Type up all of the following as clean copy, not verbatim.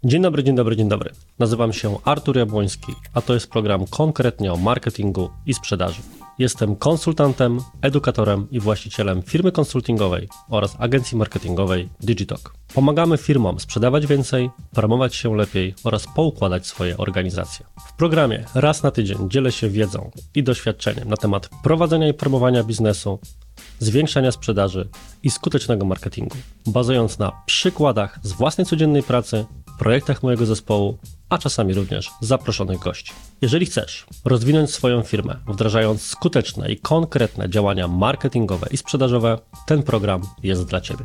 Dzień dobry, dzień dobry, dzień dobry. Nazywam się Artur Jabłoński, a to jest program konkretnie o marketingu i sprzedaży. Jestem konsultantem, edukatorem i właścicielem firmy konsultingowej oraz agencji marketingowej Digitalk. Pomagamy firmom sprzedawać więcej, promować się lepiej oraz poukładać swoje organizacje. W programie raz na tydzień dzielę się wiedzą i doświadczeniem na temat prowadzenia i promowania biznesu, zwiększania sprzedaży i skutecznego marketingu, bazując na przykładach z własnej codziennej pracy, projektach mojego zespołu, a czasami również zaproszonych gości. Jeżeli chcesz rozwinąć swoją firmę, wdrażając skuteczne i konkretne działania marketingowe i sprzedażowe, ten program jest dla Ciebie.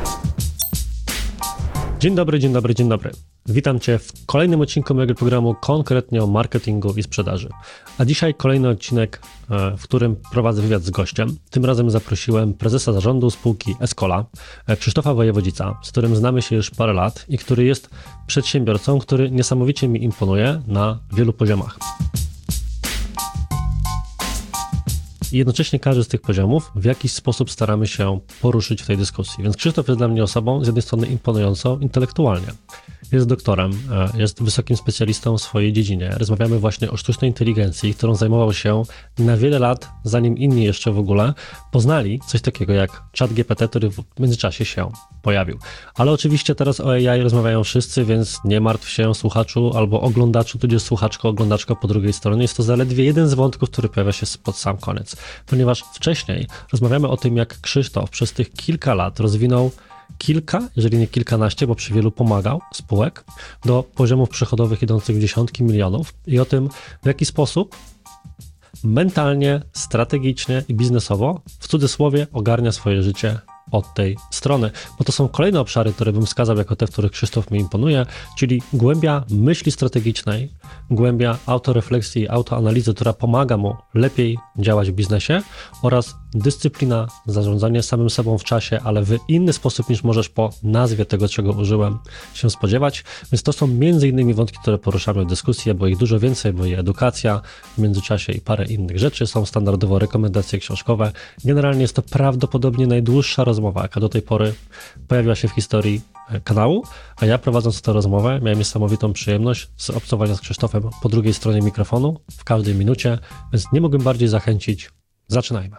Dzień dobry, dzień dobry, dzień dobry. Witam Cię w kolejnym odcinku mojego programu konkretnie o marketingu i sprzedaży. A dzisiaj kolejny odcinek, w którym prowadzę wywiad z gościem. Tym razem zaprosiłem prezesa zarządu spółki Escola, Krzysztofa Wojewodzica, z którym znamy się już parę lat i który jest przedsiębiorcą, który niesamowicie mi imponuje na wielu poziomach. I jednocześnie każdy z tych poziomów w jakiś sposób staramy się poruszyć w tej dyskusji. Więc Krzysztof jest dla mnie osobą z jednej strony imponującą intelektualnie. Jest doktorem, jest wysokim specjalistą w swojej dziedzinie. Rozmawiamy właśnie o sztucznej inteligencji, którą zajmował się na wiele lat, zanim inni jeszcze w ogóle poznali coś takiego jak ChatGPT, który w międzyczasie się pojawił. Ale oczywiście teraz o AI rozmawiają wszyscy, więc nie martw się, słuchaczu albo oglądaczu, tudzież słuchaczko, oglądaczka po drugiej stronie. Jest to zaledwie jeden z wątków, który pojawia się pod sam koniec. Ponieważ wcześniej rozmawiamy o tym, jak Krzysztof przez tych kilka lat rozwinął kilka, jeżeli nie kilkanaście, bo przy wielu pomagał, spółek do poziomów przychodowych idących w dziesiątki milionów i o tym, w jaki sposób mentalnie, strategicznie i biznesowo, w cudzysłowie, ogarnia swoje życie od tej strony, bo to są kolejne obszary, które bym wskazał jako te, w których Krzysztof mi imponuje, czyli głębia myśli strategicznej, głębia autorefleksji i autoanalizy, która pomaga mu lepiej działać w biznesie oraz dyscyplina, zarządzanie samym sobą w czasie, ale w inny sposób niż możesz po nazwie tego, czego użyłem, się spodziewać. Więc to są między innymi wątki, które poruszamy w dyskusji, bo ich dużo więcej, bo i edukacja w międzyczasie i parę innych rzeczy. Są standardowo rekomendacje książkowe. Generalnie jest to prawdopodobnie najdłuższa rozmowa, jaka do tej pory pojawiła się w historii kanału, a ja prowadząc tę rozmowę miałem niesamowitą przyjemność z obcowania z Krzysztofem po drugiej stronie mikrofonu w każdej minucie, więc nie mógłbym bardziej zachęcić. Zaczynajmy.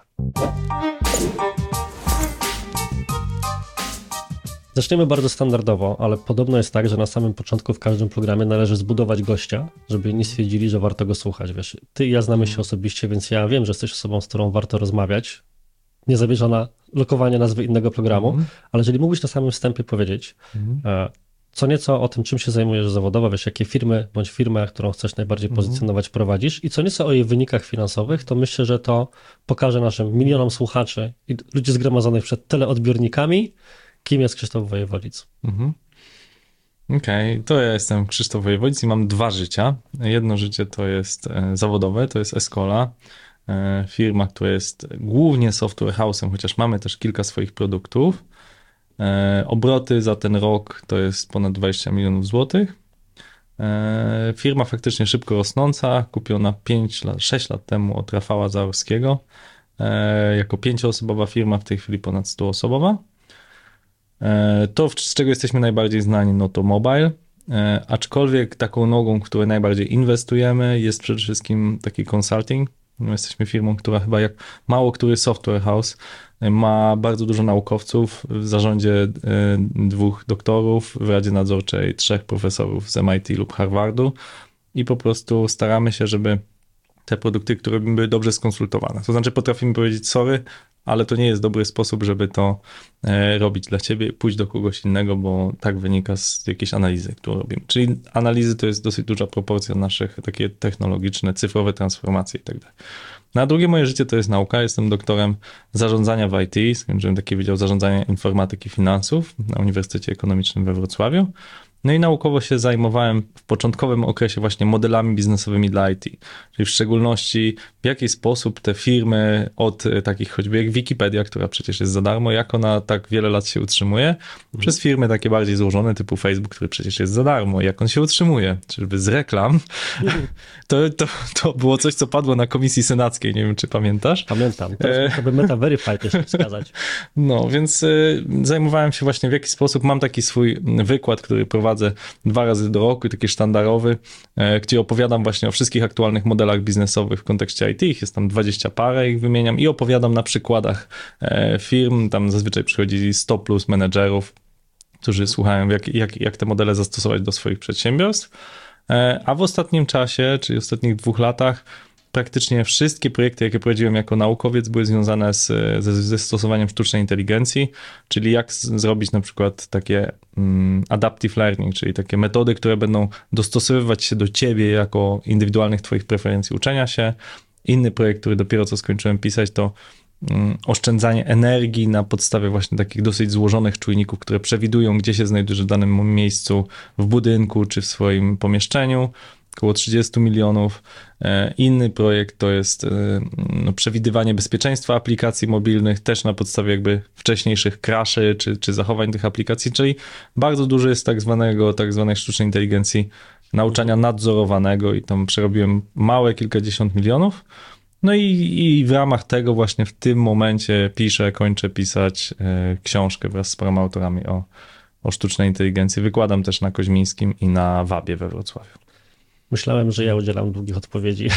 Zaczniemy bardzo standardowo, ale podobno jest tak, że na samym początku w każdym programie należy zbudować gościa, żeby inni stwierdzili, że warto go słuchać. Wiesz, ty i ja znamy się osobiście, więc ja wiem, że jesteś osobą, z którą warto rozmawiać. Nie zabierze na lokowanie nazwy innego programu, ale jeżeli mógłbyś na samym wstępie powiedzieć co nieco o tym, czym się zajmujesz zawodowo, wiesz, jakie firmy bądź firmę, którą chcesz najbardziej pozycjonować, prowadzisz i co nieco o jej wynikach finansowych, to myślę, że to pokaże naszym milionom słuchaczy i ludzi zgromadzonych przed teleodbiornikami, kim jest Krzysztof Wojewodzic. Okej, to ja jestem Krzysztof Wojewodzic i mam dwa życia. Jedno życie to jest zawodowe, to jest Escola, firma, która jest głównie software house'em, chociaż mamy też kilka swoich produktów. Obroty za ten rok to jest ponad 20 milionów złotych. Firma faktycznie szybko rosnąca, kupiona 6 lat temu od Rafała Zaorskiego. Jako 5-osobowa firma, w tej chwili ponad 100-osobowa. To, z czego jesteśmy najbardziej znani, no to mobile. Aczkolwiek taką nogą, w której najbardziej inwestujemy, jest przede wszystkim taki consulting. My jesteśmy firmą, która chyba jak mało który software house ma bardzo dużo naukowców, w zarządzie 2 doktorów, w Radzie Nadzorczej 3 profesorów z MIT lub Harvardu i po prostu staramy się, żeby te produkty, które były dobrze skonsultowane. To znaczy potrafimy powiedzieć sorry, ale to nie jest dobry sposób, żeby to robić dla ciebie, pójść do kogoś innego, bo tak wynika z jakiejś analizy, którą robimy. Czyli analizy to jest dosyć duża proporcja naszych, takie technologiczne, cyfrowe transformacje i tak dalej. Na drugie moje życie to jest nauka. Jestem doktorem zarządzania w IT, skończyłem taki Wydział Zarządzania Informatyki i Finansów na Uniwersytecie Ekonomicznym we Wrocławiu. No i naukowo się zajmowałem w początkowym okresie właśnie modelami biznesowymi dla IT, czyli w szczególności w jaki sposób te firmy od takich choćby jak Wikipedia, która przecież jest za darmo, jak ona tak wiele lat się utrzymuje, przez firmy takie bardziej złożone typu Facebook, który przecież jest za darmo, jak on się utrzymuje, czyżby z reklam. To było coś, co padło na komisji senackiej, nie wiem czy pamiętasz. Pamiętam, teraz sobie MetaVerified jeszcze wskazać. No, więc zajmowałem się właśnie w jaki sposób, mam taki swój wykład, który prowadzę prowadzę 2 razy do roku, taki sztandarowy, gdzie opowiadam właśnie o wszystkich aktualnych modelach biznesowych w kontekście IT. Ich jest tam 20 parę, ich wymieniam i opowiadam na przykładach firm. Tam zazwyczaj przychodzi 100 plus menedżerów, którzy słuchają, jak te modele zastosować do swoich przedsiębiorstw. A w ostatnim czasie, czyli ostatnich 2 latach, praktycznie wszystkie projekty, jakie prowadziłem jako naukowiec, były związane ze stosowaniem sztucznej inteligencji, czyli jak zrobić na przykład takie adaptive learning, czyli takie metody, które będą dostosowywać się do ciebie jako indywidualnych twoich preferencji uczenia się. Inny projekt, który dopiero co skończyłem pisać, to oszczędzanie energii na podstawie właśnie takich dosyć złożonych czujników, które przewidują, gdzie się znajdujesz w danym miejscu, w budynku czy w swoim pomieszczeniu. Około 30 milionów. Inny projekt to jest przewidywanie bezpieczeństwa aplikacji mobilnych, też na podstawie jakby wcześniejszych crashy czy zachowań tych aplikacji, czyli bardzo dużo jest tak zwanej sztucznej inteligencji nauczania nadzorowanego i tam przerobiłem małe kilkadziesiąt milionów. No i w ramach tego właśnie w tym momencie kończę pisać książkę wraz z paroma autorami o sztucznej inteligencji. Wykładam też na Koźmińskim i na WAB-ie we Wrocławiu. Myślałem, że ja udzielam długich odpowiedzi.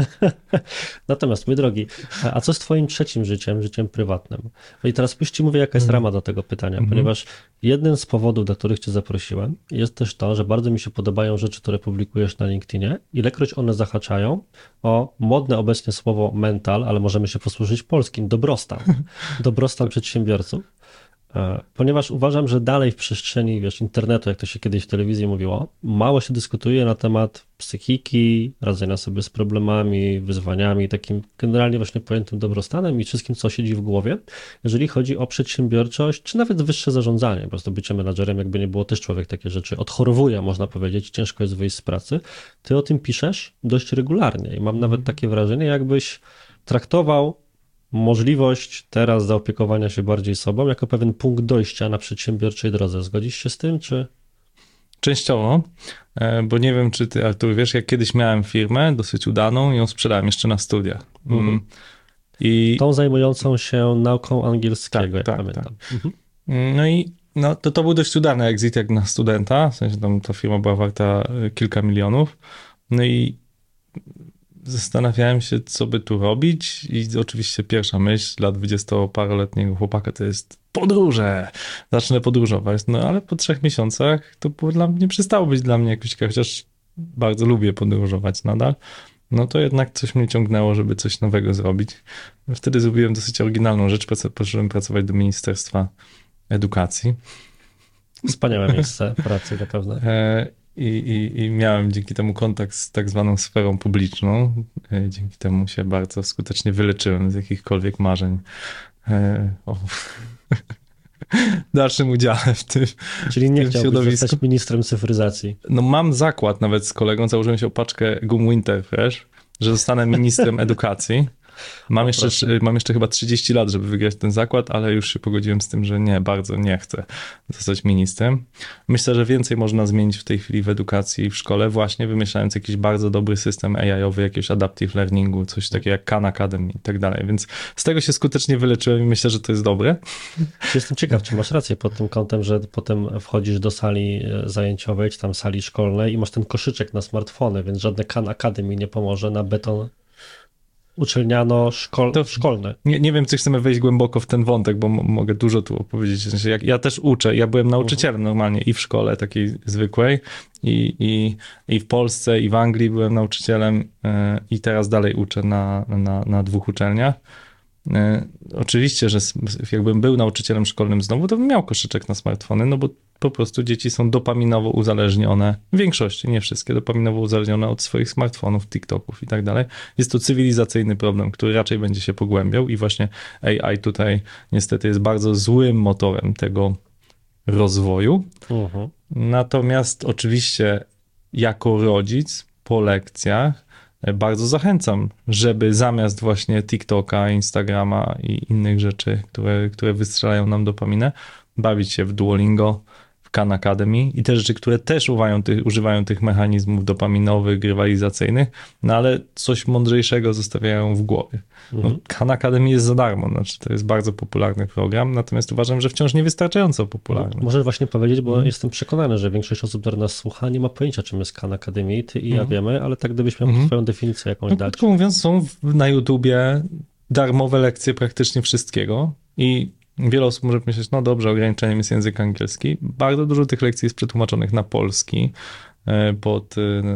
Natomiast, mój drogi, a co z twoim trzecim życiem prywatnym? No i teraz już ci mówię, jaka jest rama do tego pytania, ponieważ jeden z powodów, dla których cię zaprosiłem, jest też to, że bardzo mi się podobają rzeczy, które publikujesz na LinkedInie, ilekroć one zahaczają o modne obecnie słowo mental, ale możemy się posłużyć polskim, dobrostan przedsiębiorców. Ponieważ uważam, że dalej w przestrzeni, internetu, jak to się kiedyś w telewizji mówiło, mało się dyskutuje na temat psychiki, radzenia sobie z problemami, wyzwaniami, takim generalnie właśnie pojętym dobrostanem i wszystkim, co siedzi w głowie, jeżeli chodzi o przedsiębiorczość, czy nawet wyższe zarządzanie, bo to bycie menadżerem, jakby nie było, też człowiek takie rzeczy odchorowuje, można powiedzieć, ciężko jest wyjść z pracy. Ty o tym piszesz dość regularnie i mam nawet takie wrażenie, jakbyś traktował możliwość teraz zaopiekowania się bardziej sobą jako pewien punkt dojścia na przedsiębiorczej drodze. Zgodzisz się z tym, czy? Częściowo, bo nie wiem, czy ty, Artur, wiesz, jak kiedyś miałem firmę dosyć udaną i ją sprzedałem jeszcze na studiach. Tą zajmującą się nauką angielskiego, jak pamiętam. Tak. No i to był dość udany exit jak na studenta, w sensie tam ta firma była warta kilka milionów. No i zastanawiałem się, co by tu robić i oczywiście pierwsza myśl dla 20-paroletniego chłopaka to jest podróże. Zacznę podróżować. No ale po 3 miesiącach to było przestało być dla mnie jakoś ciekawe, chociaż bardzo lubię podróżować nadal. No to jednak coś mnie ciągnęło, żeby coś nowego zrobić. Wtedy zrobiłem dosyć oryginalną rzecz. Poszedłem pracować do Ministerstwa Edukacji. Wspaniałe miejsce pracy zapewne. I miałem dzięki temu kontakt z tak zwaną sferą publiczną. Dzięki temu się bardzo skutecznie wyleczyłem z jakichkolwiek marzeń o dalszym udziale w tym Czyli nie chciałbyś zostać ministrem cyfryzacji. No mam zakład nawet z kolegą, założyłem się opaczkę gum Winterfresh, że zostanę ministrem edukacji. Mam jeszcze chyba 30 lat, żeby wygrać ten zakład, ale już się pogodziłem z tym, że bardzo nie chcę zostać ministrem. Myślę, że więcej można zmienić w tej chwili w edukacji i w szkole, właśnie wymyślając jakiś bardzo dobry system AI-owy, jakiegoś adaptive learningu, coś takiego jak Khan Academy i tak dalej. Więc z tego się skutecznie wyleczyłem i myślę, że to jest dobre. Jestem ciekaw, czy masz rację pod tym kątem, że potem wchodzisz do sali zajęciowej, czy tam sali szkolnej i masz ten koszyczek na smartfony, więc żadne Khan Academy nie pomoże na beton uczelniano-szkolne. Nie wiem, czy chcemy wejść głęboko w ten wątek, bo mogę dużo tu opowiedzieć. W sensie, ja też uczę, ja byłem nauczycielem normalnie i w szkole takiej zwykłej i w Polsce i w Anglii byłem nauczycielem i teraz dalej uczę na 2 uczelniach. Oczywiście, że jakbym był nauczycielem szkolnym znowu, to bym miał koszyczek na smartfony, no bo po prostu dzieci są dopaminowo uzależnione, w większości, nie wszystkie, dopaminowo uzależnione od swoich smartfonów, TikToków i tak dalej. Jest to cywilizacyjny problem, który raczej będzie się pogłębiał i właśnie AI tutaj niestety jest bardzo złym motorem tego rozwoju. Natomiast oczywiście jako rodzic po lekcjach bardzo zachęcam, żeby zamiast właśnie TikToka, Instagrama i innych rzeczy, które wystrzelają nam dopaminę, bawić się w Duolingo, w w Khan Academy i te rzeczy, które też używają tych mechanizmów dopaminowych, grywalizacyjnych, no ale coś mądrzejszego zostawiają w głowie. No, Khan Academy jest za darmo, znaczy to jest bardzo popularny program, natomiast uważam, że wciąż niewystarczająco popularny. Możesz właśnie powiedzieć, bo jestem przekonany, że większość osób, która nas słucha, nie ma pojęcia, czym jest Khan Academy, ty i ja wiemy, ale tak gdybyś miał swoją definicję jakąś dać. Krótko mówiąc, są na YouTubie darmowe lekcje praktycznie wszystkiego i wiele osób może myśleć, no dobrze, ograniczeniem jest język angielski. Bardzo dużo tych lekcji jest przetłumaczonych na polski pod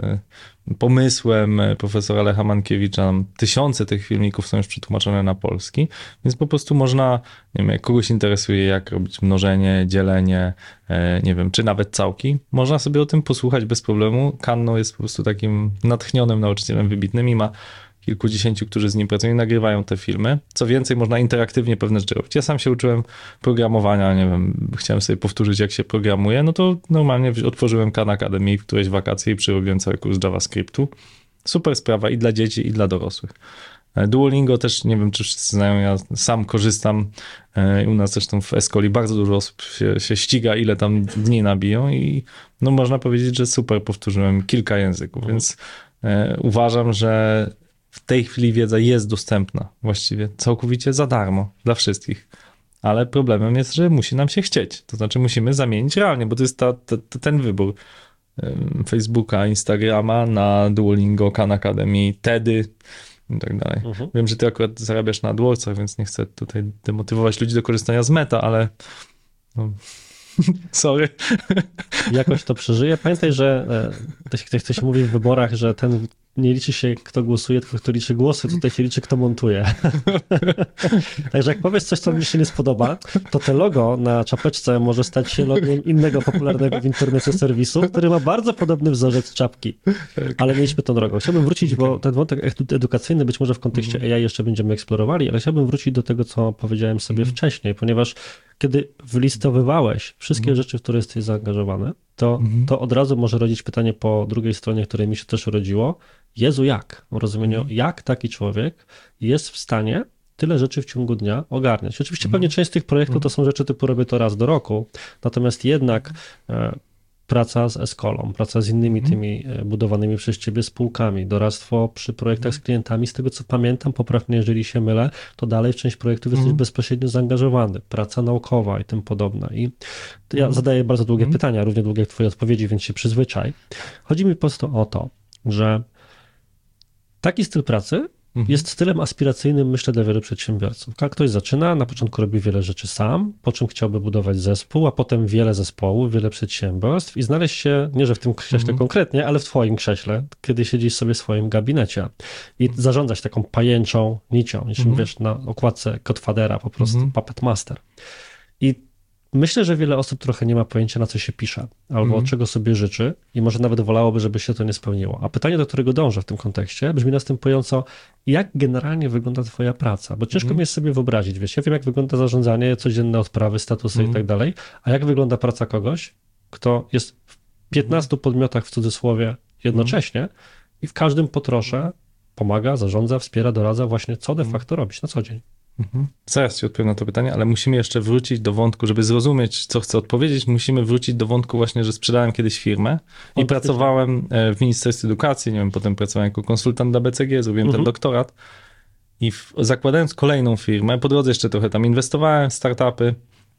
pomysłem profesora Lecha Mankiewicza. Tysiące tych filmików są już przetłumaczone na polski, więc po prostu można, nie wiem, jak kogoś interesuje, jak robić mnożenie, dzielenie, nie wiem, czy nawet całki, można sobie o tym posłuchać bez problemu. Kanno jest po prostu takim natchnionym nauczycielem wybitnym i ma kilkudziesięciu, którzy z nim pracują i nagrywają te filmy. Co więcej, można interaktywnie pewne rzeczy robić. Ja sam się uczyłem programowania, nie wiem, chciałem sobie powtórzyć, jak się programuje, no to normalnie otworzyłem Khan Academy w którejś wakacje i przyrobiłem cały kurs JavaScriptu. Super sprawa i dla dzieci, i dla dorosłych. Duolingo też, nie wiem, czy wszyscy znają, ja sam korzystam. U nas zresztą w Escoli bardzo dużo osób się ściga, ile tam dni nabiją i no można powiedzieć, że super powtórzyłem kilka języków, więc uważam, że w tej chwili wiedza jest dostępna właściwie całkowicie za darmo dla wszystkich. Ale problemem jest, że musi nam się chcieć. To znaczy musimy zamienić realnie, bo to jest ten wybór Facebooka, Instagrama na Duolingo, Khan Academy, TEDy i tak dalej. Wiem, że ty akurat zarabiasz na AdWordsach, więc nie chcę tutaj demotywować ludzi do korzystania z Meta, ale no, sorry. Jakoś to przeżyję. Pamiętaj, że to się mówi w wyborach, że nie liczy się, kto głosuje, tylko kto liczy głosy, tutaj się liczy, kto montuje. Także jak powiesz coś, co mi się nie spodoba, to te logo na czapeczce może stać się logiem innego popularnego w internecie serwisu, który ma bardzo podobny wzorzec czapki. Ale nie idźmy tą drogą. Chciałbym wrócić, bo ten wątek edukacyjny być może w kontekście AI jeszcze będziemy eksplorowali, ale chciałbym wrócić do tego, co powiedziałem sobie wcześniej, ponieważ kiedy wylistowywałeś wszystkie rzeczy, w które jesteś zaangażowany, to od razu może rodzić pytanie po drugiej stronie, które mi się też urodziło. Jezu, jak? W rozumieniu, jak taki człowiek jest w stanie tyle rzeczy w ciągu dnia ogarniać. Oczywiście pewnie część z tych projektów to są rzeczy typu robię to raz do roku, natomiast jednak praca z Escolą, praca z innymi tymi budowanymi przez ciebie spółkami, doradztwo przy projektach z klientami, z tego co pamiętam, popraw mnie, jeżeli się mylę, to dalej w część projektów jesteś bezpośrednio zaangażowany, praca naukowa i tym podobna. I ja zadaję bardzo długie pytania, równie długie jak twoje odpowiedzi, więc się przyzwyczaj. Chodzi mi po prostu o to, że taki styl pracy jest stylem aspiracyjnym, myślę, dla wielu przedsiębiorców. Ktoś zaczyna, na początku robi wiele rzeczy sam, po czym chciałby budować zespół, a potem wiele zespołów, wiele przedsiębiorstw i znaleźć się, nie że w tym krześle konkretnie, ale w twoim krześle, kiedy siedzisz sobie w swoim gabinecie i zarządzać taką pajęczą nicią, niczym wiesz, na okładce Godfathera, po prostu Puppet Master. I myślę, że wiele osób trochę nie ma pojęcia, na co się pisze, albo czego sobie życzy i może nawet wolałoby, żeby się to nie spełniło. A pytanie, do którego dążę w tym kontekście, brzmi następująco, jak generalnie wygląda twoja praca? Bo ciężko mi jest sobie wyobrazić, wiesz, ja wiem, jak wygląda zarządzanie, codzienne odprawy, statusy i tak dalej, a jak wygląda praca kogoś, kto jest w 15 podmiotach w cudzysłowie jednocześnie i w każdym po trosze pomaga, zarządza, wspiera, doradza właśnie, co de facto robić na co dzień. Zaraz ci odpowiem na to pytanie, ale musimy jeszcze wrócić do wątku, żeby zrozumieć, co chcę odpowiedzieć, musimy wrócić do wątku właśnie, że sprzedałem kiedyś firmę i pracowałem w Ministerstwie Edukacji, nie wiem, potem pracowałem jako konsultant dla BCG, zrobiłem ten doktorat i zakładając kolejną firmę, po drodze jeszcze trochę tam inwestowałem w startupy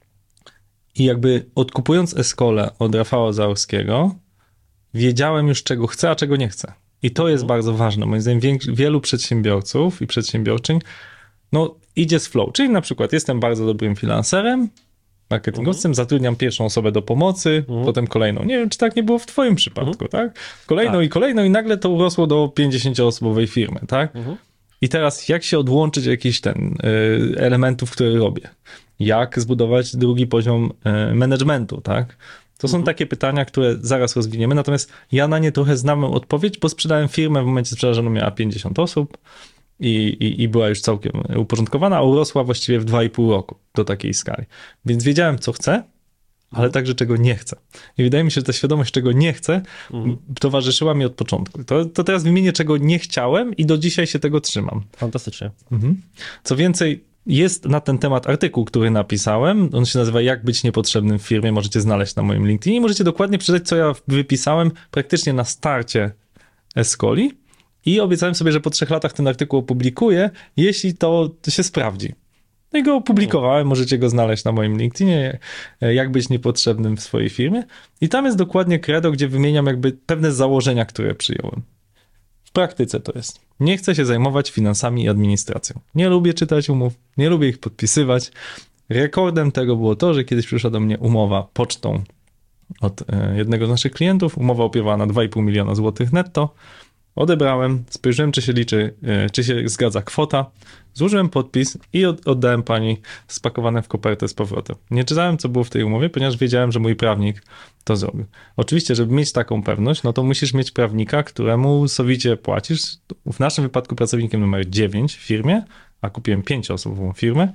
i jakby odkupując Escolę od Rafała Zaorskiego, wiedziałem już, czego chcę, a czego nie chcę. I to jest bardzo ważne. Moim zdaniem wielu przedsiębiorców i przedsiębiorczyń idzie z flow, czyli na przykład jestem bardzo dobrym freelancerem, marketingowcem, zatrudniam pierwszą osobę do pomocy, potem kolejną. Nie wiem, czy tak nie było w twoim przypadku, tak? Kolejną i nagle to urosło do 50-osobowej firmy, tak? I teraz jak się odłączyć jakichś elementów, które robię? Jak zbudować drugi poziom managementu, tak? To są takie pytania, które zaraz rozwiniemy, natomiast ja na nie trochę znam odpowiedź, bo sprzedałem firmę w momencie sprzedaży, ona miała 50 osób, i była już całkiem uporządkowana, a urosła właściwie w 2,5 roku do takiej skali. Więc wiedziałem, co chcę, ale także czego nie chcę. I wydaje mi się, że ta świadomość, czego nie chcę, towarzyszyła mi od początku. To teraz wymienię, czego nie chciałem i do dzisiaj się tego trzymam. Fantastycznie. Co więcej, Jest na ten temat artykuł, który napisałem. On się nazywa Jak być niepotrzebnym w firmie. Możecie znaleźć na moim LinkedInie. Możecie dokładnie przeczytać, co ja wypisałem praktycznie na starcie Escoli. I obiecałem sobie, że po 3 latach ten artykuł opublikuję, jeśli to się sprawdzi. No i go opublikowałem, możecie go znaleźć na moim LinkedInie, jak być niepotrzebnym w swojej firmie. I tam jest dokładnie credo, gdzie wymieniam jakby pewne założenia, które przyjąłem. W praktyce to jest: nie chcę się zajmować finansami i administracją. Nie lubię czytać umów, nie lubię ich podpisywać. Rekordem tego było to, że kiedyś przyszła do mnie umowa pocztą od jednego z naszych klientów. Umowa opiewana na 2,5 miliona złotych netto. Odebrałem, spojrzałem, czy się liczy, czy się zgadza kwota, złożyłem podpis i oddałem pani spakowane w kopertę z powrotem. Nie czytałem, co było w tej umowie, ponieważ wiedziałem, że mój prawnik to zrobił. Oczywiście, żeby mieć taką pewność, no to musisz mieć prawnika, któremu sowicie płacisz. W naszym wypadku pracownikiem numer 9 w firmie, a kupiłem 5-osobową firmę,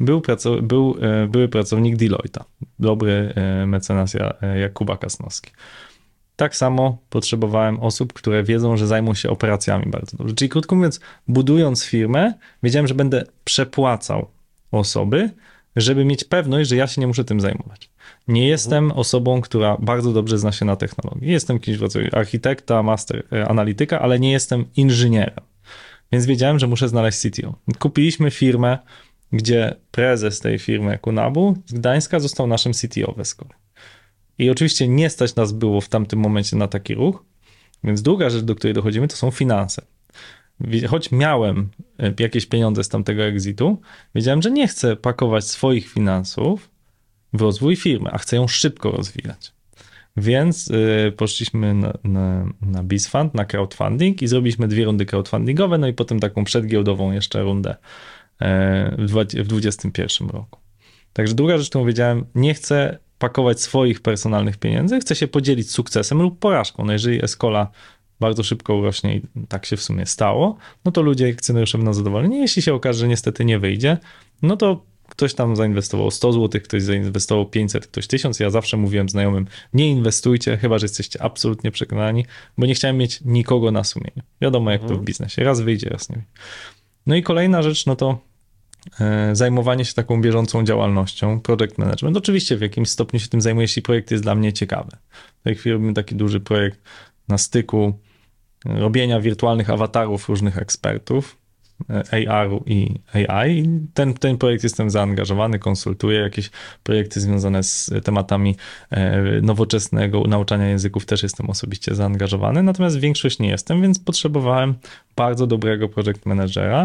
były pracownik Deloitte'a, dobry mecenas Jakuba Kasnowski. Tak samo potrzebowałem osób, które wiedzą, że zajmą się operacjami bardzo dobrze. Czyli krótko mówiąc, budując firmę, wiedziałem, że będę przepłacał osoby, żeby mieć pewność, że ja się nie muszę tym zajmować. Nie jestem osobą, która bardzo dobrze zna się na technologii. Jestem kimś w rodzaju architekta, master analityka, ale nie jestem inżynierem. Więc wiedziałem, że muszę znaleźć CTO. Kupiliśmy firmę, gdzie prezes tej firmy, Kunabu z Gdańska, został naszym CTO w Escoli. I oczywiście nie stać nas było w tamtym momencie na taki ruch, więc druga rzecz, do której dochodzimy, to są finanse. Choć miałem jakieś pieniądze z tamtego exitu, wiedziałem, że nie chcę pakować swoich finansów w rozwój firmy, a chcę ją szybko rozwijać. Więc poszliśmy na BizFund, na crowdfunding i zrobiliśmy 2 rundy crowdfundingowe, no i potem taką przedgiełdową jeszcze rundę w 2021 roku. Także druga rzecz, którą wiedziałem, nie chcę pakować swoich personalnych pieniędzy, chcę się podzielić sukcesem lub porażką. No jeżeli Escola bardzo szybko urośnie i tak się w sumie stało, no to ludzie, akcjonariusze będą zadowoleni. Jeśli się okaże, że niestety nie wyjdzie, no to ktoś tam zainwestował 100 zł, ktoś zainwestował 500, ktoś 1000. Ja zawsze mówiłem znajomym, nie inwestujcie, chyba że jesteście absolutnie przekonani, bo nie chciałem mieć nikogo na sumieniu. Wiadomo, jak to w biznesie. Raz wyjdzie, raz nie wyjdzie. No i kolejna rzecz, no to zajmowanie się taką bieżącą działalnością, project management. Oczywiście w jakimś stopniu się tym zajmuję, jeśli projekt jest dla mnie ciekawy. W tej chwili robimy taki duży projekt na styku robienia wirtualnych awatarów różnych ekspertów, AR-u i AI. Ten projekt jestem zaangażowany, konsultuję jakieś projekty związane z tematami nowoczesnego nauczania języków, też jestem osobiście zaangażowany, natomiast większość nie jestem, więc potrzebowałem bardzo dobrego project managera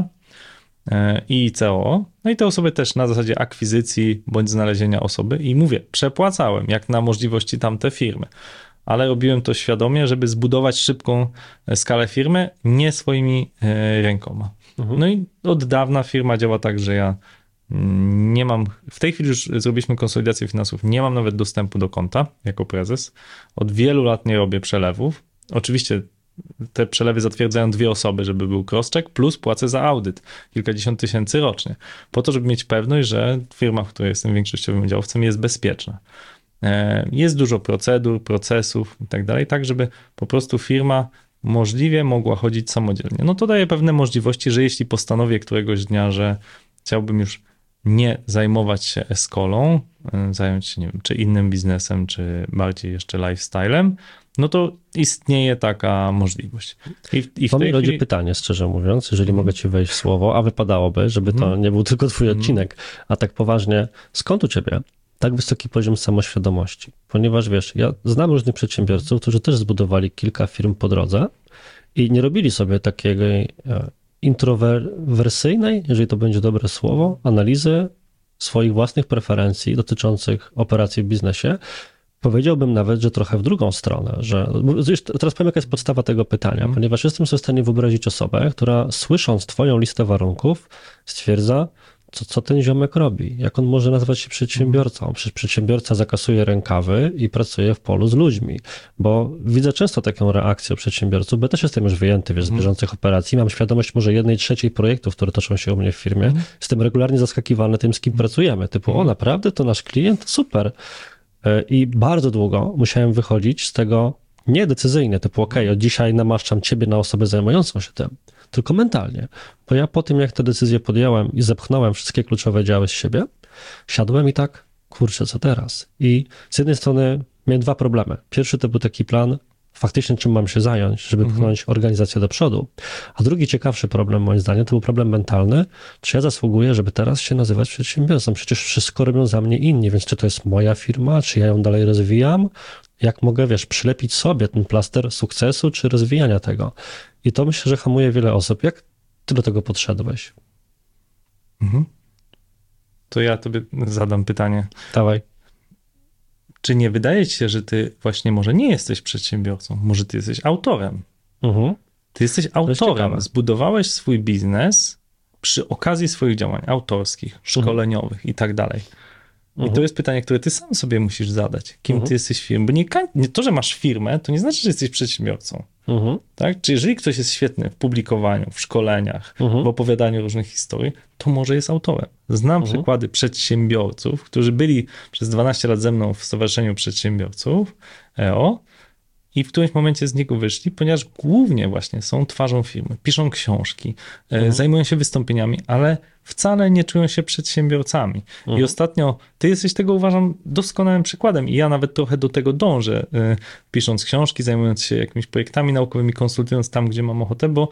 i COO. No i te osoby też na zasadzie akwizycji bądź znalezienia osoby i mówię, przepłacałem jak na możliwości tamte firmy, ale robiłem to świadomie, żeby zbudować szybką skalę firmy, nie swoimi rękoma. No i od dawna firma działa tak, że ja nie mam, w tej chwili już zrobiliśmy konsolidację finansów, nie mam nawet dostępu do konta jako prezes. Od wielu lat nie robię przelewów. Oczywiście te przelewy zatwierdzają 2 osoby, żeby był crosscheck, plus płacę za audyt, kilkadziesiąt tysięcy rocznie, po to, żeby mieć pewność, że firma, w której jestem większościowym udziałowcem, jest bezpieczna. Jest dużo procedur, procesów i tak dalej, tak żeby po prostu firma możliwie mogła chodzić samodzielnie. No to daje pewne możliwości, że jeśli postanowię któregoś dnia, że chciałbym już nie zajmować się Escolą, zająć się, nie wiem, czy innym biznesem, czy bardziej jeszcze lifestylem, no to istnieje taka możliwość. To mi rodzi pytanie, szczerze mówiąc, jeżeli mogę ci wejść w słowo, a wypadałoby, żeby to nie był tylko twój odcinek, a tak poważnie, skąd u ciebie tak wysoki poziom samoświadomości? Ponieważ wiesz, ja znam różnych przedsiębiorców, którzy też zbudowali kilka firm po drodze i nie robili sobie takiej introwersyjnej, jeżeli to będzie dobre słowo, analizy swoich własnych preferencji dotyczących operacji w biznesie. Powiedziałbym nawet, że trochę w drugą stronę, że teraz powiem, jaka jest podstawa tego pytania, ponieważ jestem sobie w stanie wyobrazić osobę, która słysząc twoją listę warunków stwierdza, co ten ziomek robi, jak on może nazwać się przedsiębiorcą. Przecież przedsiębiorca zakasuje rękawy i pracuje w polu z ludźmi, bo widzę często taką reakcję u przedsiębiorców, bo też jestem już wyjęty z bieżących operacji, mam świadomość może 1/3 projektów, które toczą się u mnie w firmie, jestem regularnie zaskakiwany tym, z kim pracujemy, typu, o naprawdę, to nasz klient? Super. I bardzo długo musiałem wychodzić z tego Nie decyzyjnie, typu od dzisiaj namaszczam ciebie na osobę zajmującą się tym, tylko mentalnie. Bo ja po tym, jak te decyzje podjąłem i zepchnąłem wszystkie kluczowe działy z siebie, siadłem i tak, kurczę, co teraz? I z jednej strony miałem dwa problemy. Pierwszy to był taki plan, faktycznie czym mam się zająć, żeby pchnąć organizację do przodu. A drugi ciekawszy problem, moim zdaniem, to był problem mentalny, czy ja zasługuję, żeby teraz się nazywać przedsiębiorcą? Przecież wszystko robią za mnie inni, więc czy to jest moja firma, czy ja ją dalej rozwijam? Jak mogę, przylepić sobie ten plaster sukcesu, czy rozwijania tego? I to myślę, że hamuje wiele osób. Jak ty do tego podszedłeś? To ja tobie zadam pytanie. Dawaj. Czy nie wydaje ci się, że ty właśnie może nie jesteś przedsiębiorcą, może ty jesteś autorem? Ty jesteś autorem, zbudowałeś swój biznes przy okazji swoich działań autorskich, szkoleniowych i tak dalej. I to jest pytanie, które ty sam sobie musisz zadać. Kim ty jesteś firmą? Bo nie to, że masz firmę, to nie znaczy, że jesteś przedsiębiorcą. Tak? Czy jeżeli ktoś jest świetny w publikowaniu, w szkoleniach, w opowiadaniu różnych historii, to może jest autorem. Znam przykłady przedsiębiorców, którzy byli przez 12 lat ze mną w Stowarzyszeniu Przedsiębiorców EO i w którymś momencie z niego wyszli, ponieważ głównie właśnie są twarzą firmy, piszą książki, zajmują się wystąpieniami, ale wcale nie czują się przedsiębiorcami. I ostatnio ty jesteś tego, uważam, doskonałym przykładem i ja nawet trochę do tego dążę, pisząc książki, zajmując się jakimiś projektami naukowymi, konsultując tam, gdzie mam ochotę, bo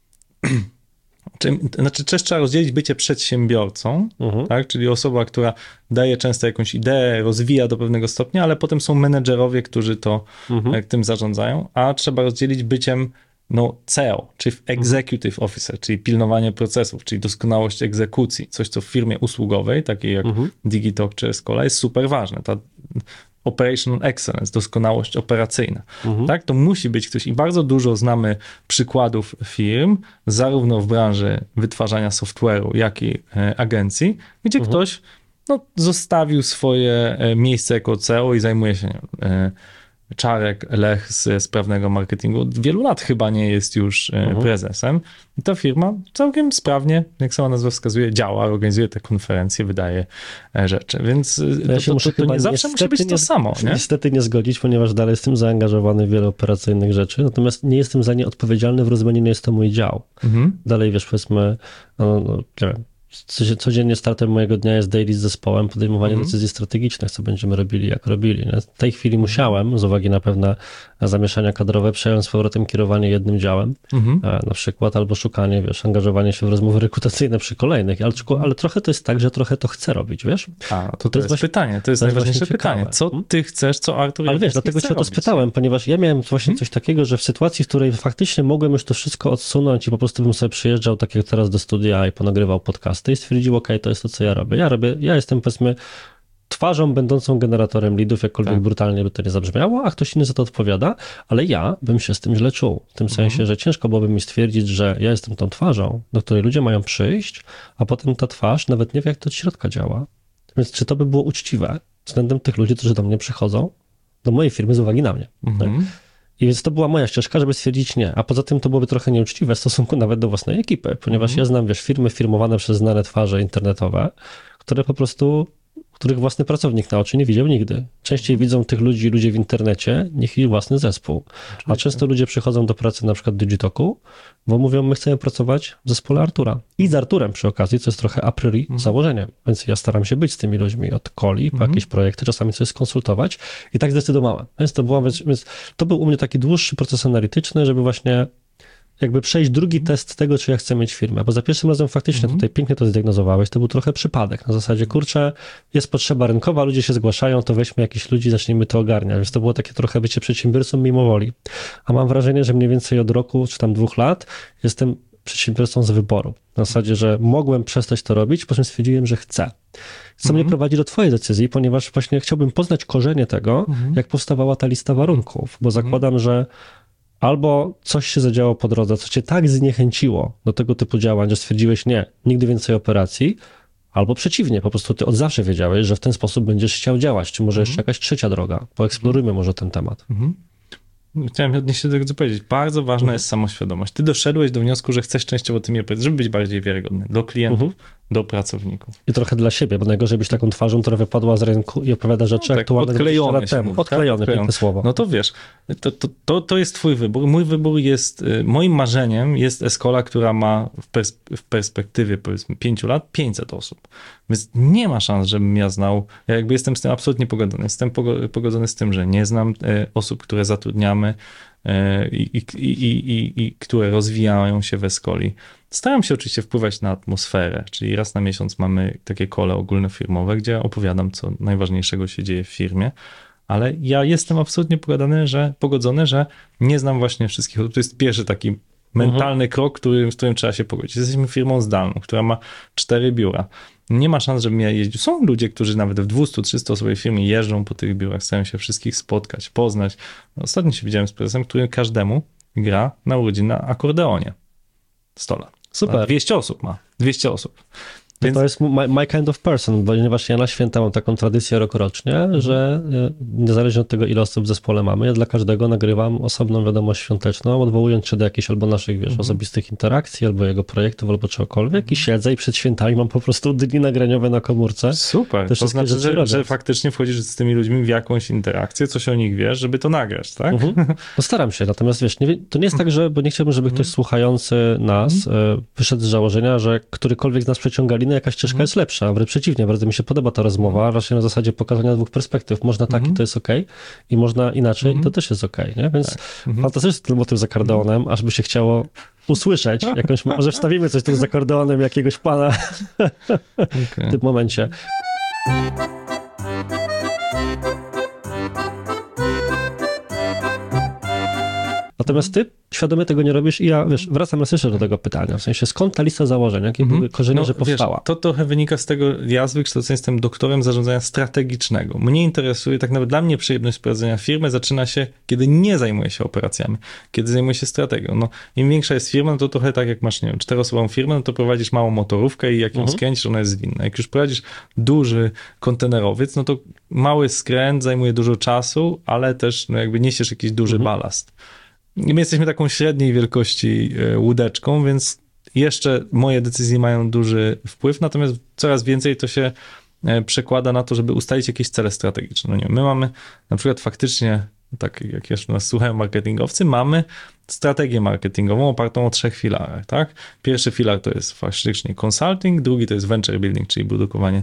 też trzeba rozdzielić bycie przedsiębiorcą, tak? Czyli osoba, która daje często jakąś ideę, rozwija do pewnego stopnia, ale potem są menedżerowie, którzy to tym zarządzają, a trzeba rozdzielić byciem CEO, czyli Executive Officer, czyli pilnowanie procesów, czyli doskonałość egzekucji, coś co w firmie usługowej, takiej jak Digitalk czy Escola, jest super ważne. Ta operational excellence, doskonałość operacyjna. Tak? To musi być ktoś i bardzo dużo znamy przykładów firm, zarówno w branży wytwarzania software'u, jak i agencji, gdzie ktoś zostawił swoje miejsce jako CEO i zajmuje się Czarek, Lech z sprawnego marketingu od wielu lat chyba nie jest już prezesem. I ta firma całkiem sprawnie, jak sama nazwa wskazuje, działa, organizuje te konferencje, wydaje rzeczy. Więc to nie zawsze musi być to samo. Nie? Niestety nie zgodzić, ponieważ dalej jestem zaangażowany w wiele operacyjnych rzeczy, natomiast nie jestem za nie odpowiedzialny w rozumieniu, nie jest to mój dział. Dalej, powiedzmy, nie wiem, codziennie startem mojego dnia jest daily z zespołem, podejmowanie decyzji strategicznych, co będziemy robili, jak robili. Nie? W tej chwili musiałem, z uwagi na pewne zamieszania kadrowe, przejąć z powrotem kierowanie jednym działem, na przykład, albo szukanie, angażowanie się w rozmowy rekrutacyjne przy kolejnych, ale trochę to jest tak, że trochę to chcę robić, wiesz? To jest pytanie, to jest najważniejsze pytanie. Co ty chcesz, co Artur Ale dlatego cię o to spytałem, ponieważ ja miałem właśnie coś takiego, że w sytuacji, w której faktycznie mogłem już to wszystko odsunąć i po prostu bym sobie przyjeżdżał, tak jak teraz do studia i ponagrywał podcasty i stwierdził, to jest to, co ja robię. Ja jestem, powiedzmy, twarzą będącą generatorem leadów, jakkolwiek brutalnie by to nie zabrzmiało, a ktoś inny za to odpowiada, ale ja bym się z tym źle czuł. W tym sensie, że ciężko byłoby mi stwierdzić, że ja jestem tą twarzą, do której ludzie mają przyjść, a potem ta twarz nawet nie wie, jak to od środka działa. Więc czy to by było uczciwe względem tych ludzi, którzy do mnie przychodzą, do mojej firmy z uwagi na mnie. Tak? I więc to była moja ścieżka, żeby stwierdzić nie. A poza tym to byłoby trochę nieuczciwe w stosunku nawet do własnej ekipy, ponieważ ja znam, firmy firmowane przez znane twarze internetowe, które po prostu, których własny pracownik na oczy nie widział nigdy. Częściej widzą tych ludzi ludzie w internecie, niż ich własny zespół. A często ludzie przychodzą do pracy na przykład do Digitalku, bo mówią, my chcemy pracować w zespole Artura. I z Arturem przy okazji, co jest trochę a priori założeniem. Więc ja staram się być z tymi ludźmi od coli, po jakieś projekty, czasami coś skonsultować i tak zdecydowałem. Więc to był u mnie taki dłuższy proces analityczny, żeby właśnie jakby przejść drugi test tego, czy ja chcę mieć firmę, bo za pierwszym razem faktycznie tutaj pięknie to zdiagnozowałeś, to był trochę przypadek, na zasadzie, kurczę, jest potrzeba rynkowa, ludzie się zgłaszają, to weźmy jakichś ludzi, zacznijmy to ogarniać, więc to było takie trochę bycie przedsiębiorcą mimo woli, a mam wrażenie, że mniej więcej od roku, czy tam 2 lat jestem przedsiębiorcą z wyboru, na zasadzie, że mogłem przestać to robić, po czym stwierdziłem, że chcę. Co mnie prowadzi do twojej decyzji, ponieważ właśnie chciałbym poznać korzenie tego, jak powstawała ta lista warunków, bo zakładam, że albo coś się zadziało po drodze, co cię tak zniechęciło do tego typu działań, że stwierdziłeś nie, nigdy więcej operacji, albo przeciwnie, po prostu ty od zawsze wiedziałeś, że w ten sposób będziesz chciał działać, czy może jeszcze jakaś trzecia droga. Poeksplorujmy może ten temat. Chciałem odnieść się do tego, co powiedzieć. Bardzo ważna jest samoświadomość. Ty doszedłeś do wniosku, że chcesz częściowo tym opowiedzieć, żeby być bardziej wiarygodny. Do klientów, do pracowników. I trochę dla siebie, bo najgorzej być taką twarzą, która wypadła z rynku i opowiada rzeczy tak, aktualne 20 lat temu. Mówi, Odklejony, tak? piękne słowo. No to wiesz, to jest twój wybór. Mój wybór jest, moim marzeniem jest Escola, która ma w perspektywie powiedzmy 5 lat 500 osób. Więc nie ma szans, żebym ja znał, ja jakby jestem z tym absolutnie pogodzony. Jestem pogodzony z tym, że nie znam osób, które zatrudniamy i które rozwijają się w Escoli. Staram się oczywiście wpływać na atmosferę, czyli raz na miesiąc mamy takie kole ogólnofirmowe, gdzie opowiadam, co najważniejszego się dzieje w firmie, ale ja jestem absolutnie pogodzony, że nie znam właśnie wszystkich. To jest pierwszy taki mentalny krok, z którym trzeba się pogodzić. Jesteśmy firmą zdalną, która ma 4 biura. Nie ma szans, żebym ja jeździł. Są ludzie, którzy nawet w 200-300 osobowej firmie jeżdżą po tych biurach, starają się wszystkich spotkać, poznać. Ostatnio się widziałem z prezesem, który każdemu gra na urodziny na akordeonie. 100 lat. Super. 200 osób ma. 200 osób. Więc... To jest my kind of person, ponieważ ja na święta mam taką tradycję rokrocznie, że niezależnie od tego, ile osób w zespole mamy, ja dla każdego nagrywam osobną wiadomość świąteczną, odwołując się do jakichś albo naszych, osobistych interakcji, albo jego projektów, albo czegokolwiek i siedzę i przed świętami mam po prostu dni nagraniowe na komórce. Super, to znaczy, że faktycznie wchodzisz z tymi ludźmi w jakąś interakcję, coś o nich wiesz, żeby to nagrać, tak? Postaram się, natomiast wiesz, to nie jest tak, bo nie chciałbym, żeby ktoś słuchający nas wyszedł z założenia, że którykolwiek z nas przeciągali, jakaś ścieżka jest lepsza, wręcz przeciwnie, bardzo mi się podoba ta rozmowa, właśnie na zasadzie pokazania 2 perspektyw. Można tak i to jest okej, i można inaczej i to też jest okej, nie? Więc fantastyczny ten motyw z akordeonem, aż by się chciało usłyszeć jakąś, może wstawimy coś tu z akordeonem jakiegoś pana w tym momencie. Natomiast ty świadomie tego nie robisz i ja, wiesz, wracam raz jeszcze do tego pytania, w sensie skąd ta lista założeń, jakie były korzenie, że powstała? Wiesz, to trochę wynika z tego, ja z wykształcenia jestem doktorem zarządzania strategicznego. Mnie interesuje, tak nawet dla mnie przyjemność prowadzenia firmy zaczyna się, kiedy nie zajmuję się operacjami, kiedy zajmuję się strategią. No, im większa jest firma, no to trochę tak jak masz, nie wiem, 4-osobową firmę, no to prowadzisz małą motorówkę i jak ją skręcisz, ona jest zwinna. Jak już prowadzisz duży kontenerowiec, no to mały skręt zajmuje dużo czasu, ale też no jakby niesiesz jakiś duży balast. I my jesteśmy taką średniej wielkości łódeczką, więc jeszcze moje decyzje mają duży wpływ, natomiast coraz więcej to się przekłada na to, żeby ustalić jakieś cele strategiczne. No nie, my mamy na przykład faktycznie, tak jak jeszcze nas słuchają marketingowcy, mamy strategię marketingową opartą o 3 filarach, tak? Pierwszy filar to jest faktycznie consulting, drugi to jest venture building, czyli produkowanie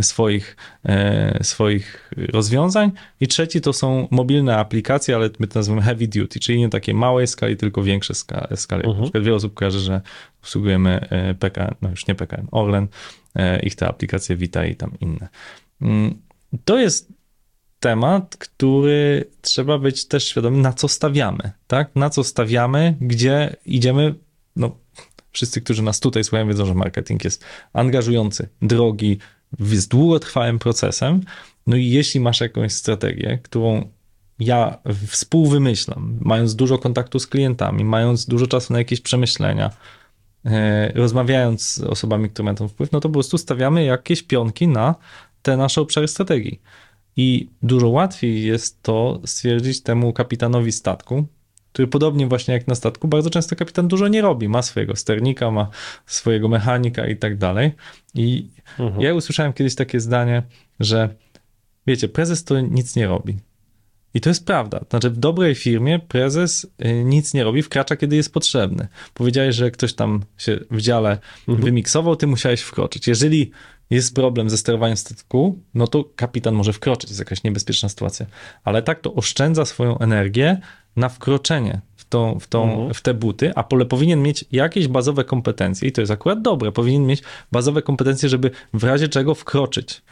swoich rozwiązań i trzeci to są mobilne aplikacje, ale my to nazywamy heavy duty, czyli nie takiej małej skali, tylko większe skali. Na przykład wiele osób kojarzy, że obsługujemy PKN, no już nie PKN, Orlen, ich te aplikacje Vita i tam inne. To jest temat, który trzeba być też świadomy, na co stawiamy, tak? Na co stawiamy, gdzie idziemy, no wszyscy, którzy nas tutaj słuchają, wiedzą, że marketing jest angażujący, drogi, jest długotrwałym procesem, no i jeśli masz jakąś strategię, którą ja współwymyślam, mając dużo kontaktu z klientami, mając dużo czasu na jakieś przemyślenia, rozmawiając z osobami, które mają ten wpływ, no to po prostu stawiamy jakieś pionki na te nasze obszary strategii. I dużo łatwiej jest to stwierdzić temu kapitanowi statku, który podobnie właśnie jak na statku, bardzo często kapitan dużo nie robi. Ma swojego sternika, ma swojego mechanika i tak dalej. I ja usłyszałem kiedyś takie zdanie, że wiecie, prezes to nic nie robi. I to jest prawda. Znaczy w dobrej firmie prezes nic nie robi, wkracza kiedy jest potrzebny. Powiedziałeś, że ktoś tam się w dziale wymiksował, ty musiałeś wkroczyć. Jeżeli jest problem ze sterowaniem statku, no to kapitan może wkroczyć, jest jakaś niebezpieczna sytuacja. Ale tak to oszczędza swoją energię na wkroczenie w te buty, a powinien mieć jakieś bazowe kompetencje i to jest akurat dobre, powinien mieć bazowe kompetencje, żeby w razie czego wkroczyć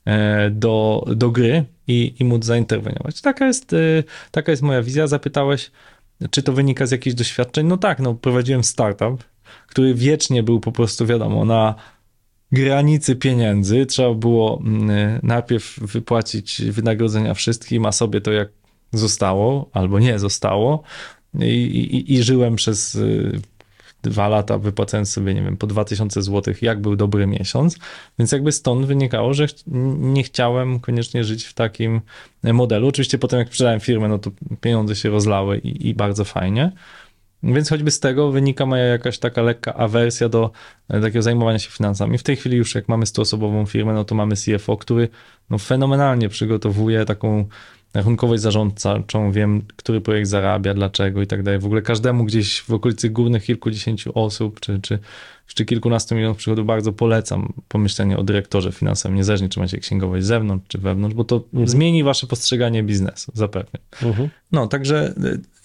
do gry i móc zainterweniować. Taka jest moja wizja. Zapytałeś, czy to wynika z jakichś doświadczeń? No tak, no prowadziłem startup, który wiecznie był po prostu, wiadomo, na granicy pieniędzy. Trzeba było najpierw wypłacić wynagrodzenia wszystkim, a sobie to jak zostało albo nie zostało. I żyłem przez 2 lata, wypłacając sobie, nie wiem, po 2000 zł, jak był dobry miesiąc. Więc jakby stąd wynikało, że nie chciałem koniecznie żyć w takim modelu. Oczywiście potem jak sprzedałem firmę, no to pieniądze się rozlały i bardzo fajnie. Więc choćby z tego wynika moja jakaś taka lekka awersja do takiego zajmowania się finansami. W tej chwili już jak mamy 100-osobową firmę, no to mamy CFO, który no fenomenalnie przygotowuje taką rachunkowość zarządczą, wiem, który projekt zarabia, dlaczego i tak dalej. W ogóle każdemu gdzieś w okolicy górnych kilkudziesięciu osób, czy kilkunastu milionów przychodów bardzo polecam pomyślenie o dyrektorze finansowym, niezależnie czy macie księgowość z zewnątrz, czy wewnątrz, bo to zmieni wasze postrzeganie biznesu, zapewne. No, także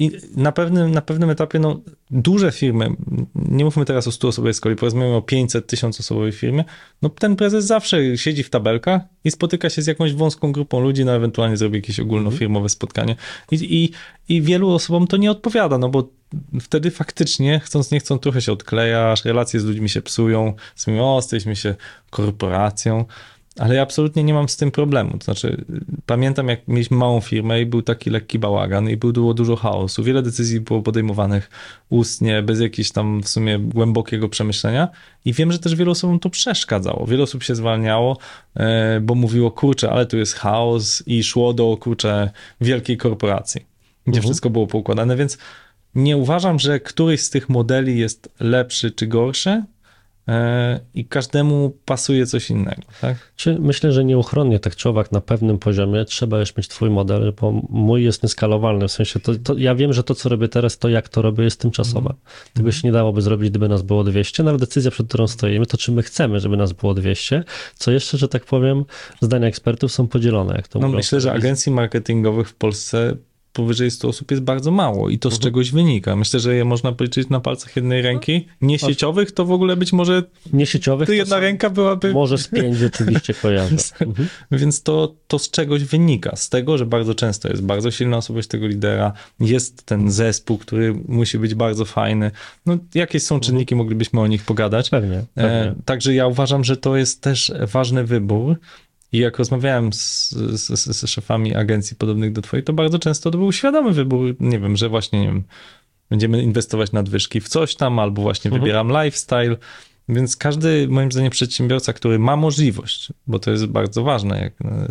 na pewnym etapie, no, duże firmy, nie mówmy teraz o 100-osobowej skali, porozmawiamy o 500-1000-osobowej firmie, no ten prezes zawsze siedzi w tabelkach i spotyka się z jakąś wąską grupą ludzi, no ewentualnie zrobi jakieś ogólnofirmowe spotkanie i wielu osobom to nie odpowiada, no bo wtedy faktycznie, chcąc nie chcąc, trochę się odklejasz, relacje z ludźmi się psują, mówią, staliśmy się korporacją, ale ja absolutnie nie mam z tym problemu. To znaczy, pamiętam, jak mieliśmy małą firmę i był taki lekki bałagan i było dużo chaosu. Wiele decyzji było podejmowanych ustnie, bez jakiegoś tam w sumie głębokiego przemyślenia i wiem, że też wielu osobom to przeszkadzało. Wiele osób się zwalniało, bo mówiło, kurczę, ale tu jest chaos i szło do, kurczę, wielkiej korporacji, gdzie wszystko było poukładane, więc nie uważam, że któryś z tych modeli jest lepszy czy gorszy i każdemu pasuje coś innego, tak? Myślę, że nieuchronnie tak czy owak na pewnym poziomie trzeba już mieć twój model, bo mój jest nieskalowalny, w sensie ja wiem, że to, co robię teraz, to jak to robię, jest tymczasowe. Tego się nie dałoby zrobić, gdyby nas było 200, nawet decyzja, przed którą stoimy, to czy my chcemy, żeby nas było 200, co jeszcze, że tak powiem, zdania ekspertów są podzielone. Jak to myślę, że agencji marketingowych w Polsce powyżej 100 osób jest bardzo mało i to z czegoś wynika. Myślę, że je można policzyć na palcach jednej ręki. Niesieciowych to w ogóle być może niesieciowych to jedna ręka byłaby... Może z 5 rzeczywiście kojarzę. Więc to z czegoś wynika. Z tego, że bardzo często jest bardzo silna osobowość tego lidera, jest ten zespół, który musi być bardzo fajny. No, jakieś są czynniki, moglibyśmy o nich pogadać. Pewnie. Także ja uważam, że to jest też ważny wybór. I jak rozmawiałem z szefami agencji podobnych do twojej, to bardzo często to był świadomy wybór, nie wiem, że właśnie, nie wiem, będziemy inwestować nadwyżki w coś tam, albo właśnie wybieram lifestyle, więc każdy, moim zdaniem, przedsiębiorca, który ma możliwość, bo to jest bardzo ważne,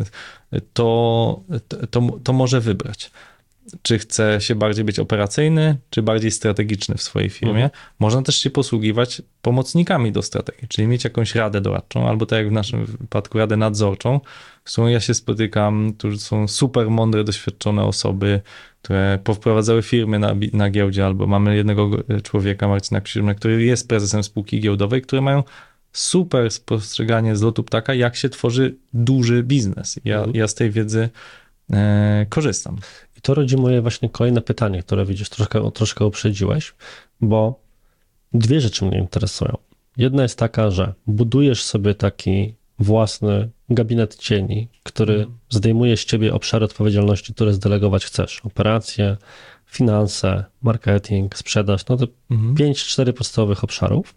to może wybrać. Czy chce się bardziej być operacyjny, czy bardziej strategiczny w swojej firmie. Można też się posługiwać pomocnikami do strategii, czyli mieć jakąś radę doradczą, albo tak jak w naszym wypadku radę nadzorczą, z którą ja się spotykam, którzy są super mądre, doświadczone osoby, które powprowadzały firmy na giełdzie, albo mamy jednego człowieka, Marcina Krzyżmę, który jest prezesem spółki giełdowej, które mają super spostrzeganie z lotu ptaka, jak się tworzy duży biznes. Ja z tej wiedzy korzystam. I to rodzi moje właśnie kolejne pytanie, które widzisz, troszkę uprzedziłeś, bo dwie rzeczy mnie interesują. Jedna jest taka, że budujesz sobie taki własny gabinet cieni, który zdejmuje z ciebie obszary odpowiedzialności, które zdelegować chcesz. Operacje, finanse, marketing, sprzedaż, no to 5-4 podstawowych obszarów.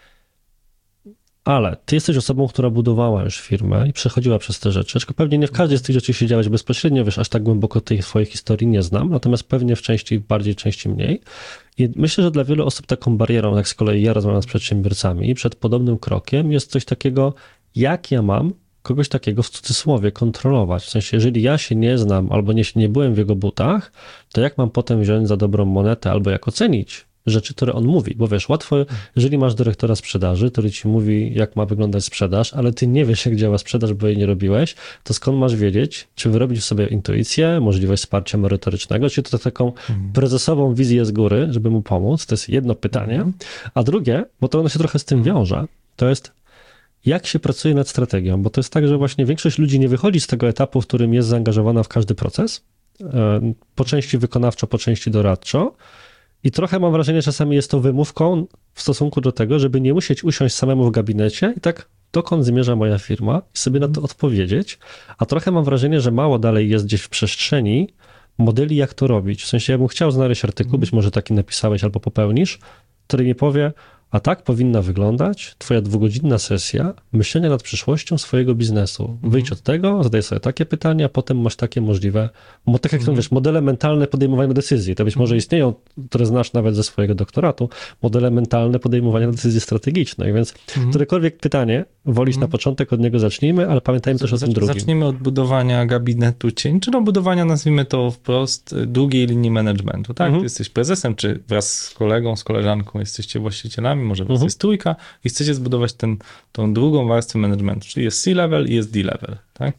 Ale ty jesteś osobą, która budowała już firmę i przechodziła przez te rzeczy. Aczkolwiek pewnie nie w każdej z tych rzeczy siedziałeś bezpośrednio, wiesz, aż tak głęboko tej swojej historii nie znam, natomiast pewnie w części bardziej, części mniej. I myślę, że dla wielu osób taką barierą, jak z kolei ja rozmawiam z przedsiębiorcami, przed podobnym krokiem jest coś takiego, jak ja mam kogoś takiego w cudzysłowie kontrolować. W sensie, jeżeli ja się nie znam albo nie byłem w jego butach, to jak mam potem wziąć za dobrą monetę albo jak ocenić rzeczy, które on mówi, bo wiesz, łatwo, jeżeli masz dyrektora sprzedaży, który ci mówi, jak ma wyglądać sprzedaż, ale ty nie wiesz, jak działa sprzedaż, bo jej nie robiłeś, to skąd masz wiedzieć, czy wyrobić sobie intuicję, możliwość wsparcia merytorycznego, czy to taką prezesową wizję z góry, żeby mu pomóc, to jest jedno pytanie, a drugie, bo to ono się trochę z tym wiąże, to jest jak się pracuje nad strategią, bo to jest tak, że właśnie większość ludzi nie wychodzi z tego etapu, w którym jest zaangażowana w każdy proces, po części wykonawczo, po części doradczo. I trochę mam wrażenie, czasami jest to wymówką w stosunku do tego, żeby nie musieć usiąść samemu w gabinecie i tak dokąd zmierza moja firma i sobie na to odpowiedzieć. A trochę mam wrażenie, że mało dalej jest gdzieś w przestrzeni modeli, jak to robić. W sensie ja bym chciał znaleźć artykuł, być może taki napisałeś albo popełnisz, który mi powie, A tak powinna wyglądać twoja 2-godzinna sesja myślenia nad przyszłością swojego biznesu. Wyjdź od tego, zadaj sobie takie pytania, a potem masz takie możliwe, bo tak jak są, wiesz, modele mentalne podejmowania decyzji, to być może istnieją, które znasz nawet ze swojego doktoratu, modele mentalne podejmowania decyzji strategicznej, więc którekolwiek pytanie wolisz na początek, od niego zacznijmy, ale pamiętajmy też o tym drugim. Zacznijmy od budowania gabinetu cień, czy budowania, nazwijmy to wprost, długiej linii managementu, tak? Ty jesteś prezesem, czy wraz z kolegą, z koleżanką jesteście właścicielami, może was jest trójka i chcecie zbudować tą drugą warstwę managementu, czyli jest C-level i jest D-level, tak?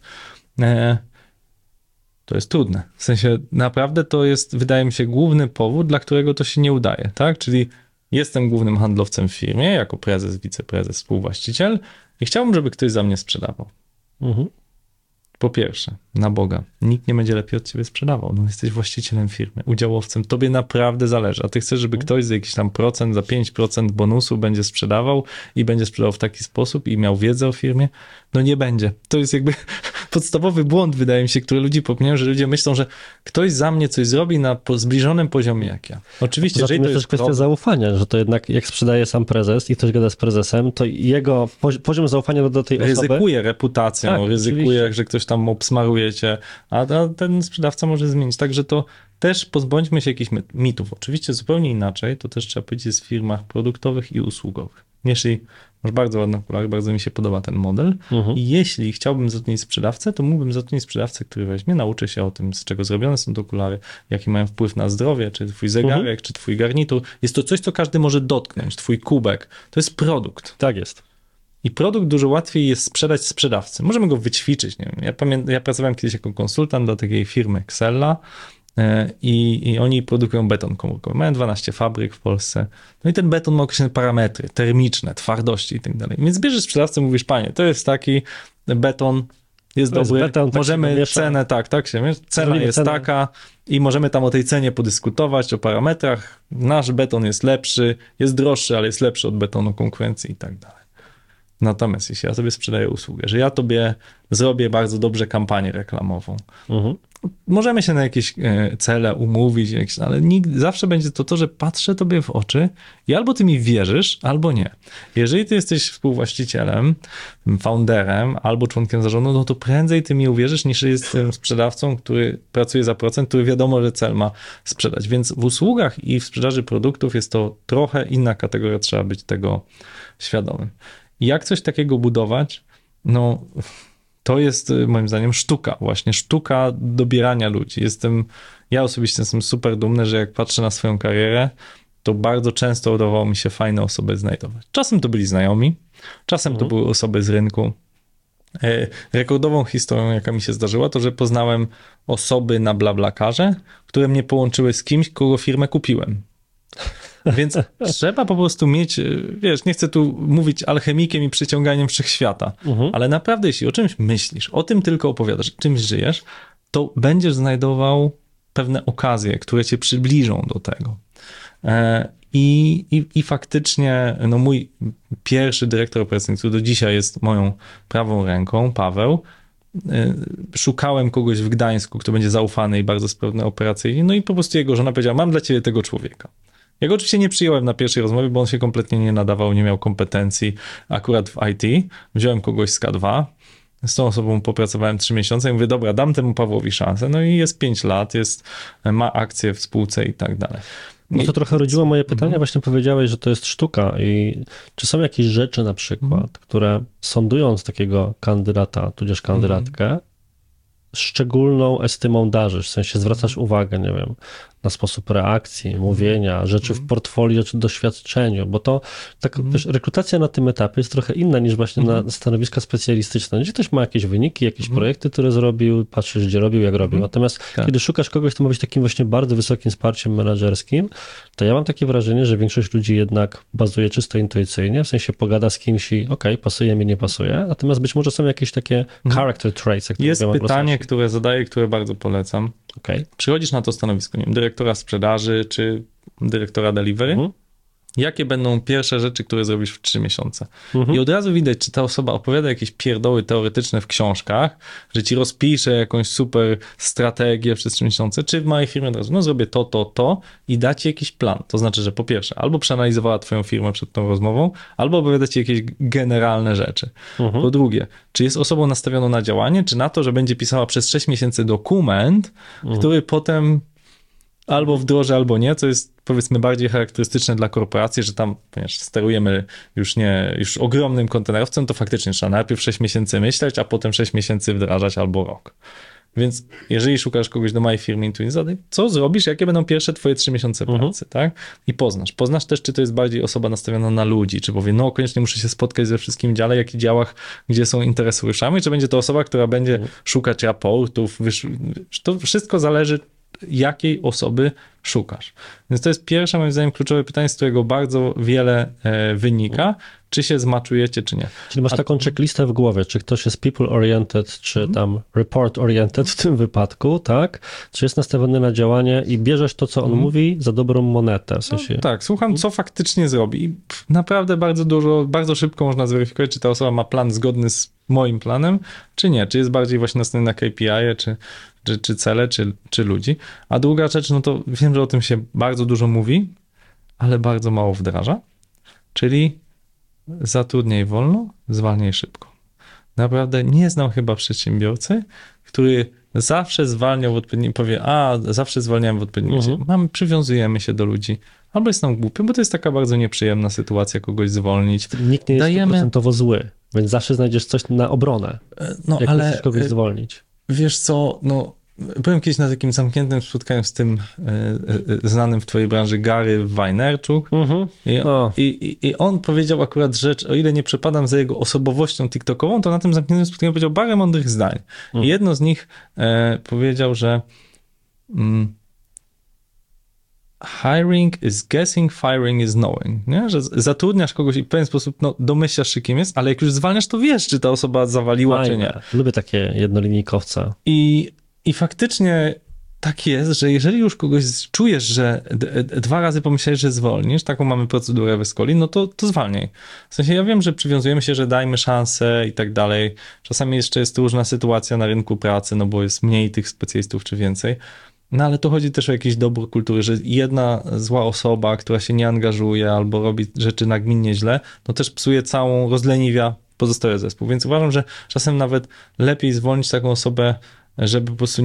To jest trudne. W sensie naprawdę to jest, wydaje mi się, główny powód, dla którego to się nie udaje, tak? Czyli jestem głównym handlowcem w firmie, jako prezes, wiceprezes, współwłaściciel i chciałbym, żeby ktoś za mnie sprzedawał. Po pierwsze, na Boga, nikt nie będzie lepiej od ciebie sprzedawał. No, jesteś właścicielem firmy, udziałowcem, tobie naprawdę zależy, a ty chcesz, żeby ktoś za jakiś tam procent, za 5% bonusu będzie sprzedawał i będzie sprzedawał w taki sposób i miał wiedzę o firmie? No nie będzie. To jest jakby podstawowy błąd, wydaje mi się, który ludzi popełniają, że ludzie myślą, że ktoś za mnie coś zrobi na zbliżonym poziomie jak ja. Oczywiście, jeżeli to jest kwestia zaufania, że to jednak jak sprzedaje sam prezes i ktoś gada z prezesem, to jego poziom zaufania do tej osoby... Ryzykuje reputacją, tak, ryzykuje, oczywiście, że ktoś tam obsmaruje cię, a ten sprzedawca może zmienić. Także to też pozbądźmy się jakichś mitów. Oczywiście zupełnie inaczej, to też trzeba powiedzieć, jest w firmach produktowych i usługowych. Jeśli masz bardzo ładne okulary, bardzo mi się podoba ten model i jeśli chciałbym zatrudnić sprzedawcę, to mógłbym zatrudnić sprzedawcę, który weźmie, nauczy się o tym, z czego zrobione są te okulary, jaki mają wpływ na zdrowie, czy twój zegarek, czy twój garnitur. Jest to coś, co każdy może dotknąć, twój kubek. To jest produkt. Tak jest. I produkt dużo łatwiej jest sprzedać sprzedawcy. Możemy go wyćwiczyć. Nie wiem. Ja pracowałem kiedyś jako konsultant do takiej firmy Xella i oni produkują beton komórkowy. Mają 12 fabryk w Polsce. No i ten beton ma określone parametry termiczne, twardości i tak dalej. Więc bierzesz sprzedawcę, mówisz, panie, to jest taki beton, jest to dobry, jest beton, możemy tak cenę, cena jest taka i możemy tam o tej cenie podyskutować, o parametrach. Nasz beton jest lepszy, jest droższy, ale jest lepszy od betonu konkurencji i tak dalej. Natomiast jeśli ja sobie sprzedaję usługę, że ja tobie zrobię bardzo dobrze kampanię reklamową, możemy się na jakieś cele umówić, ale zawsze będzie to, że patrzę tobie w oczy i albo ty mi wierzysz, albo nie. Jeżeli ty jesteś współwłaścicielem, founderem albo członkiem zarządu, no to prędzej ty mi uwierzysz, niż jestem sprzedawcą, który pracuje za procent, który wiadomo, że cel ma sprzedać. Więc w usługach i w sprzedaży produktów jest to trochę inna kategoria, trzeba być tego świadomym. Jak coś takiego budować? No, to jest moim zdaniem sztuka, właśnie sztuka dobierania ludzi. Ja osobiście jestem super dumny, że jak patrzę na swoją karierę, to bardzo często udawało mi się fajne osoby znajdować. Czasem to byli znajomi, czasem to były osoby z rynku. Rekordową historią, jaka mi się zdarzyła, to że poznałem osoby na BlaBlaCarze, które mnie połączyły z kimś, kogo firmę kupiłem. Więc trzeba po prostu mieć, wiesz, nie chcę tu mówić alchemikiem i przyciąganiem wszechświata, ale naprawdę jeśli o czymś myślisz, o tym tylko opowiadasz, czymś żyjesz, to będziesz znajdował pewne okazje, które cię przybliżą do tego. I faktycznie no mój pierwszy dyrektor operacyjny, który do dzisiaj jest moją prawą ręką, Paweł, szukałem kogoś w Gdańsku, kto będzie zaufany i bardzo sprawny operacyjnie, no i po prostu jego żona powiedziała, mam dla ciebie tego człowieka. Ja go oczywiście nie przyjąłem na pierwszej rozmowie, bo on się kompletnie nie nadawał, nie miał kompetencji akurat w IT. Wziąłem kogoś z K2, z tą osobą popracowałem 3 miesiące i mówię, dobra, dam temu Pawłowi szansę. No i jest 5 lat, ma akcje w spółce i tak dalej. No to trochę rodziło moje pytanie, właśnie powiedziałeś, że to jest sztuka i czy są jakieś rzeczy na przykład, które sądując takiego kandydata, tudzież kandydatkę, szczególną estymą darzysz, w sensie zwracasz uwagę, nie wiem, na sposób reakcji, mówienia, rzeczy w portfolio czy doświadczeniu, bo to tak, wiesz, rekrutacja na tym etapie jest trochę inna niż właśnie na stanowiska specjalistyczne, gdzie ktoś ma jakieś wyniki, jakieś projekty, które zrobił, patrzysz, gdzie robił, jak robił. Natomiast kiedy szukasz kogoś, kto ma być takim właśnie bardzo wysokim wsparciem menedżerskim, to ja mam takie wrażenie, że większość ludzi jednak bazuje czysto intuicyjnie, w sensie pogada z kimś i okej, pasuje mi, nie pasuje, natomiast być może są jakieś takie character traits, jak jest pytanie, które zadaję, które bardzo polecam. Okay. Przychodzisz na to stanowisko, nie wiem, dyrektora sprzedaży czy dyrektora delivery jakie będą pierwsze rzeczy, które zrobisz w 3 miesiące. I od razu widać, czy ta osoba opowiada jakieś pierdoły teoretyczne w książkach, że ci rozpisze jakąś super strategię przez 3 miesiące, czy w małej firmie od razu, no zrobię to i da ci jakiś plan. To znaczy, że po pierwsze, albo przeanalizowała twoją firmę przed tą rozmową, albo opowiada ci jakieś generalne rzeczy. Po drugie, czy jest osobą nastawioną na działanie, czy na to, że będzie pisała przez 6 miesięcy dokument, który potem albo wdroży, albo nie, co jest powiedzmy bardziej charakterystyczne dla korporacji, że tam, ponieważ sterujemy już ogromnym kontenerowcem, to faktycznie trzeba najpierw 6 miesięcy myśleć, a potem 6 miesięcy wdrażać albo rok. Więc jeżeli szukasz kogoś do mojej firmy intuicyjnej, co zrobisz, jakie będą pierwsze twoje 3 miesiące pracy, tak? I poznasz też, czy to jest bardziej osoba nastawiona na ludzi, czy powie, no koniecznie muszę się spotkać ze wszystkimi dziale, jak i działach, gdzie są interesariuszami, czy będzie to osoba, która będzie szukać raportów, to wszystko zależy, jakiej osoby szukasz. Więc to jest pierwsze, moim zdaniem, kluczowe pytanie, z którego bardzo wiele wynika, czy się zmaczujecie, czy nie. Czyli masz taką checklistę w głowie, czy ktoś jest people-oriented, czy tam report-oriented w tym wypadku, tak? Czy jest nastawiony na działanie i bierzesz to, co on mówi, za dobrą monetę, w sensie... No, tak, słucham, co faktycznie zrobi. I naprawdę bardzo szybko można zweryfikować, czy ta osoba ma plan zgodny z moim planem, czy nie. Czy jest bardziej właśnie nastawiony na KPI-e, czy cele, czy ludzi. A druga rzecz, no to wiem, że o tym się bardzo dużo mówi, ale bardzo mało wdraża, czyli zatrudniaj wolno, zwalniaj szybko. Naprawdę nie znam chyba przedsiębiorcy, który zawsze zwalniał w odpowiednim, powie, zawsze zwalniałem w odpowiednim czasie. Przywiązujemy się do ludzi. Albo jest nam głupio, bo to jest taka bardzo nieprzyjemna sytuacja kogoś zwolnić. Nikt nie jest procentowo zły, więc zawsze znajdziesz coś na obronę, jak chcesz kogoś zwolnić. Wiesz co, byłem kiedyś na takim zamkniętym spotkaniu z tym znanym w twojej branży Gary Vaynerchuk i on powiedział akurat rzecz, o ile nie przepadam za jego osobowością TikTokową, to na tym zamkniętym spotkaniu powiedział parę mądrych zdań. I jedno z nich powiedział, że hiring is guessing, firing is knowing. Nie? Że zatrudniasz kogoś i w pewien sposób domyślasz się, kim jest, ale jak już zwalniasz, to wiesz, czy ta osoba zawaliła, czy nie. Lubię takie jednolinijkowce. I faktycznie tak jest, że jeżeli już kogoś czujesz, że 2 razy pomyślałeś, że zwolnisz, taką mamy procedurę w Escoli, no to zwalniaj. W sensie ja wiem, że przywiązujemy się, że dajmy szansę i tak dalej. Czasami jeszcze jest różna sytuacja na rynku pracy, no bo jest mniej tych specjalistów czy więcej. No ale to chodzi też o jakiś dobór kultury, że jedna zła osoba, która się nie angażuje albo robi rzeczy nagminnie źle, no też psuje rozleniwia pozostały zespół. Więc uważam, że czasem nawet lepiej zwolnić taką osobę, żeby po prostu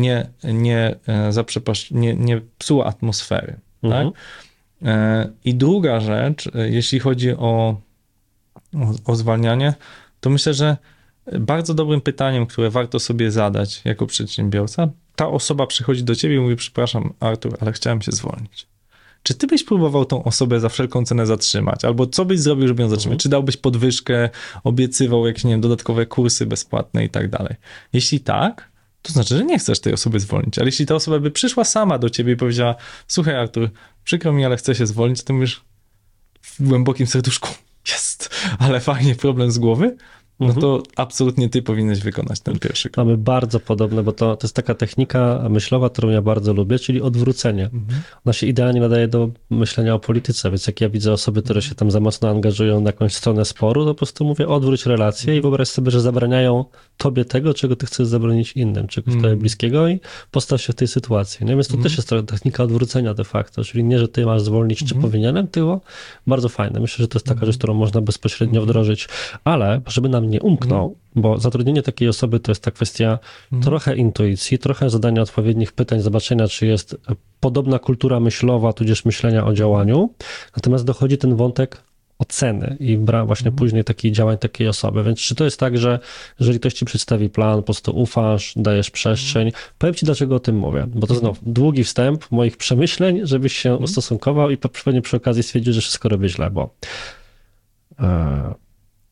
nie psuła atmosfery. Tak? I druga rzecz, jeśli chodzi o zwalnianie, to myślę, że bardzo dobrym pytaniem, które warto sobie zadać jako przedsiębiorca, ta osoba przychodzi do ciebie i mówi, przepraszam Artur, ale chciałem się zwolnić. Czy ty byś próbował tą osobę za wszelką cenę zatrzymać? Albo co byś zrobił, żeby ją zatrzymać? Czy dałbyś podwyżkę, obiecywał jakieś, nie wiem, dodatkowe kursy bezpłatne i tak dalej? Jeśli tak, to znaczy, że nie chcesz tej osoby zwolnić. Ale jeśli ta osoba by przyszła sama do ciebie i powiedziała, słuchaj Artur, przykro mi, ale chcę się zwolnić, to ty mówisz w głębokim serduszku, jest, ale fajnie, problem z głowy, no to absolutnie ty powinieneś wykonać ten pierwszy krok. Mamy bardzo podobne, bo to jest taka technika myślowa, którą ja bardzo lubię, czyli odwrócenie. Ona się idealnie nadaje do myślenia o polityce, więc jak ja widzę osoby, które się tam za mocno angażują na jakąś stronę sporu, to po prostu mówię, odwróć relację i wyobraź sobie, że zabraniają tobie tego, czego ty chcesz zabronić innym, czegoś tobie bliskiego i postaw się w tej sytuacji. No więc to też jest technika odwrócenia de facto, czyli nie, że ty masz zwolnić, czy powinienem, tylko bardzo fajne. Myślę, że to jest taka rzecz, którą można bezpośrednio wdrożyć, ale żeby nam nie umknął, bo zatrudnienie takiej osoby to jest ta kwestia trochę intuicji, trochę zadania odpowiednich pytań, zobaczenia, czy jest podobna kultura myślowa, tudzież myślenia o działaniu, natomiast dochodzi ten wątek oceny i właśnie później takich działań takiej osoby. Więc czy to jest tak, że jeżeli ktoś ci przedstawi plan, po prostu ufasz, dajesz przestrzeń, powiem ci, dlaczego o tym mówię, bo to znowu długi wstęp moich przemyśleń, żebyś się ustosunkował i pewnie przy okazji stwierdził, że wszystko robię źle, bo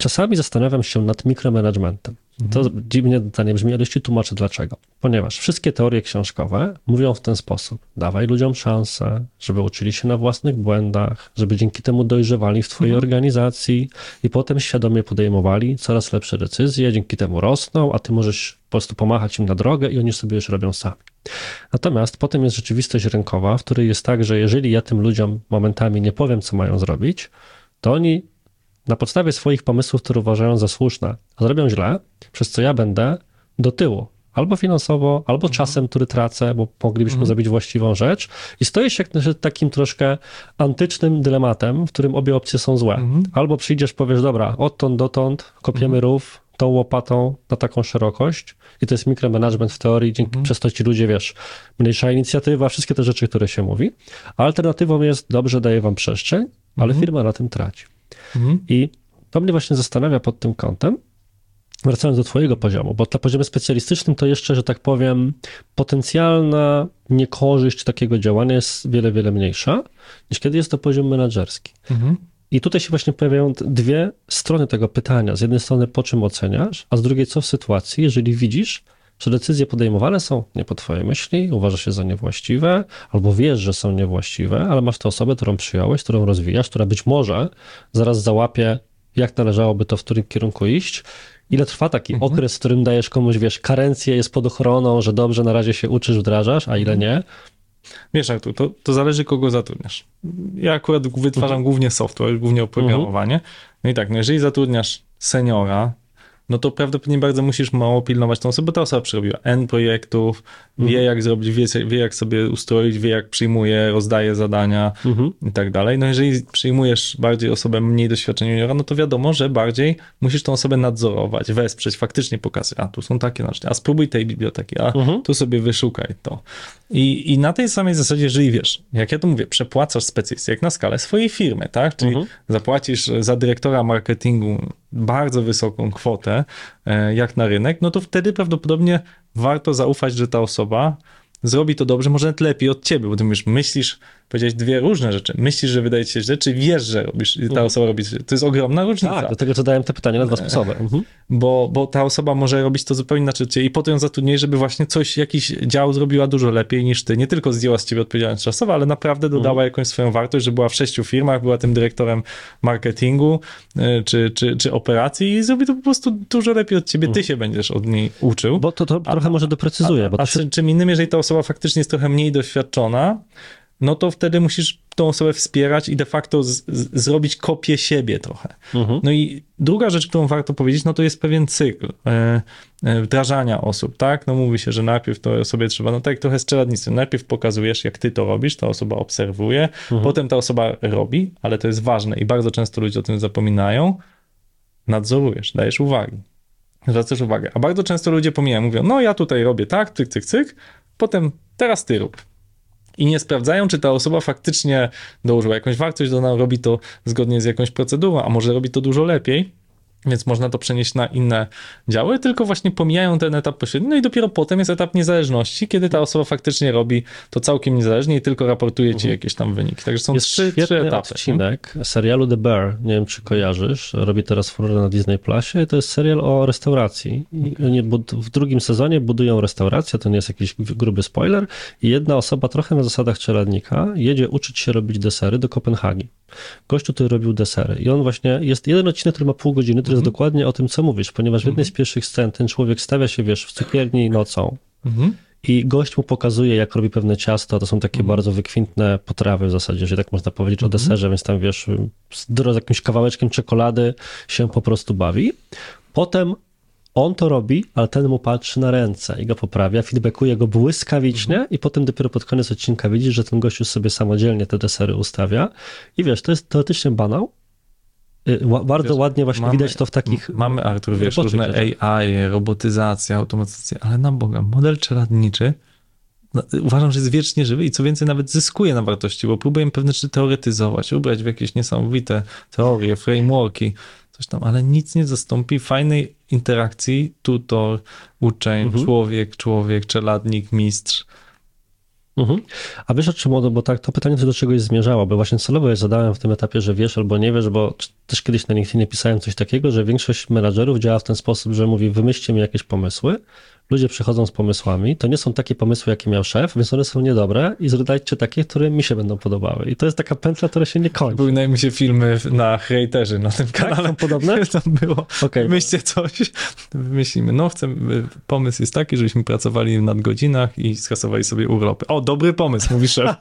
czasami zastanawiam się nad mikromanagementem. To dziwnie zdanie brzmi, ale już ci tłumaczę dlaczego. Ponieważ wszystkie teorie książkowe mówią w ten sposób. Dawaj ludziom szansę, żeby uczyli się na własnych błędach, żeby dzięki temu dojrzewali w twojej organizacji i potem świadomie podejmowali coraz lepsze decyzje, dzięki temu rosną, a ty możesz po prostu pomachać im na drogę i oni sobie już robią sami. Natomiast potem jest rzeczywistość rynkowa, w której jest tak, że jeżeli ja tym ludziom momentami nie powiem, co mają zrobić, to oni na podstawie swoich pomysłów, które uważają za słuszne, zrobią źle, przez co ja będę do tyłu. Albo finansowo, albo czasem, który tracę, bo moglibyśmy zrobić właściwą rzecz. I stoję się przed takim troszkę antycznym dylematem, w którym obie opcje są złe. Albo przyjdziesz, powiesz, dobra, odtąd dotąd, kopiemy rów tą łopatą na taką szerokość i to jest mikromanagement w teorii, przez to ci ludzie, wiesz, mniejsza inicjatywa, wszystkie te rzeczy, które się mówi. A alternatywą jest, dobrze, daję wam przestrzeń, ale firma na tym traci. I to mnie właśnie zastanawia pod tym kątem, wracając do twojego poziomu, bo na poziomie specjalistycznym to jeszcze, że tak powiem, potencjalna niekorzyść takiego działania jest wiele, wiele mniejsza, niż kiedy jest to poziom menedżerski. I tutaj się właśnie pojawiają dwie strony tego pytania. Z jednej strony, po czym oceniasz, a z drugiej, co w sytuacji, jeżeli widzisz, że decyzje podejmowane są nie po twojej myśli, uważasz je za niewłaściwe, albo wiesz, że są niewłaściwe, ale masz tę osobę, którą przyjąłeś, którą rozwijasz, która być może zaraz załapie, jak należałoby to w którym kierunku iść. Ile trwa taki okres, w którym dajesz komuś, wiesz, karencję, jest pod ochroną, że dobrze, na razie się uczysz, wdrażasz, a ile nie? Wiesz, Artur, to zależy, kogo zatrudniasz. Ja akurat wytwarzam głównie software, głównie oprogramowanie. No i tak, no jeżeli zatrudniasz seniora, no to prawdopodobnie bardzo musisz mało pilnować tą osobę, bo ta osoba przerobiła N projektów, wie jak zrobić, wie jak sobie ustroić, wie jak przyjmuje, rozdaje zadania i tak dalej. No jeżeli przyjmujesz bardziej osobę mniej doświadczoną juniora, no to wiadomo, że bardziej musisz tą osobę nadzorować, wesprzeć, faktycznie pokazać, a tu są takie narzędzia, a spróbuj tej biblioteki, a tu sobie wyszukaj to. I na tej samej zasadzie, jeżeli wiesz, jak ja to mówię, przepłacasz specjalistę, jak na skalę swojej firmy, tak? Czyli zapłacisz za dyrektora marketingu bardzo wysoką kwotę, jak na rynek, no to wtedy prawdopodobnie warto zaufać, że ta osoba zrobi to dobrze, może nawet lepiej od ciebie, bo ty już myślisz, powiedziałeś dwie różne rzeczy. Myślisz, że wydaje ci się źle, czy wiesz, że ta osoba robi źle. To jest ogromna różnica. Tak, dlatego zadałem te pytania na dwa sposoby. Bo ta osoba może robić to zupełnie inaczej od ciebie i potem ją zatrudnisz, żeby właśnie coś, jakiś dział zrobiła dużo lepiej niż ty. Nie tylko zdjęła z ciebie odpowiedzialność czasową, ale naprawdę dodała jakąś swoją wartość, że była w 6 firmach, była tym dyrektorem marketingu czy operacji i zrobi to po prostu dużo lepiej od ciebie. Ty się będziesz od niej uczył. Bo to trochę może doprecyzuję. Czym innym, jeżeli ta osoba faktycznie jest trochę mniej doświadczona, no to wtedy musisz tą osobę wspierać i de facto zrobić kopię siebie trochę. No i druga rzecz, którą warto powiedzieć, no to jest pewien cykl wdrażania osób, tak? No mówi się, że najpierw to sobie trzeba, no tak jak trochę z czeladnictwem, najpierw pokazujesz, jak ty to robisz, ta osoba obserwuje, potem ta osoba robi, ale to jest ważne i bardzo często ludzie o tym zapominają, nadzorujesz, dajesz uwagi. Zwracasz uwagę. A bardzo często ludzie pomijają, mówią, no ja tutaj robię tak, cyk, cyk, cyk, potem teraz ty rób. I nie sprawdzają, czy ta osoba faktycznie dołożyła jakąś wartość, robi to zgodnie z jakąś procedurą, a może robi to dużo lepiej, więc można to przenieść na inne działy, tylko właśnie pomijają ten etap pośredni. No i dopiero potem jest etap niezależności, kiedy ta osoba faktycznie robi to całkiem niezależnie i tylko raportuje ci jakieś tam wyniki. Także są trzy etapy. Odcinek serialu The Bear, nie wiem czy kojarzysz, robi teraz furorę na Disney Plusie, to jest serial o restauracji. I oni w drugim sezonie budują restaurację, to nie jest jakiś gruby spoiler, i jedna osoba trochę na zasadach czeladnika jedzie uczyć się robić desery do Kopenhagi. Gościu, który robił desery. I on właśnie, jest jeden odcinek, który ma pół godziny, który jest dokładnie o tym, co mówisz, ponieważ w jednej z pierwszych scen ten człowiek stawia się, wiesz, w cukierni nocą i gość mu pokazuje, jak robi pewne ciasto, to są takie bardzo wykwintne potrawy w zasadzie, że tak można powiedzieć o deserze, więc tam, wiesz, z jakimś kawałeczkiem czekolady się po prostu bawi. Potem on to robi, ale ten mu patrzy na ręce i go poprawia, feedbackuje go błyskawicznie i potem dopiero pod koniec odcinka widzisz, że ten gościu sobie samodzielnie te desery ustawia. I wiesz, to jest teoretycznie banał. Bardzo ładnie właśnie widać to w takich... Mamy, Artur, wiesz, różne AI, robotyzacja, automatyzacja, ale na Boga, model czeladniczy uważam, że jest wiecznie żywy i co więcej nawet zyskuje na wartości, bo próbujemy pewne rzeczy teoretyzować, ubrać w jakieś niesamowite teorie, frameworki, coś tam, ale nic nie zastąpi fajnej interakcji, tutor, uczeń, człowiek, czeladnik, mistrz. A wiesz o czym, bo tak, to pytanie do czegoś zmierzało, bo właśnie celowo je zadałem w tym etapie, że wiesz albo nie wiesz, bo też kiedyś na LinkedInie pisałem coś takiego, że większość menadżerów działa w ten sposób, że mówi, wymyślcie mi jakieś pomysły, ludzie przychodzą z pomysłami, to nie są takie pomysły, jakie miał szef, więc one są niedobre i znajdźcie takie, które mi się będą podobały. I to jest taka pętla, która się nie kończy. Wydaje mi się filmy na hejterzy na tym kanale. Są podobne? Tam było. Okay. Wymyślcie coś, wymyślimy. No pomysł jest taki, żebyśmy pracowali w nadgodzinach i skasowali sobie urlopy. O, dobry pomysł, mówi szef.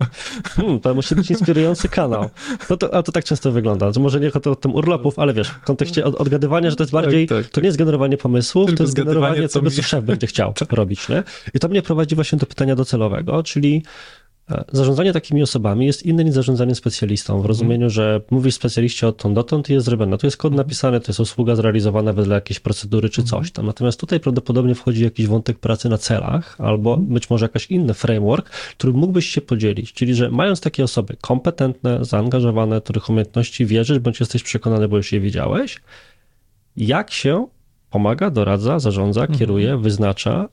To musi być inspirujący kanał. A to tak często wygląda. To może nie o tym urlopów, ale wiesz, w kontekście odgadywania, że to jest bardziej, to nie jest generowanie pomysłów, tylko to jest generowanie tego, co szef będzie chciał robić. Nie? I to mnie prowadzi właśnie do pytania docelowego, czyli zarządzanie takimi osobami jest inne niż zarządzanie specjalistą, w rozumieniu, że mówisz specjaliście odtąd dotąd i jest zrobione. Tu jest kod napisany, to jest usługa zrealizowana wedle jakiejś procedury czy coś tam. Natomiast tutaj prawdopodobnie wchodzi jakiś wątek pracy na celach albo być może jakiś inny framework, którym mógłbyś się podzielić. Czyli, że mając takie osoby kompetentne, zaangażowane, których umiejętności wierzysz, bądź jesteś przekonany, bo już je widziałeś, jak się pomaga, doradza, zarządza, kieruje, wyznacza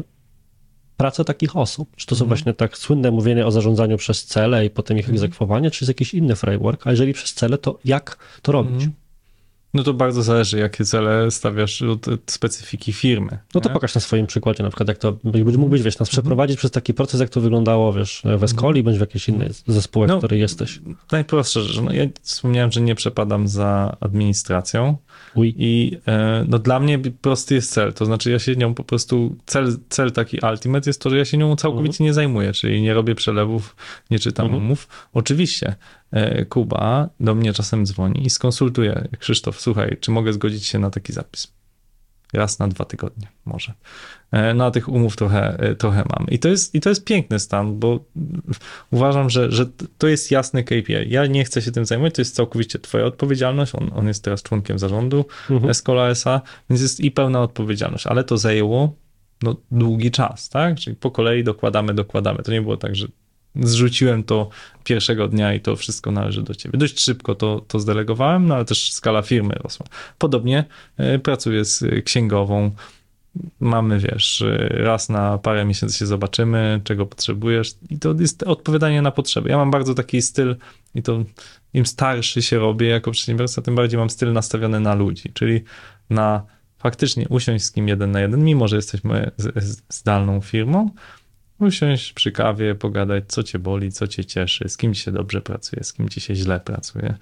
pracę takich osób. Czy to są właśnie tak słynne mówienie o zarządzaniu przez cele i potem ich egzekwowanie, czy jest jakiś inny framework, a jeżeli przez cele, to jak to robić? No to bardzo zależy, jakie cele stawiasz od specyfiki firmy. No to pokaż na swoim przykładzie, na przykład jak to mógłbyś, wiesz, nas przeprowadzić przez taki proces, jak to wyglądało, wiesz, w Escoli bądź w jakiejś innej zespół, w której jesteś. Najprostsze rzecz. No, ja wspomniałem, że nie przepadam za administracją i no, dla mnie prosty jest cel, to znaczy ja się nią po prostu, cel taki ultimate jest to, że ja się nią całkowicie nie zajmuję, czyli nie robię przelewów, nie czytam umów. Oczywiście Kuba do mnie czasem dzwoni i skonsultuje, Krzysztof, słuchaj, czy mogę zgodzić się na taki zapis? Raz na 2 tygodnie może. No a tych umów trochę mam. I to jest piękny stan, bo uważam, że to jest jasny KPI. Ja nie chcę się tym zajmować, to jest całkowicie twoja odpowiedzialność. On jest teraz członkiem zarządu Escola S.A., więc jest i pełna odpowiedzialność, ale to zajęło długi czas, tak? Czyli po kolei dokładamy. To nie było tak, że zrzuciłem to pierwszego dnia i to wszystko należy do ciebie. Dość szybko to zdelegowałem, no ale też skala firmy rosła. Podobnie pracuję z księgową. Mamy, wiesz, raz na parę miesięcy się zobaczymy, czego potrzebujesz i to jest odpowiadanie na potrzeby. Ja mam bardzo taki styl i to im starszy się robię jako przedsiębiorca, tym bardziej mam styl nastawiony na ludzi, czyli na faktycznie usiąść z kim 1 na 1, mimo że jesteśmy zdalną firmą, usiąść przy kawie, pogadać, co cię boli, co cię cieszy, z kim ci się dobrze pracuje, z kim ci się źle pracuje.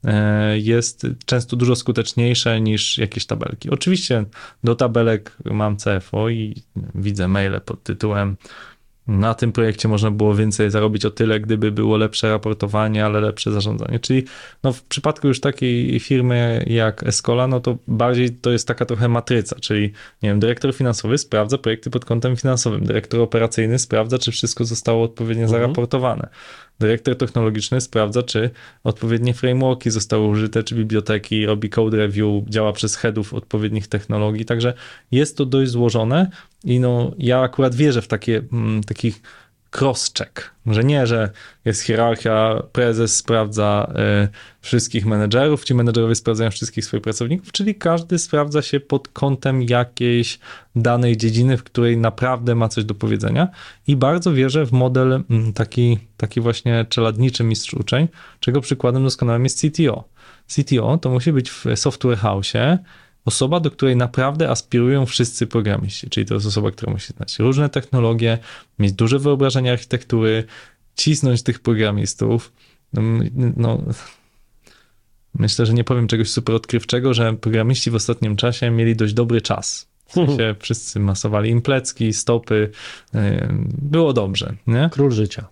Jest często dużo skuteczniejsze niż jakieś tabelki. Oczywiście do tabelek mam CFO i widzę maile pod tytułem na tym projekcie można było więcej zarobić o tyle, gdyby było lepsze raportowanie, ale lepsze zarządzanie. Czyli no, w przypadku już takiej firmy jak Escola, no to bardziej to jest taka trochę matryca, czyli nie wiem, dyrektor finansowy sprawdza projekty pod kątem finansowym, dyrektor operacyjny sprawdza, czy wszystko zostało odpowiednio zaraportowane. Dyrektor technologiczny sprawdza, czy odpowiednie frameworki zostały użyte, czy biblioteki, robi code review, działa przez headów odpowiednich technologii, także jest to dość złożone i no, ja akurat wierzę w takich cross-check, że nie, że jest hierarchia, prezes sprawdza wszystkich menedżerów, ci menedżerowie sprawdzają wszystkich swoich pracowników, czyli każdy sprawdza się pod kątem jakiejś danej dziedziny, w której naprawdę ma coś do powiedzenia i bardzo wierzę w model taki właśnie czeladniczy mistrz uczeń, czego przykładem doskonałym jest CTO. CTO to musi być w software house'ie osoba, do której naprawdę aspirują wszyscy programiści, czyli to jest osoba, która musi znać różne technologie, mieć duże wyobrażenie architektury, cisnąć tych programistów. No, myślę, że nie powiem czegoś super odkrywczego, że programiści w ostatnim czasie mieli dość dobry czas. W sensie wszyscy masowali im plecki, stopy, było dobrze, nie? Król życia.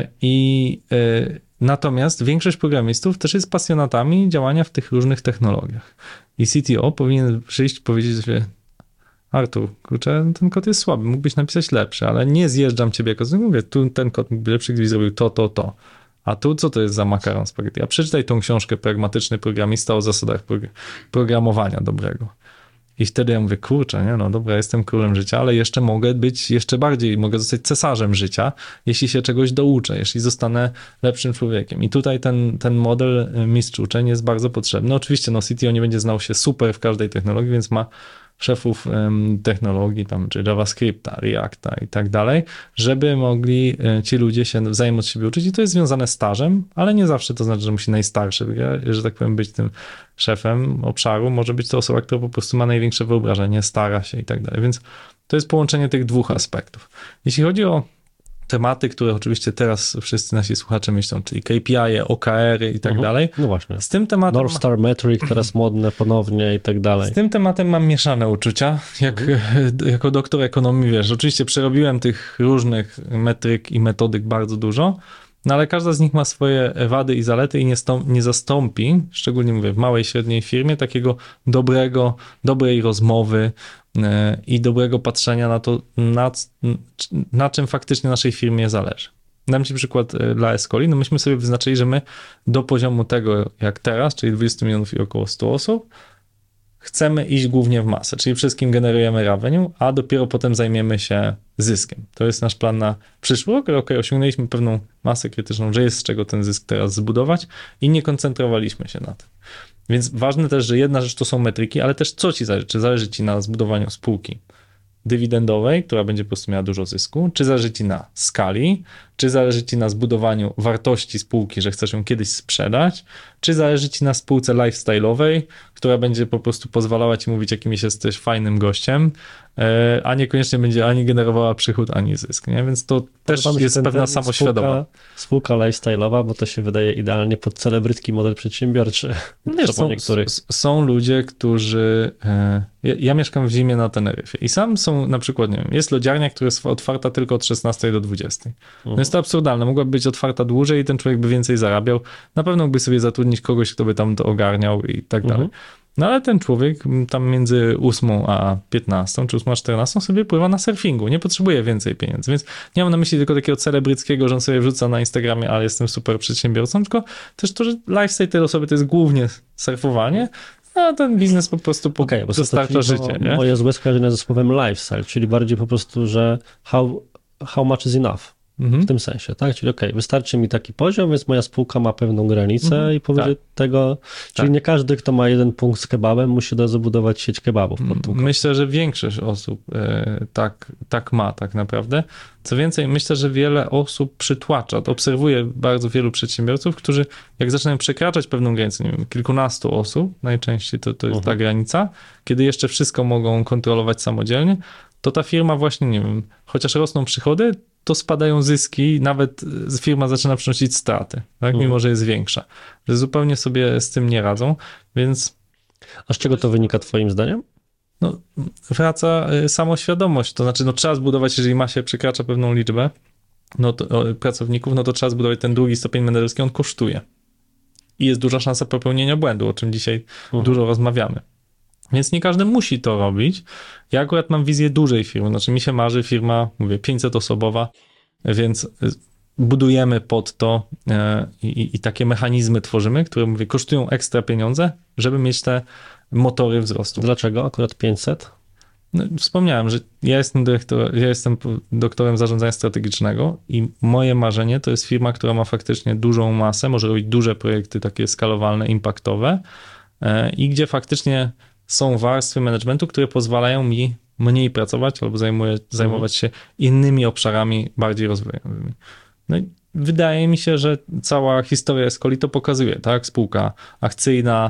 Natomiast większość programistów też jest pasjonatami działania w tych różnych technologiach. I CTO powinien przyjść i powiedzieć, że Artur, kurczę, ten kod jest słaby, mógłbyś napisać lepszy, ale nie zjeżdżam ciebie jako mówię, tu ten kod mógłby lepszy, gdybyś zrobił to. A tu co to jest za makaron spaghetti? A przeczytaj tą książkę Pragmatyczny programista o zasadach programowania dobrego. I wtedy ja mówię, kurczę, nie, no dobra, jestem królem życia, ale jeszcze mogę być jeszcze bardziej, mogę zostać cesarzem życia, jeśli się czegoś douczę, jeśli zostanę lepszym człowiekiem. I tutaj ten model mistrz uczeń jest bardzo potrzebny. Oczywiście CTO nie będzie znał się super w każdej technologii, więc ma szefów technologii, tam, czy JavaScripta, Reacta i tak dalej, żeby mogli ci ludzie się wzajemnie od siebie uczyć i to jest związane z stażem, ale nie zawsze to znaczy, że musi najstarszy, że tak powiem, być tym szefem obszaru, może być to osoba, która po prostu ma największe wyobrażenie, stara się i tak dalej, więc to jest połączenie tych dwóch aspektów. Jeśli chodzi o tematy, które oczywiście teraz wszyscy nasi słuchacze myślą, czyli KPI, OKR-y i tak dalej. No właśnie. Z tym tematem... North Star Metric teraz modne ponownie i tak dalej. Z tym tematem mam mieszane uczucia. Jako doktor ekonomii, wiesz, oczywiście przerobiłem tych różnych metryk i metodyk bardzo dużo, no ale każda z nich ma swoje wady i zalety i nie zastąpi, szczególnie mówię w małej, średniej firmie, takiego dobrej rozmowy i dobrego patrzenia na to, na czym faktycznie naszej firmie zależy. Dam ci przykład dla Escoli. No myśmy sobie wyznaczyli, że my do poziomu tego jak teraz, czyli 20 milionów i około 100 osób, chcemy iść głównie w masę, czyli wszystkim generujemy revenue, a dopiero potem zajmiemy się zyskiem. To jest nasz plan na przyszły rok. Okej, osiągnęliśmy pewną masę krytyczną, że jest z czego ten zysk teraz zbudować i nie koncentrowaliśmy się na tym. Więc ważne też, że jedna rzecz to są metryki, ale też co ci zależy? Czy zależy ci na zbudowaniu spółki dywidendowej, która będzie po prostu miała dużo zysku, czy zależy ci na skali, czy zależy ci na zbudowaniu wartości spółki, że chcesz ją kiedyś sprzedać, czy zależy ci na spółce lifestyle'owej, która będzie po prostu pozwalała ci mówić, jakim jesteś fajnym gościem, a niekoniecznie będzie ani generowała przychód, ani zysk, nie? Więc to też jest pewna samoświadoma. Spółka lifestyle'owa, bo to się wydaje idealnie pod celebrycki model przedsiębiorczy. Wiesz, są ludzie, którzy... Ja mieszkam w zimie na Teneryfie i sam są na przykład, nie wiem, jest lodziarnia, która jest otwarta tylko od 16 do 20. No jest to absurdalne, mogłaby być otwarta dłużej i ten człowiek by więcej zarabiał. Na pewno mógłby sobie zatrudnić kogoś, kto by tam to ogarniał i tak dalej. No ale ten człowiek tam między 8 a 15 czy 8 a 14 sobie pływa na surfingu, nie potrzebuje więcej pieniędzy, więc nie mam na myśli tylko takiego celebryckiego, że on sobie wrzuca na Instagramie, ale jestem super przedsiębiorcą, tylko też to, że lifestyle tej osoby to jest głównie surfowanie, a ten biznes po prostu dostarcza życie. Nie? Moje złe skojarzenie ze słowem lifestyle, czyli bardziej po prostu, że how much is enough. W tym sensie, tak? Czyli wystarczy mi taki poziom, więc moja spółka ma pewną granicę i powyżej tego, czyli nie każdy, kto ma jeden punkt z kebabem, musi zabudować sieć kebabów. Myślę, że większość osób tak ma tak naprawdę. Co więcej, myślę, że wiele osób przytłacza. Obserwuję bardzo wielu przedsiębiorców, którzy jak zaczynają przekraczać pewną granicę, nie wiem, kilkunastu osób, najczęściej to jest ta granica, kiedy jeszcze wszystko mogą kontrolować samodzielnie, to ta firma właśnie, nie wiem, chociaż rosną przychody, to spadają zyski, nawet firma zaczyna przynosić straty, tak? Mimo że jest większa. Że zupełnie sobie z tym nie radzą, więc... A z czego to wynika twoim zdaniem? No, wraca samoświadomość, to znaczy trzeba zbudować, jeżeli ma się przekracza pewną liczbę pracowników, no to trzeba zbudować ten drugi stopień menedżerski, on kosztuje. I jest duża szansa popełnienia błędu, o czym dzisiaj dużo rozmawiamy. Więc nie każdy musi to robić. Ja akurat mam wizję dużej firmy, znaczy mi się marzy firma, mówię, 500-osobowa, więc budujemy pod to i takie mechanizmy tworzymy, które, mówię, kosztują ekstra pieniądze, żeby mieć te motory wzrostu. Dlaczego akurat 500? No, wspomniałem, że ja jestem doktorem zarządzania strategicznego i moje marzenie to jest firma, która ma faktycznie dużą masę, może robić duże projekty takie skalowalne, impaktowe i gdzie faktycznie są warstwy managementu, które pozwalają mi mniej pracować albo zajmować się innymi obszarami bardziej rozwojowymi. No i wydaje mi się, że cała historia Escoli to pokazuje, tak? Spółka akcyjna,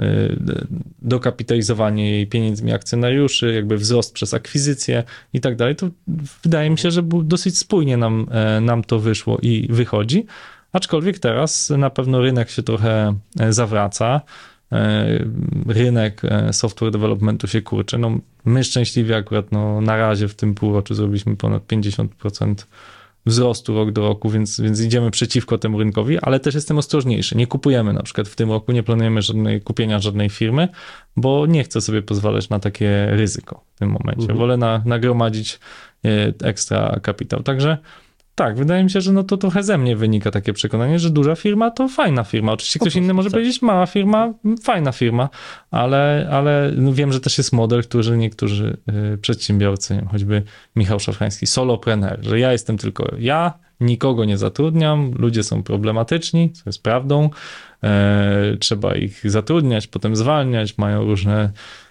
dokapitalizowanie jej pieniędzmi akcjonariuszy, jakby wzrost przez akwizycję i tak dalej. To wydaje mi się, że dosyć spójnie nam to wyszło i wychodzi, aczkolwiek teraz na pewno rynek się trochę zawraca. Rynek software developmentu się kurczy. No, my szczęśliwie akurat na razie w tym półroczu zrobiliśmy ponad 50% wzrostu rok do roku, więc idziemy przeciwko temu rynkowi, ale też jestem ostrożniejszy. Nie kupujemy na przykład w tym roku, nie planujemy kupienia żadnej firmy, bo nie chcę sobie pozwalać na takie ryzyko w tym momencie. Wolę nagromadzić ekstra kapitał. Także tak, wydaje mi się, że to trochę ze mnie wynika takie przekonanie, że duża firma to fajna firma. Oczywiście ktoś inny może powiedzieć mała firma, fajna firma, ale wiem, że też jest model, który niektórzy przedsiębiorcy, nie wiem, choćby Michał Szafrański, solopreneur, że ja jestem tylko ja, nikogo nie zatrudniam, ludzie są problematyczni, co jest prawdą, trzeba ich zatrudniać, potem zwalniać, mają różne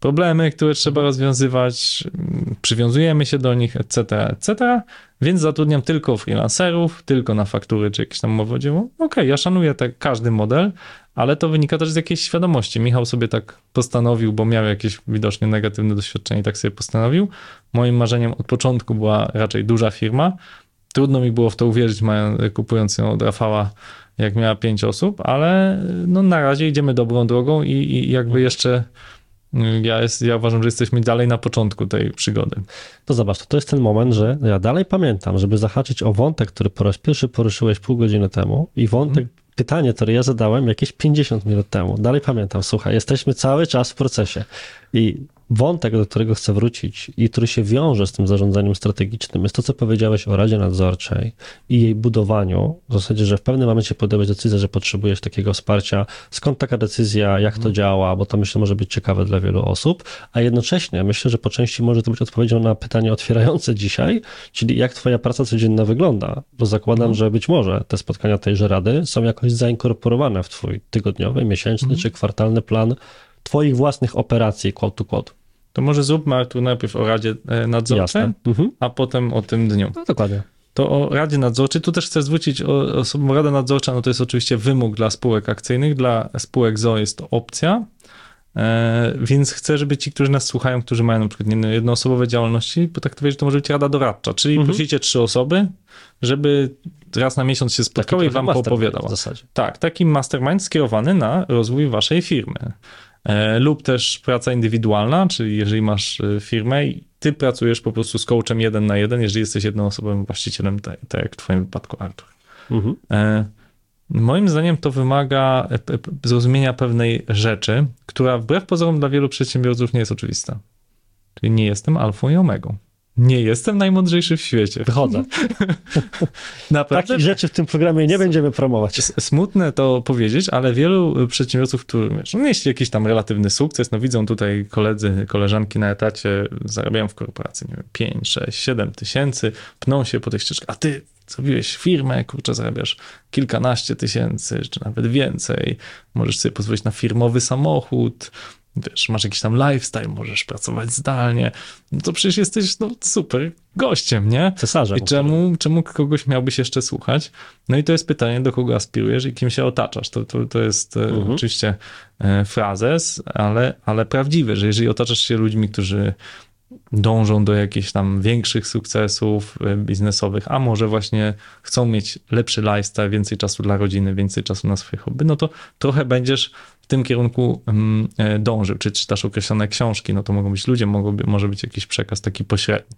problemy, które trzeba rozwiązywać, przywiązujemy się do nich, etc., więc zatrudniam tylko freelancerów, tylko na faktury, czy jakieś tam umowy o dzieło. Okej, ja szanuję każdy model, ale to wynika też z jakiejś świadomości. Michał sobie tak postanowił, bo miał jakieś widocznie negatywne doświadczenie i tak sobie postanowił. Moim marzeniem od początku była raczej duża firma. Trudno mi było w to uwierzyć, kupując ją od Rafała, jak miała 5 osób, ale no na razie idziemy dobrą drogą i jakby jeszcze ja uważam, że jesteśmy dalej na początku tej przygody. To zobacz, to jest ten moment, że ja dalej pamiętam, żeby zahaczyć o wątek, który po raz pierwszy poruszyłeś pół godziny temu i wątek, pytanie, które ja zadałem jakieś 50 minut temu. Dalej pamiętam, słuchaj, jesteśmy cały czas w procesie i wątek, do którego chcę wrócić i który się wiąże z tym zarządzaniem strategicznym, jest to, co powiedziałeś o Radzie Nadzorczej i jej budowaniu, w zasadzie, że w pewnym momencie podjąłeś decyzję, że potrzebujesz takiego wsparcia, skąd taka decyzja, jak to działa, bo to myślę może być ciekawe dla wielu osób, a jednocześnie myślę, że po części może to być odpowiedzią na pytanie otwierające dzisiaj, czyli jak twoja praca codzienna wygląda, bo zakładam, że być może te spotkania tejże Rady są jakoś zainkorporowane w twój tygodniowy, miesięczny czy kwartalny plan twoich własnych operacji, quote to quote. To może zróbmy, Artur, najpierw o Radzie Nadzorczej, a potem o tym dniu. No dokładnie. To o Radzie Nadzorczej, tu też chcę zwrócić osobą, Rada Nadzorcza, no to jest oczywiście wymóg dla spółek akcyjnych, dla spółek ZOO jest to opcja, więc chcę, żeby ci, którzy nas słuchają, którzy mają na przykład jednoosobowe działalności, potraktować, że to może być rada doradcza, czyli prosicie 3 osoby, żeby raz na miesiąc się spotkały i wam poopowiadała. W zasadzie. Tak, taki mastermind skierowany na rozwój waszej firmy. Lub też praca indywidualna, czyli jeżeli masz firmę i ty pracujesz po prostu z coachem 1 na 1, jeżeli jesteś jednoosobowym właścicielem, tak jak w twoim wypadku, Artur. Moim zdaniem to wymaga zrozumienia pewnej rzeczy, która wbrew pozorom dla wielu przedsiębiorców nie jest oczywista. Czyli nie jestem alfą i omegą. Nie jestem najmądrzejszy w świecie. Wychodzę. Naprawdę. Takich rzeczy w tym programie nie będziemy promować. Smutne to powiedzieć, ale wielu przedsiębiorców, którzy mieli jakiś tam relatywny sukces, no widzą tutaj koledzy, koleżanki na etacie, zarabiają w korporacji, nie wiem, 5, 6, 7 tysięcy, pną się po tej ścieżce, a ty zrobiłeś firmę, kurczę, zarabiasz kilkanaście tysięcy, czy nawet więcej, możesz sobie pozwolić na firmowy samochód, wiesz, masz jakiś tam lifestyle, możesz pracować zdalnie, no to przecież jesteś super gościem, nie? Cesarzem. I czemu kogoś miałbyś jeszcze słuchać? No i to jest pytanie, do kogo aspirujesz i kim się otaczasz. To jest oczywiście frazes, ale prawdziwy, że jeżeli otaczasz się ludźmi, którzy dążą do jakichś tam większych sukcesów biznesowych, a może właśnie chcą mieć lepszy lifestyle, więcej czasu dla rodziny, więcej czasu na swoje hobby, no to trochę będziesz w tym kierunku dążył. Czy czytasz określone książki, no to mogą być ludzie, może być jakiś przekaz taki pośredni.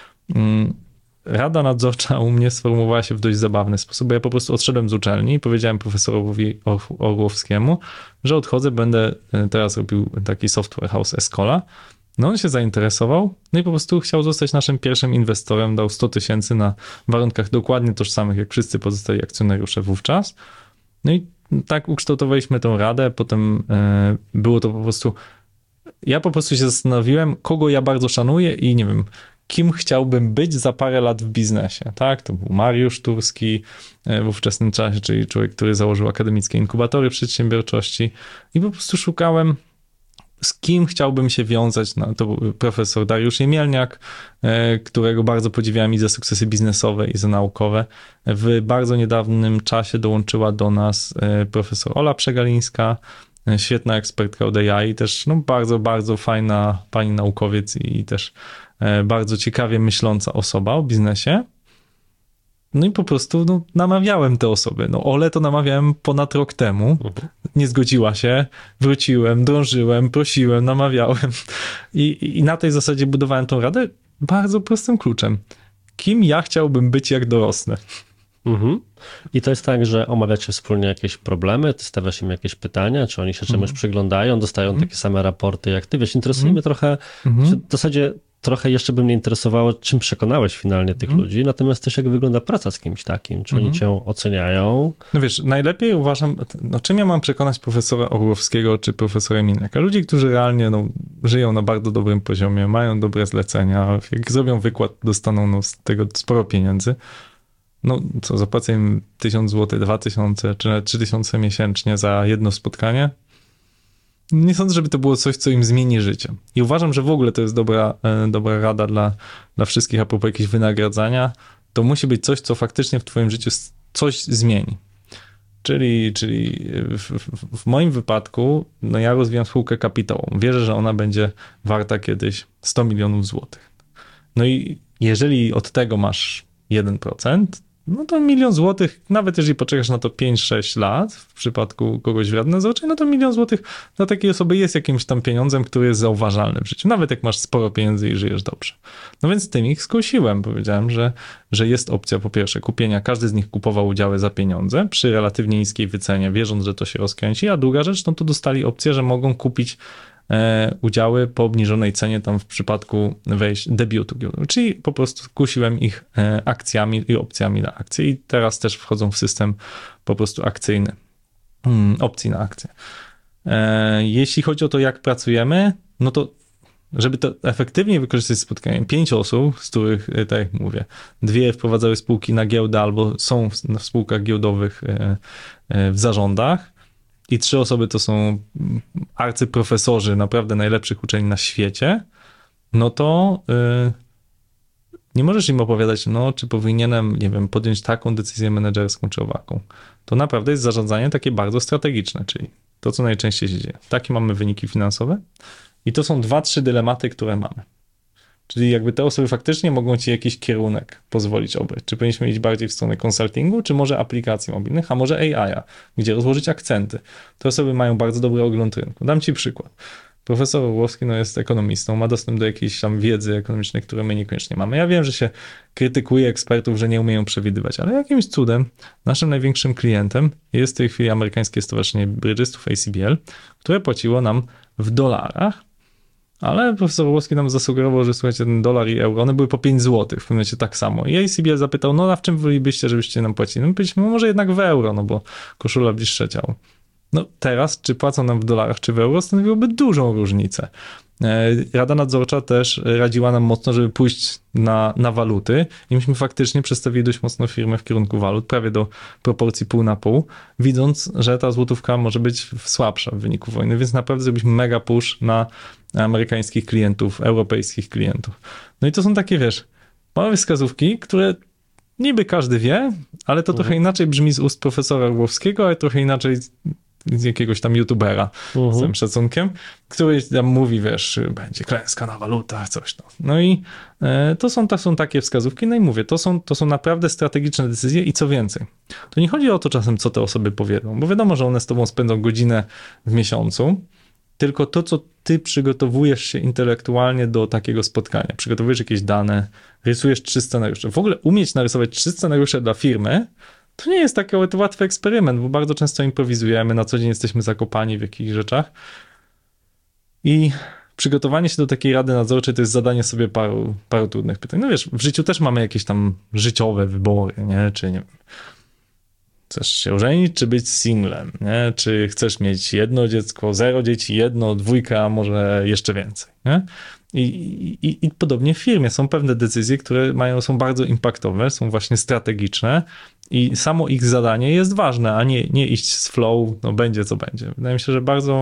Rada nadzorcza u mnie sformułowała się w dość zabawny sposób, bo ja po prostu odszedłem z uczelni i powiedziałem profesorowi Orłowskiemu, że odchodzę, będę teraz robił taki software house Escola. No on się zainteresował, no i po prostu chciał zostać naszym pierwszym inwestorem, dał 100 000 na warunkach dokładnie tożsamych, jak wszyscy pozostali akcjonariusze wówczas. No i tak ukształtowaliśmy tę radę, potem było to po prostu, ja po prostu się zastanowiłem, kogo ja bardzo szanuję i nie wiem, kim chciałbym być za parę lat w biznesie, tak? To był Mariusz Turski w ówczesnym czasie, czyli człowiek, który założył akademickie inkubatory przedsiębiorczości i po prostu szukałem, z kim chciałbym się wiązać. No, to był profesor Dariusz Jemielniak, którego bardzo podziwiałem i za sukcesy biznesowe, i za naukowe. W bardzo niedawnym czasie dołączyła do nas profesor Ola Przegalińska, świetna ekspertka od AI, też no, bardzo, bardzo fajna pani naukowiec i też bardzo ciekawie myśląca osoba o biznesie. No i po prostu namawiałem te osoby. No Ole to namawiałem ponad rok temu. Nie zgodziła się. Wróciłem, drążyłem, prosiłem, namawiałem. I na tej zasadzie budowałem tą radę bardzo prostym kluczem. Kim ja chciałbym być, jak dorosnę? I to jest tak, że omawiacie wspólnie jakieś problemy, ty stawiasz im jakieś pytania, czy oni się czemuś przyglądają, dostają takie same raporty jak ty. Wiesz, interesuje mnie trochę, w zasadzie trochę jeszcze by mnie interesowało, czym przekonałeś finalnie tych ludzi, natomiast też jak wygląda praca z kimś takim, czy oni cię oceniają? No wiesz, najlepiej uważam, czym ja mam przekonać profesora Orłowskiego czy profesora Jemielniaka? Ludzi, którzy realnie żyją na bardzo dobrym poziomie, mają dobre zlecenia, jak zrobią wykład, dostaną z tego sporo pieniędzy. No co, zapłacę im 1000 zł, 2000 czy nawet 3000 miesięcznie za jedno spotkanie? nie sądzę, żeby to było coś, co im zmieni życie. I uważam, że w ogóle to jest dobra rada dla wszystkich a propos jakiegoś wynagradzania. To musi być coś, co faktycznie w twoim życiu coś zmieni. Czyli w moim wypadku, no ja rozwijam spółkę kapitałową. Wierzę, że ona będzie warta kiedyś 100 milionów złotych. No i jeżeli od tego masz 1%, no to 1 milion złotych, nawet jeżeli poczekasz na to 5-6 lat, w przypadku kogoś w radzie nadzorczej, no to 1 milion złotych dla takiej osoby jest jakimś tam pieniądzem, który jest zauważalny w życiu, nawet jak masz sporo pieniędzy i żyjesz dobrze. No więc tym ich skusiłem, powiedziałem, że jest opcja po pierwsze kupienia, każdy z nich kupował udziały za pieniądze przy relatywnie niskiej wycenie, wierząc, że to się rozkręci, a druga rzecz, no to dostali opcję, że mogą kupić udziały po obniżonej cenie tam w przypadku debiutu giełdowego, czyli po prostu kusiłem ich akcjami i opcjami na akcje i teraz też wchodzą w system po prostu akcyjny, opcji na akcje. Jeśli chodzi o to, jak pracujemy, no to żeby to efektywnie wykorzystać spotkanie, 5 osób, z których, tak jak mówię, 2 wprowadzały spółki na giełdę albo są w spółkach giełdowych w zarządach, i 3 osoby to są arcyprofesorzy naprawdę najlepszych uczelni na świecie, no to nie możesz im opowiadać, no czy powinienem, nie wiem, podjąć taką decyzję menedżerską czy owaką. To naprawdę jest zarządzanie takie bardzo strategiczne, czyli to, co najczęściej się dzieje. Takie mamy wyniki finansowe i to są 2-3 dylematy, które mamy. Czyli jakby te osoby faktycznie mogą ci jakiś kierunek pozwolić obrać. Czy powinniśmy iść bardziej w stronę konsultingu, czy może aplikacji mobilnych, a może AI-a, gdzie rozłożyć akcenty. Te osoby mają bardzo dobry ogląd rynku. Dam ci przykład. Profesor Orłowski jest ekonomistą, ma dostęp do jakiejś tam wiedzy ekonomicznej, które my niekoniecznie mamy. Ja wiem, że się krytykuje ekspertów, że nie umieją przewidywać, ale jakimś cudem naszym największym klientem jest w tej chwili amerykańskie Stowarzyszenie Brydżystów ACBL, które płaciło nam w dolarach, ale profesor Orłowski nam zasugerował, że słuchajcie, ten dolar i euro, one były po 5 zł, w pewnym momencie tak samo. I ACBL zapytał, no a w czym wolelibyście, żebyście nam płacili? No my powiedzieliśmy, no może jednak w euro, no bo koszula bliższe ciału. No teraz, czy płacą nam w dolarach, czy w euro, stanowiłoby dużą różnicę. Rada Nadzorcza też radziła nam mocno, żeby pójść na waluty i myśmy faktycznie przestawili dość mocno firmę w kierunku walut, prawie do proporcji pół na pół, widząc, że ta złotówka może być słabsza w wyniku wojny, więc naprawdę zrobiliśmy mega push na amerykańskich klientów, europejskich klientów. No i to są takie, wiesz, małe wskazówki, które niby każdy wie, ale to trochę inaczej brzmi z ust profesora Orłowskiego, ale trochę inaczej z jakiegoś tam youtubera, z tym szacunkiem, który tam mówi, wiesz, będzie klęska na walutach, coś tam. No i to są takie wskazówki, no i mówię, to są naprawdę strategiczne decyzje i co więcej, to nie chodzi o to czasem, co te osoby powiedzą, bo wiadomo, że one z tobą spędzą godzinę w miesiącu, tylko to, co ty przygotowujesz się intelektualnie do takiego spotkania, przygotowujesz jakieś dane, rysujesz 3 scenariusze. W ogóle umieć narysować 3 scenariusze dla firmy, to nie jest taki łatwy eksperyment, bo bardzo często improwizujemy, na co dzień jesteśmy zakopani w jakichś rzeczach i przygotowanie się do takiej rady nadzorczej to jest zadanie sobie paru trudnych pytań. No wiesz, w życiu też mamy jakieś tam życiowe wybory, nie? Czy nie wiem, chcesz się ożenić, czy być singlem, nie? Czy chcesz mieć 1 dziecko, 0 dzieci, 1, 2, a może jeszcze więcej, nie? I podobnie w firmie są pewne decyzje, które są bardzo impaktowe, są właśnie strategiczne i samo ich zadanie jest ważne, a nie iść z flow, no będzie co będzie. Wydaje mi się,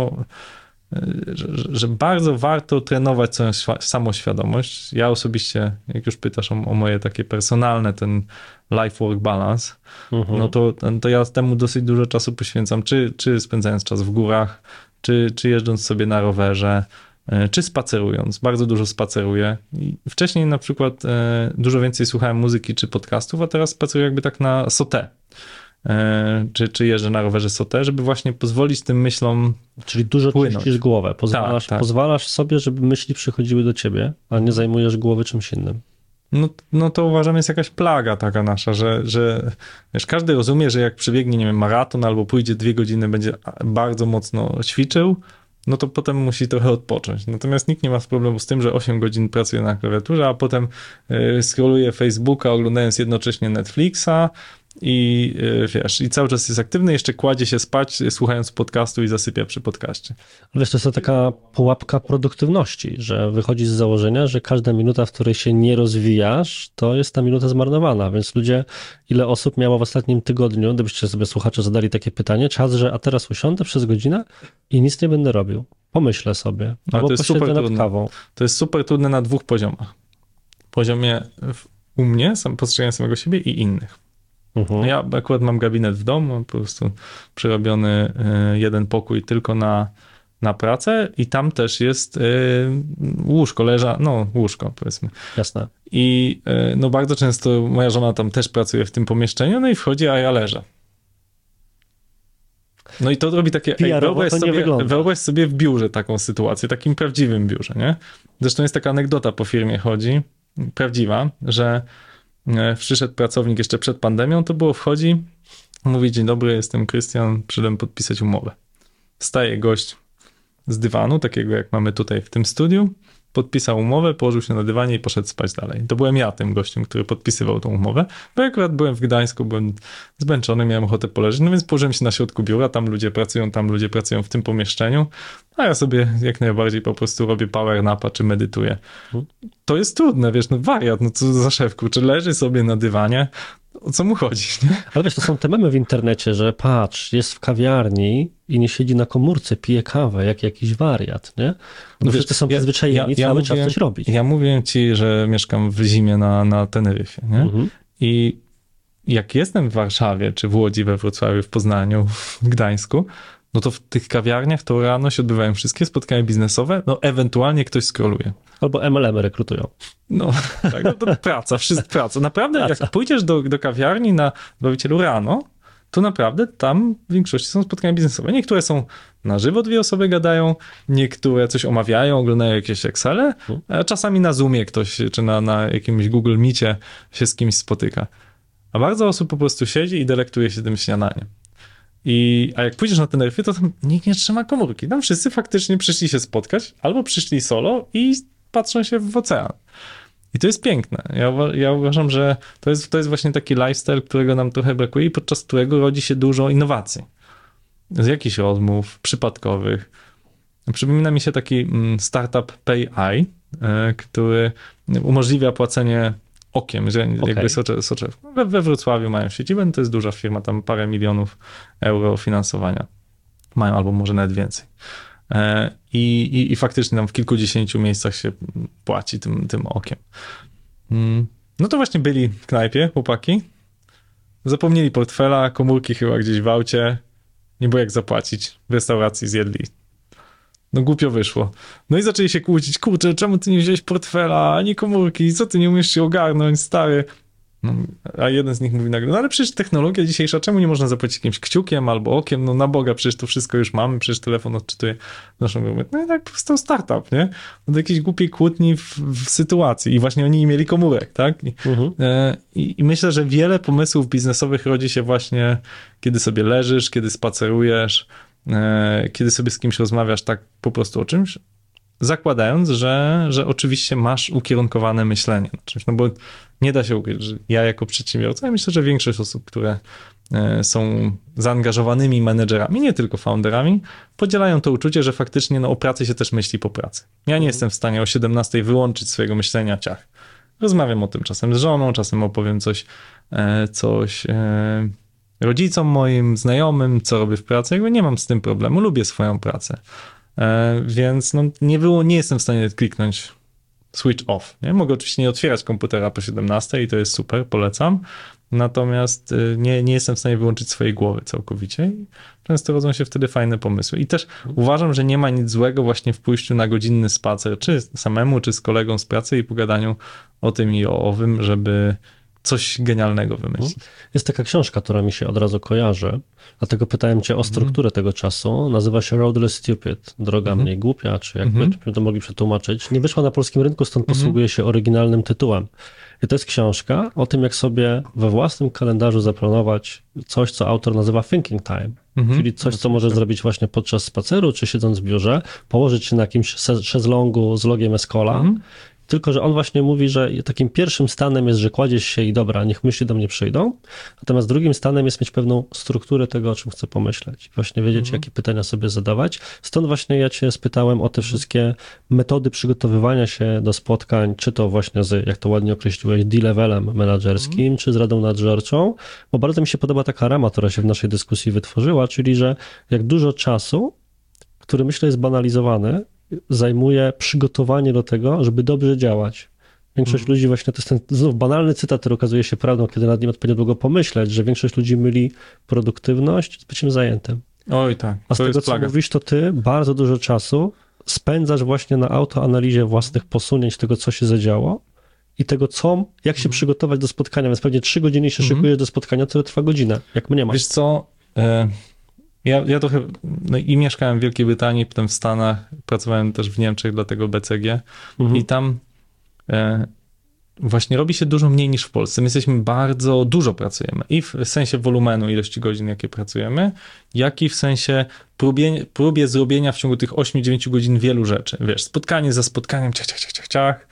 że bardzo warto trenować swoją samoświadomość. Ja osobiście, jak już pytasz o moje takie personalne, ten life-work balance, no to ja temu dosyć dużo czasu poświęcam, czy spędzając czas w górach, czy jeżdżąc sobie na rowerze, czy spacerując. Bardzo dużo spaceruję. I wcześniej na przykład dużo więcej słuchałem muzyki czy podcastów, a teraz spaceruję jakby tak na sauté. Czy jeżdżę na rowerze sauté, żeby właśnie pozwolić tym myślom Czyli dużo czyścisz głowę. Tak. Pozwalasz sobie, żeby myśli przychodziły do ciebie, a nie zajmujesz głowy czymś innym. No to uważam jest jakaś plaga taka nasza, że wiesz, każdy rozumie, że jak przebiegnie, nie wiem, maraton albo pójdzie 2 godziny, będzie bardzo mocno ćwiczył, no to potem musi trochę odpocząć. Natomiast nikt nie ma problemu z tym, że 8 godzin pracuje na klawiaturze, a potem scrolluje Facebooka, oglądając jednocześnie Netflixa i wiesz, i cały czas jest aktywny, jeszcze kładzie się spać, słuchając podcastu i zasypia przy podcaście. Wiesz, to jest taka pułapka produktywności, że wychodzi z założenia, że każda minuta, w której się nie rozwijasz, to jest ta minuta zmarnowana, więc ludzie, ile osób miało w ostatnim tygodniu, gdybyście sobie słuchacze zadali takie pytanie, czas, że a teraz usiądę przez godzinę i nic nie będę robił. pomyślę sobie, Ale albo to jest posiedzę super nad trudne. kawą. To jest super trudne na 2 poziomach. Poziomie u mnie, postrzegania samego siebie i innych. Ja akurat mam gabinet w domu, mam po prostu przerobiony jeden pokój tylko na pracę i tam też jest łóżko, łóżko powiedzmy. Jasne. I no bardzo często moja żona tam też pracuje w tym pomieszczeniu, no i wchodzi, a ja leżę. No i to robi takie, wyobraź sobie w biurze taką sytuację, takim prawdziwym biurze, nie? Zresztą jest taka anegdota po firmie chodzi, prawdziwa, że przyszedł pracownik jeszcze przed pandemią, to było wchodzi, mówi: dzień dobry, jestem Krystian, przyszedłem podpisać umowę. Wstaje gość z dywanu, takiego jak mamy tutaj w tym studiu, podpisał umowę, położył się na dywanie i poszedł spać dalej. To byłem ja tym gościem, który podpisywał tą umowę, bo akurat byłem w Gdańsku, byłem zmęczony, miałem ochotę poleżeć, no więc położyłem się na środku biura, tam ludzie pracują w tym pomieszczeniu, a ja sobie jak najbardziej po prostu robię power napa czy medytuję. To jest trudne, wiesz, no wariat, no co za szef, kurczę, leży sobie na dywanie, o co mu chodzi, nie? Ale wiesz, to są te memy w internecie, że patrz, jest w kawiarni i nie siedzi na komórce, pije kawę, jak jakiś wariat, nie? No wszyscy są przyzwyczajeni, cały czas coś robić. Ja mówię ci, że mieszkam w zimie na Teneryfie, nie? I jak jestem w Warszawie, czy w Łodzi, we Wrocławiu, w Poznaniu, w Gdańsku, no to w tych kawiarniach to rano się odbywają wszystkie spotkania biznesowe, no ewentualnie ktoś scrolluje. Albo MLM-y rekrutują. No, tak, no to praca. Naprawdę, jak pójdziesz do kawiarni na bawicielu rano, to naprawdę tam w większości są spotkania biznesowe. Niektóre są na żywo, 2 osoby gadają, niektóre coś omawiają, oglądają jakieś Excele, a czasami na Zoomie ktoś, czy na jakimś Google Meetie się z kimś spotyka. A bardzo osób po prostu siedzi i delektuje się tym śniadaniem. A jak pójdziesz na Teneryfie, to tam nikt nie trzyma komórki. Tam wszyscy faktycznie przyszli się spotkać, albo przyszli solo i patrzą się w ocean. I to jest piękne. Ja uważam, że to jest właśnie taki lifestyle, którego nam trochę brakuje i podczas którego rodzi się dużo innowacji. Z jakichś rozmów przypadkowych. Przypomina mi się taki startup PayEye, który umożliwia płacenie okiem, że jakby Soczewka. We Wrocławiu mają siedzibę, to jest duża firma, tam parę milionów euro finansowania mają, albo może nawet więcej. I faktycznie tam w kilkudziesięciu miejscach się płaci tym okiem. No to właśnie byli w knajpie, chłopaki, zapomnieli portfela, komórki chyba gdzieś w aucie, nie było jak zapłacić, w restauracji zjedli. No głupio wyszło. No i zaczęli się kłócić: kurczę, czemu ty nie wziąłeś portfela, ani komórki, co ty nie umiesz się ogarnąć, stary? No, a jeden z nich mówi nagle: no ale przecież technologia dzisiejsza, czemu nie można zapłacić jakimś kciukiem albo okiem? No na Boga, przecież to wszystko już mamy, przecież telefon odczytuje naszą grupę. No i tak powstał startup, nie? Od jakiejś głupiej kłótni w sytuacji i właśnie oni nie mieli komórek, tak? I myślę, że wiele pomysłów biznesowych rodzi się właśnie, kiedy sobie leżysz, kiedy spacerujesz, kiedy sobie z kimś rozmawiasz tak po prostu o czymś, zakładając, że oczywiście masz ukierunkowane myślenie na czymś, no bo nie da się ukryć, że ja jako przedsiębiorca, ja myślę, że większość osób, które są zaangażowanymi menedżerami, nie tylko founderami, podzielają to uczucie, że faktycznie o pracy się też myśli po pracy. Ja nie jestem w stanie o 17 wyłączyć swojego myślenia, Rozmawiam o tym czasem z żoną, czasem opowiem coś rodzicom moim, znajomym, co robię w pracy, jakby nie mam z tym problemu, lubię swoją pracę. Więc nie jestem w stanie kliknąć switch off. Nie? Mogę oczywiście nie otwierać komputera po 17 i to jest super, polecam. Natomiast nie jestem w stanie wyłączyć swojej głowy całkowicie i często rodzą się wtedy fajne pomysły. I też uważam, że nie ma nic złego właśnie w pójściu na godzinny spacer, czy samemu, czy z kolegą z pracy i pogadaniu o tym i o owym, żeby coś genialnego wymyślić. Jest taka książka, która mi się od razu kojarzy, dlatego pytałem cię o strukturę tego czasu. Nazywa się Roadless Stupid, droga mniej głupia, czy jakby to mogli przetłumaczyć. Nie wyszła na polskim rynku, stąd posługuje się oryginalnym tytułem. I to jest książka o tym, jak sobie we własnym kalendarzu zaplanować coś, co autor nazywa thinking time, czyli coś, co możesz zrobić właśnie podczas spaceru, czy siedząc w biurze, położyć się na jakimś szezlongu z logiem Escola. Tylko że on właśnie mówi, że takim pierwszym stanem jest, że kładziesz się i dobra, niech myśli do mnie przyjdą, natomiast drugim stanem jest mieć pewną strukturę tego, o czym chcę pomyśleć. Właśnie wiedzieć, jakie pytania sobie zadawać. Stąd właśnie ja cię spytałem o te wszystkie metody przygotowywania się do spotkań, czy to właśnie z, jak to ładnie określiłeś, D-levelem menedżerskim, czy z radą nadzorczą, bo bardzo mi się podoba taka rama, która się w naszej dyskusji wytworzyła, czyli że jak dużo czasu który myślę jest banalizowany, zajmuje przygotowanie do tego, żeby dobrze działać. Większość ludzi właśnie, to jest ten znów banalny cytat, który okazuje się prawdą, kiedy nad nim odpowiednio długo pomyśleć, że większość ludzi myli produktywność z byciem zajętym. Oj tak, A z to tego, jest co plaga. mówisz, to ty bardzo dużo czasu spędzasz właśnie na autoanalizie własnych posunięć, tego, co się zadziało i tego, jak się przygotować do spotkania, więc pewnie 3 godziny się szykujesz do spotkania, które trwa godzinę, jak mnie masz. Wiesz co, ja trochę i mieszkałem w Wielkiej Brytanii, potem w Stanach, pracowałem też w Niemczech dla tego BCG i tam właśnie robi się dużo mniej niż w Polsce. My jesteśmy bardzo dużo pracujemy i w sensie wolumenu, ilości godzin, jakie pracujemy, jak i w sensie próbie zrobienia w ciągu tych 8-9 godzin wielu rzeczy. Wiesz, spotkanie za spotkaniem, ciach,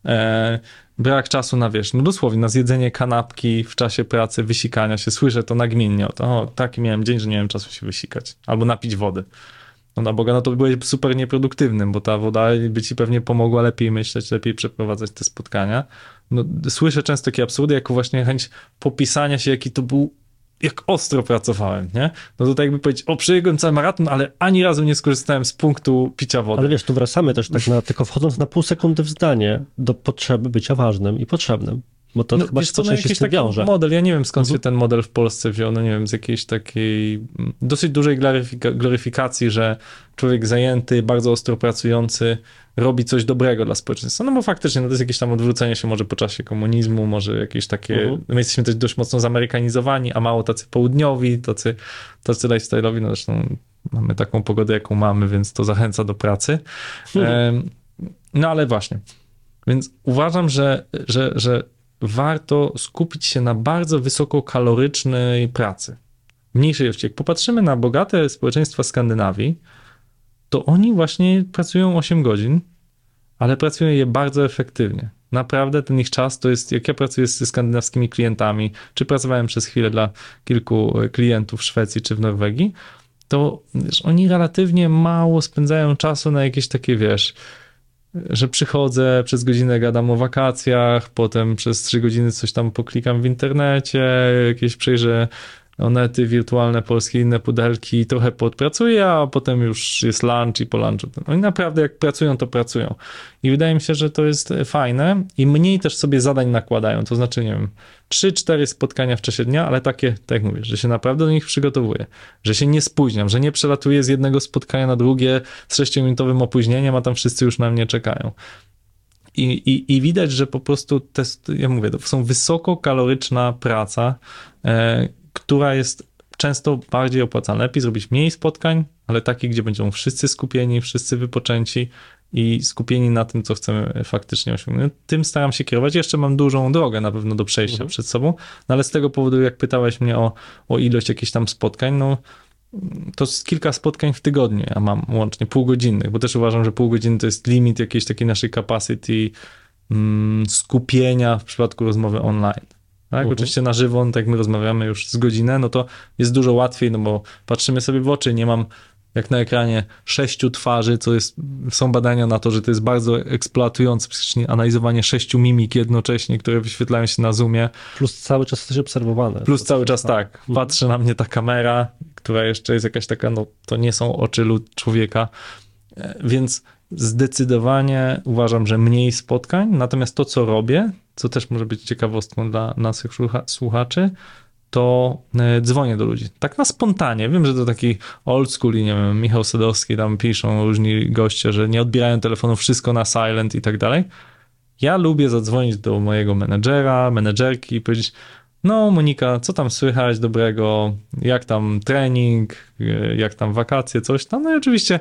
brak czasu na, wiesz, no dosłownie na zjedzenie kanapki w czasie pracy, wysikania się. Słyszę to nagminnie, taki miałem dzień, że nie miałem czasu się wysikać. Albo napić wody. No na Boga, no to byłeś super nieproduktywnym, bo ta woda by ci pewnie pomogła lepiej myśleć, lepiej przeprowadzać te spotkania. No, słyszę często takie absurdy, jako właśnie chęć popisania się, jaki to był, jak ostro pracowałem, nie? No to tak jakby powiedzieć, przebiegłem cały maraton, ale ani razu nie skorzystałem z punktu picia wody. Ale wiesz, tu wracamy też tak tylko wchodząc na pół sekundy w zdanie do potrzeby bycia ważnym i potrzebnym. Bo to chyba się z tym wiąże. Model, ja nie wiem skąd się ten model w Polsce wziął, no nie wiem, z jakiejś takiej dosyć dużej gloryfikacji, że człowiek zajęty, bardzo ostro pracujący robi coś dobrego dla społeczeństwa. No bo faktycznie to jest jakieś tam odwrócenie się może po czasie komunizmu, może jakieś takie, my jesteśmy też dość mocno zamerykanizowani, a mało tacy południowi, tacy lifestyle'owi, no zresztą mamy taką pogodę, jaką mamy, więc to zachęca do pracy. No ale właśnie, więc uważam, że warto skupić się na bardzo wysokokalorycznej pracy. W mniejszej ilości. Jak popatrzymy na bogate społeczeństwa Skandynawii, to oni właśnie pracują 8 godzin, ale pracują je bardzo efektywnie. Naprawdę ten ich czas to jest, jak ja pracuję ze skandynawskimi klientami, czy pracowałem przez chwilę dla kilku klientów w Szwecji czy w Norwegii, to wiesz, oni relatywnie mało spędzają czasu na jakieś takie, wiesz, że przychodzę, przez godzinę gadam o wakacjach, potem przez 3 godziny coś tam poklikam w internecie, jakieś przejrzę Onety, wirtualne polskie, inne pudelki, trochę podpracuję, a potem już jest lunch i po lunchu. Oni naprawdę jak pracują, to pracują. I wydaje mi się, że to jest fajne i mniej też sobie zadań nakładają, to znaczy, nie wiem, 3-4 spotkania w czasie dnia, ale takie, tak jak mówisz, że się naprawdę do nich przygotowuję, że się nie spóźniam, że nie przelatuję z jednego spotkania na drugie z 6-minutowym opóźnieniem, a tam wszyscy już na mnie czekają. I widać, że po prostu ja mówię, to są wysokokaloryczna praca, która jest często bardziej opłacalna. Lepiej zrobić mniej spotkań, ale takich, gdzie będą wszyscy skupieni, wszyscy wypoczęci i skupieni na tym, co chcemy faktycznie osiągnąć. Tym staram się kierować. Jeszcze mam dużą drogę na pewno do przejścia przed sobą, no ale z tego powodu, jak pytałeś mnie o ilość jakichś tam spotkań, no to jest kilka spotkań w tygodniu, ja mam łącznie półgodzinnych, bo też uważam, że pół godziny to jest limit jakiejś takiej naszej capacity skupienia w przypadku rozmowy online. Tak? Oczywiście na żywo, tak jak my rozmawiamy już z godzinę, no to jest dużo łatwiej, no bo patrzymy sobie w oczy, nie mam jak na ekranie 6 twarzy, są badania na to, że to jest bardzo eksploatujące psychicznie analizowanie 6 mimik jednocześnie, które wyświetlają się na Zoomie. Plus cały czas jesteś obserwowany. Plus cały czas tak, patrzy na mnie ta kamera, która jeszcze jest jakaś taka, no to nie są oczy człowieka, więc zdecydowanie uważam, że mniej spotkań, natomiast to, co robię, co też może być ciekawostką dla naszych słuchaczy, to dzwonię do ludzi. Tak na spontanie. Wiem, że to taki old school i nie wiem, Michał Sadowski, tam piszą różni goście, że nie odbierają telefonu, wszystko na silent i tak dalej. Ja lubię zadzwonić do mojego menedżerki i powiedzieć: no Monika, co tam słychać dobrego, jak tam trening, jak tam wakacje, coś tam. No i oczywiście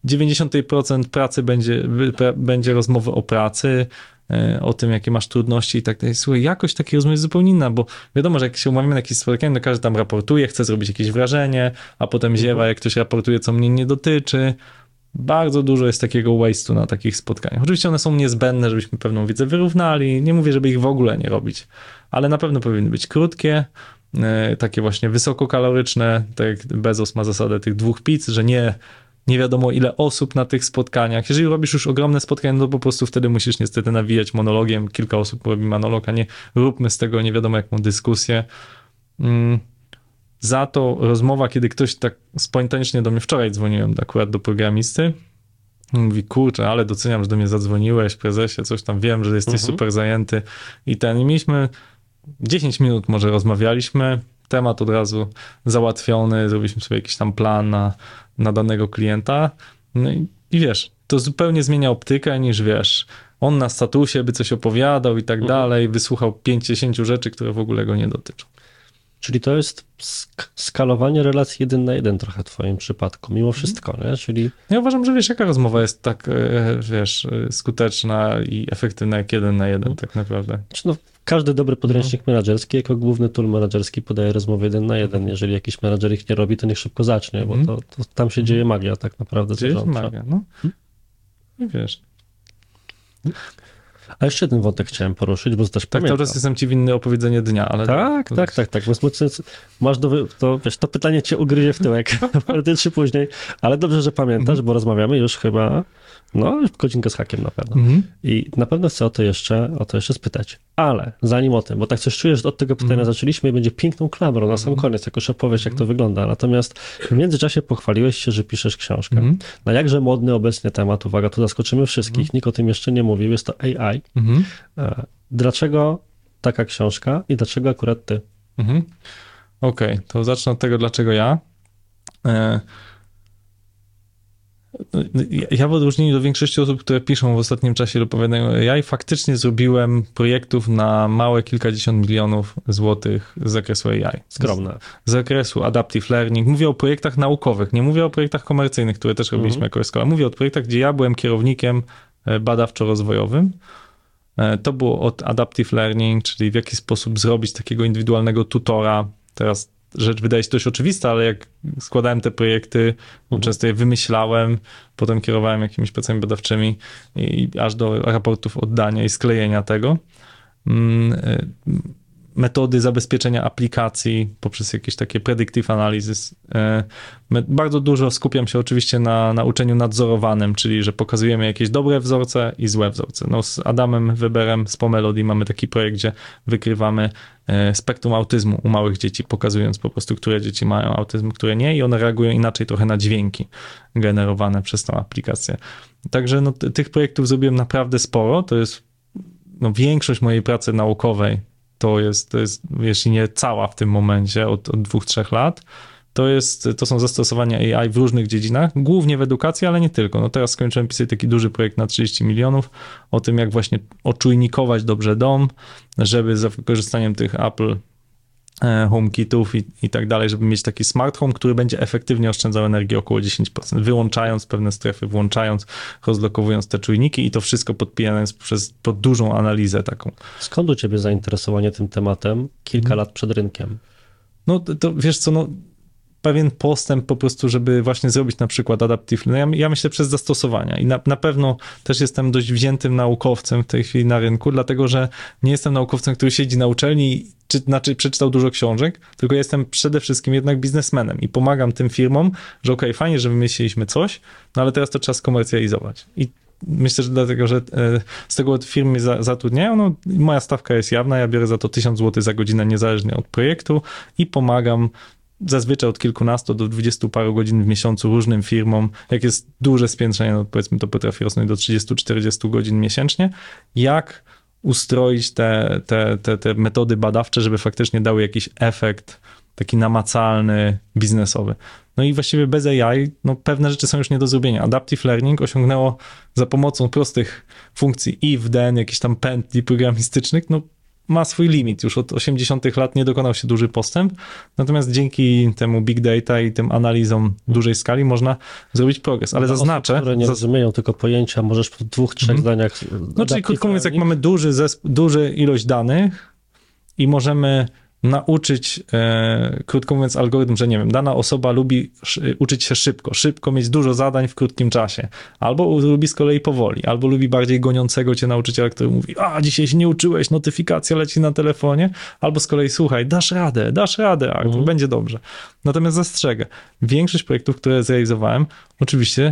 90% pracy będzie rozmowy o pracy, o tym, jakie masz trudności i tak dalej. Słuchaj, jakość takiej rozmowy jest zupełnie inna, bo wiadomo, że jak się umawiamy na jakieś spotkanie, to każdy tam raportuje, chce zrobić jakieś wrażenie, a potem ziewa, jak ktoś raportuje, co mnie nie dotyczy. Bardzo dużo jest takiego waste'u na takich spotkaniach. Oczywiście one są niezbędne, żebyśmy pewną wiedzę wyrównali. Nie mówię, żeby ich w ogóle nie robić, ale na pewno powinny być krótkie, takie właśnie wysokokaloryczne, tak jak Bezos ma zasadę tych 2 pizz, że nie wiadomo ile osób na tych spotkaniach. Jeżeli robisz już ogromne spotkania, no to po prostu wtedy musisz niestety nawijać monologiem. Kilka osób robi monolog, a nie róbmy z tego nie wiadomo jaką dyskusję. za to rozmowa, kiedy ktoś tak spontanicznie do mnie, wczoraj dzwoniłem akurat do programisty, mówi, kurczę, ale doceniam, że do mnie zadzwoniłeś, prezesie, coś tam, wiem, że jesteś super zajęty i mieliśmy 10 minut może rozmawialiśmy, temat od razu załatwiony, zrobiliśmy sobie jakiś tam plan na danego klienta, no i wiesz, to zupełnie zmienia optykę niż, wiesz, on na statusie by coś opowiadał i tak dalej, wysłuchał 50 rzeczy, które w ogóle go nie dotyczą. Czyli to jest skalowanie relacji 1 na 1 trochę w twoim przypadku, mimo wszystko, nie? Czyli... Ja uważam, że wiesz, jaka rozmowa jest tak, wiesz, skuteczna i efektywna jak 1 na 1 tak naprawdę. No, każdy dobry podręcznik menedżerski jako główny tool menedżerski podaje rozmowy 1 na 1. Jeżeli jakiś menedżer ich nie robi, to niech szybko zacznie, bo to tam się dzieje magia tak naprawdę. Dzieje się magia, no. I wiesz... A jeszcze jeden wątek chciałem poruszyć, bo też pamiętam. Cały czas jestem ci winny opowiedzenie dnia, ale... Tak. Masz to pytanie cię ugryzie w tyłek, prędzej czy później, ale dobrze, że pamiętasz, bo rozmawiamy już chyba, już godzinkę z hakiem na pewno. I na pewno chcę o to jeszcze spytać. Ale zanim o tym, bo tak coś czuję, że od tego pytania zaczęliśmy i będzie piękną klamrą na sam koniec, jakoś opowieść, jak to wygląda. Natomiast w międzyczasie pochwaliłeś się, że piszesz książkę. Na jakże modny obecnie temat, uwaga, tu zaskoczymy wszystkich, nikt o tym jeszcze nie mówił, jest to AI. Dlaczego taka książka i dlaczego akurat ty? Okej, to zacznę od tego, dlaczego ja. Ja w odróżnieniu do większości osób, które piszą w ostatnim czasie lub opowiadają o AI, faktycznie zrobiłem projektów na małe kilkadziesiąt milionów złotych z zakresu AI. Skromne. Z zakresu adaptive learning. Mówię o projektach naukowych, nie mówię o projektach komercyjnych, które też robiliśmy jako Escola. Mówię o projektach, gdzie ja byłem kierownikiem badawczo-rozwojowym. To było od adaptive learning, czyli w jaki sposób zrobić takiego indywidualnego tutora. Teraz rzecz wydaje się dość oczywista, ale jak składałem te projekty, często je wymyślałem, potem kierowałem jakimiś pracami badawczymi i aż do raportów oddania i sklejenia tego. Metody zabezpieczenia aplikacji poprzez jakieś takie predictive analysis. Bardzo dużo skupiam się oczywiście na uczeniu nadzorowanym, czyli że pokazujemy jakieś dobre wzorce i złe wzorce. Z Adamem Weberem z Pomelody mamy taki projekt, gdzie wykrywamy spektrum autyzmu u małych dzieci, pokazując po prostu, które dzieci mają autyzm, które nie i one reagują inaczej trochę na dźwięki generowane przez tą aplikację. Także tych projektów zrobiłem naprawdę sporo. To jest większość mojej pracy naukowej. To jest, jeśli nie cała w tym momencie, od 2-3 lat, to są zastosowania AI w różnych dziedzinach, głównie w edukacji, ale nie tylko. Teraz skończyłem pisać taki duży projekt na 30 milionów o tym, jak właśnie oczujnikować dobrze dom, żeby za wykorzystaniem tych Apple HomeKitów i tak dalej, żeby mieć taki smart home, który będzie efektywnie oszczędzał energię około 10%, wyłączając pewne strefy, włączając, rozlokowując te czujniki i to wszystko podpinając pod dużą analizę taką. Skąd u ciebie zainteresowanie tym tematem kilka lat przed rynkiem? To wiesz co, pewien postęp po prostu, żeby właśnie zrobić na przykład adaptive. Ja myślę przez zastosowania i na pewno też jestem dość wziętym naukowcem w tej chwili na rynku, dlatego że nie jestem naukowcem, który siedzi na uczelni i przeczytał dużo książek, tylko jestem przede wszystkim jednak biznesmenem i pomagam tym firmom, że okej, fajnie, że wymyśliliśmy coś, ale teraz to trzeba skomercjalizować. I myślę, że dlatego, że z tego firmy zatrudniają, moja stawka jest jawna, ja biorę za to 1000 zł za godzinę niezależnie od projektu i pomagam zazwyczaj od kilkunastu do 20 paru godzin w miesiącu różnym firmom. Jak jest duże spiętrzenie, powiedzmy to potrafi rosnąć do 30-40 godzin miesięcznie. Jak ustroić te metody badawcze, żeby faktycznie dały jakiś efekt taki namacalny, biznesowy. I właściwie bez AI pewne rzeczy są już nie do zrobienia. Adaptive Learning osiągnęło za pomocą prostych funkcji if, then, jakichś tam pętli programistycznych, ma swój limit. Już od 80 lat nie dokonał się duży postęp, natomiast dzięki temu big data i tym analizom dużej skali można zrobić progres. Ale zaznaczę... Osób, które nie rozumieją tylko pojęcia, możesz w 2-3 zdaniach... Czyli krótko mówiąc, jak mamy duży ilość danych i możemy nauczyć, krótko mówiąc, algorytm, że nie wiem, dana osoba lubi uczyć się szybko mieć dużo zadań w krótkim czasie, albo lubi z kolei powoli, albo lubi bardziej goniącego cię nauczyciela, który mówi, dzisiaj się nie uczyłeś, notyfikacja leci na telefonie, albo z kolei słuchaj, dasz radę, Artur, będzie dobrze. Natomiast zastrzegę, większość projektów, które zrealizowałem, oczywiście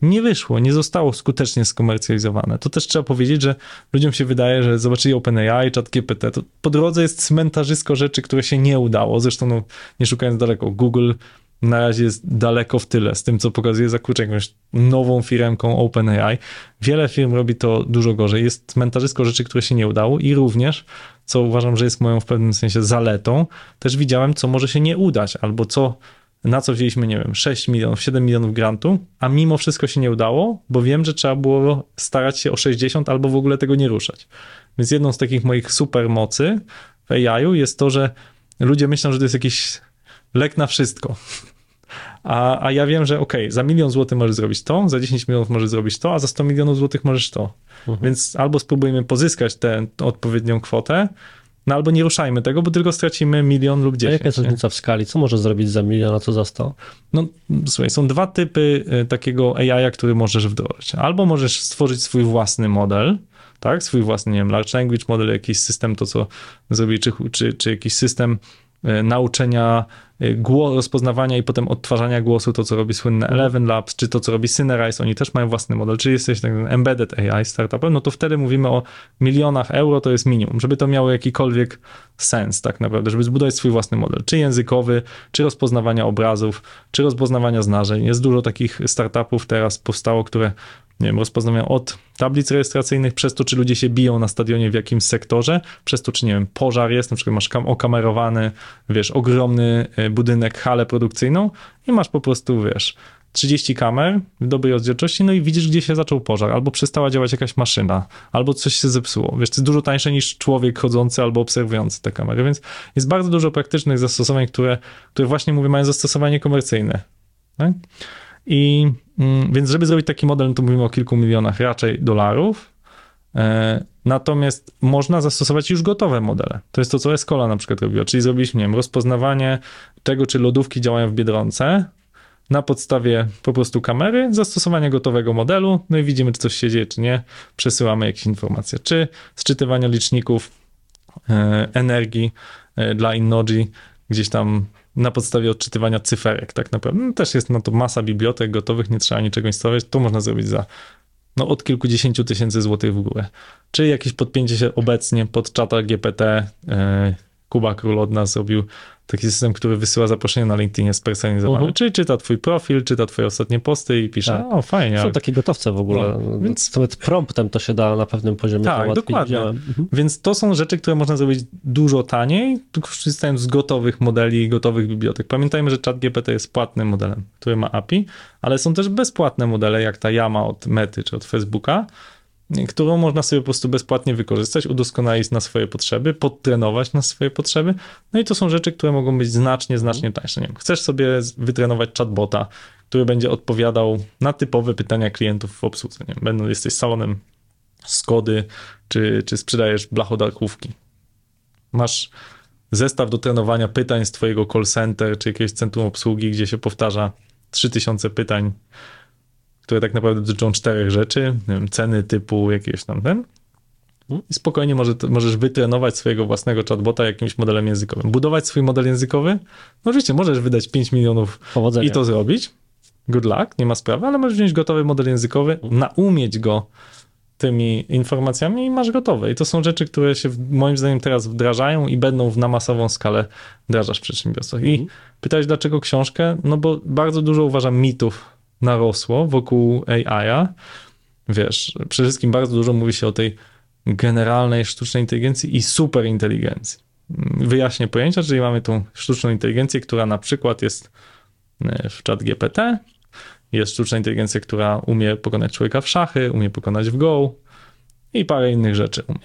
nie wyszło, nie zostało skutecznie skomercjalizowane. To też trzeba powiedzieć, że ludziom się wydaje, że zobaczyli OpenAI, ChatGPT, to po drodze jest cmentarzysko rzeczy, które się nie udało. Zresztą no, nie szukając daleko, Google na razie jest daleko w tyle z tym, co pokazuje za kluczem, jakąś nową firmką OpenAI. Wiele firm robi to dużo gorzej. Jest cmentarzysko rzeczy, które się nie udało i również, co uważam, że jest moją w pewnym sensie zaletą, też widziałem, co może się nie udać, albo na co wzięliśmy, nie wiem, 6 milionów, 7 milionów grantu, a mimo wszystko się nie udało, bo wiem, że trzeba było starać się o 60 albo w ogóle tego nie ruszać. Więc jedną z takich moich super mocy w AI-u jest to, że ludzie myślą, że to jest jakiś lek na wszystko. A ja wiem, że za 1 000 000 złotych możesz zrobić to, za 10 milionów możesz zrobić to, a za 100 milionów złotych możesz to. Więc albo spróbujmy pozyskać tę odpowiednią kwotę, no albo nie ruszajmy tego, bo tylko stracimy 1 milion lub 10. A jaka jest różnica w skali? Co możesz zrobić za 1 milion, a co za 100? No słuchaj, są dwa typy takiego AI, który możesz wdrożyć. Albo możesz stworzyć swój własny model, tak, swój własny, nie wiem, large language model, jakiś system, to co zrobi, czy jakiś system nauczenia rozpoznawania i potem odtwarzania głosu, to co robi słynne Eleven Labs, czy to co robi Synerize, oni też mają własny model, czy jesteś takim embedded AI startupem, no to wtedy mówimy o milionach euro, to jest minimum, żeby to miało jakikolwiek sens tak naprawdę, żeby zbudować swój własny model, czy językowy, czy rozpoznawania obrazów, czy rozpoznawania znaczeń. Jest dużo takich startupów teraz powstało, które nie wiem, rozpoznają od tablic rejestracyjnych, przez to, czy ludzie się biją na stadionie w jakimś sektorze, przez to, czy nie wiem, pożar jest, na przykład masz okamerowany, wiesz, ogromny budynek, halę produkcyjną i masz po prostu, wiesz, 30 kamer w dobrej rozdzielczości, no i widzisz, gdzie się zaczął pożar, albo przestała działać jakaś maszyna, albo coś się zepsuło. Wiesz, to jest dużo tańsze niż człowiek chodzący albo obserwujący te kamery, więc jest bardzo dużo praktycznych zastosowań, które właśnie, mówię, mają zastosowanie komercyjne. Tak? Więc żeby zrobić taki model, no to mówimy o kilku milionach raczej dolarów, natomiast można zastosować już gotowe modele. To jest to, co Escola na przykład robiła, czyli zrobiliśmy, nie wiem, rozpoznawanie tego, czy lodówki działają w Biedronce na podstawie po prostu kamery, zastosowania gotowego modelu, no i widzimy, czy coś się dzieje, czy nie, przesyłamy jakieś informacje, czy sczytywania liczników energii dla Innoji, gdzieś tam na podstawie odczytywania cyferek tak naprawdę. No, też jest na to masa bibliotek gotowych, nie trzeba niczego instalować, to można zrobić za od kilkudziesięciu tysięcy złotych w górę. Czy jakieś podpięcie się obecnie pod czata GPT, Kuba Król od nas zrobił taki system, który wysyła zaproszenie na LinkedInie spersonalizowane. Czyli czyta twój profil, czyta twoje ostatnie posty i pisze, tak. O fajnie. Są takie gotowce w ogóle, więc nawet promptem to się da na pewnym poziomie tak, dokładnie. Więc to są rzeczy, które można zrobić dużo taniej, korzystając z gotowych modeli, gotowych bibliotek. Pamiętajmy, że ChatGPT jest płatnym modelem, który ma API, ale są też bezpłatne modele, jak ta Llama od Mety czy od Facebooka, którą można sobie po prostu bezpłatnie wykorzystać, udoskonalić na swoje potrzeby, podtrenować na swoje potrzeby. No i to są rzeczy, które mogą być znacznie tańsze. Nie wiem, chcesz sobie wytrenować chatbota, który będzie odpowiadał na typowe pytania klientów w obsłudze. Nie wiem, jesteś salonem Skody, czy sprzedajesz blachodarkówki. Masz zestaw do trenowania pytań z twojego call center, czy jakiegoś centrum obsługi, gdzie się powtarza 3000 pytań, które tak naprawdę dotyczą 4 rzeczy, nie wiem, ceny typu jakiegoś tam i spokojnie możesz wytrenować swojego własnego chatbota jakimś modelem językowym. Budować swój model językowy? No oczywiście, możesz wydać 5 milionów Powodzenia. I to zrobić. Good luck, nie ma sprawy, ale możesz wziąć gotowy model językowy, naumieć go tymi informacjami i masz gotowe. I to są rzeczy, które się moim zdaniem teraz wdrażają i będą na masową skalę wdrażać w przedsiębiorstwach. I pytałeś, dlaczego książkę? No bo bardzo dużo, uważam, mitów narosło wokół AI-a. Wiesz, przede wszystkim bardzo dużo mówi się o tej generalnej sztucznej inteligencji i superinteligencji. Wyjaśnię pojęcia, czyli mamy tą sztuczną inteligencję, która na przykład jest w ChatGPT, jest sztuczna inteligencja, która umie pokonać człowieka w szachy, umie pokonać w Go i parę innych rzeczy umie.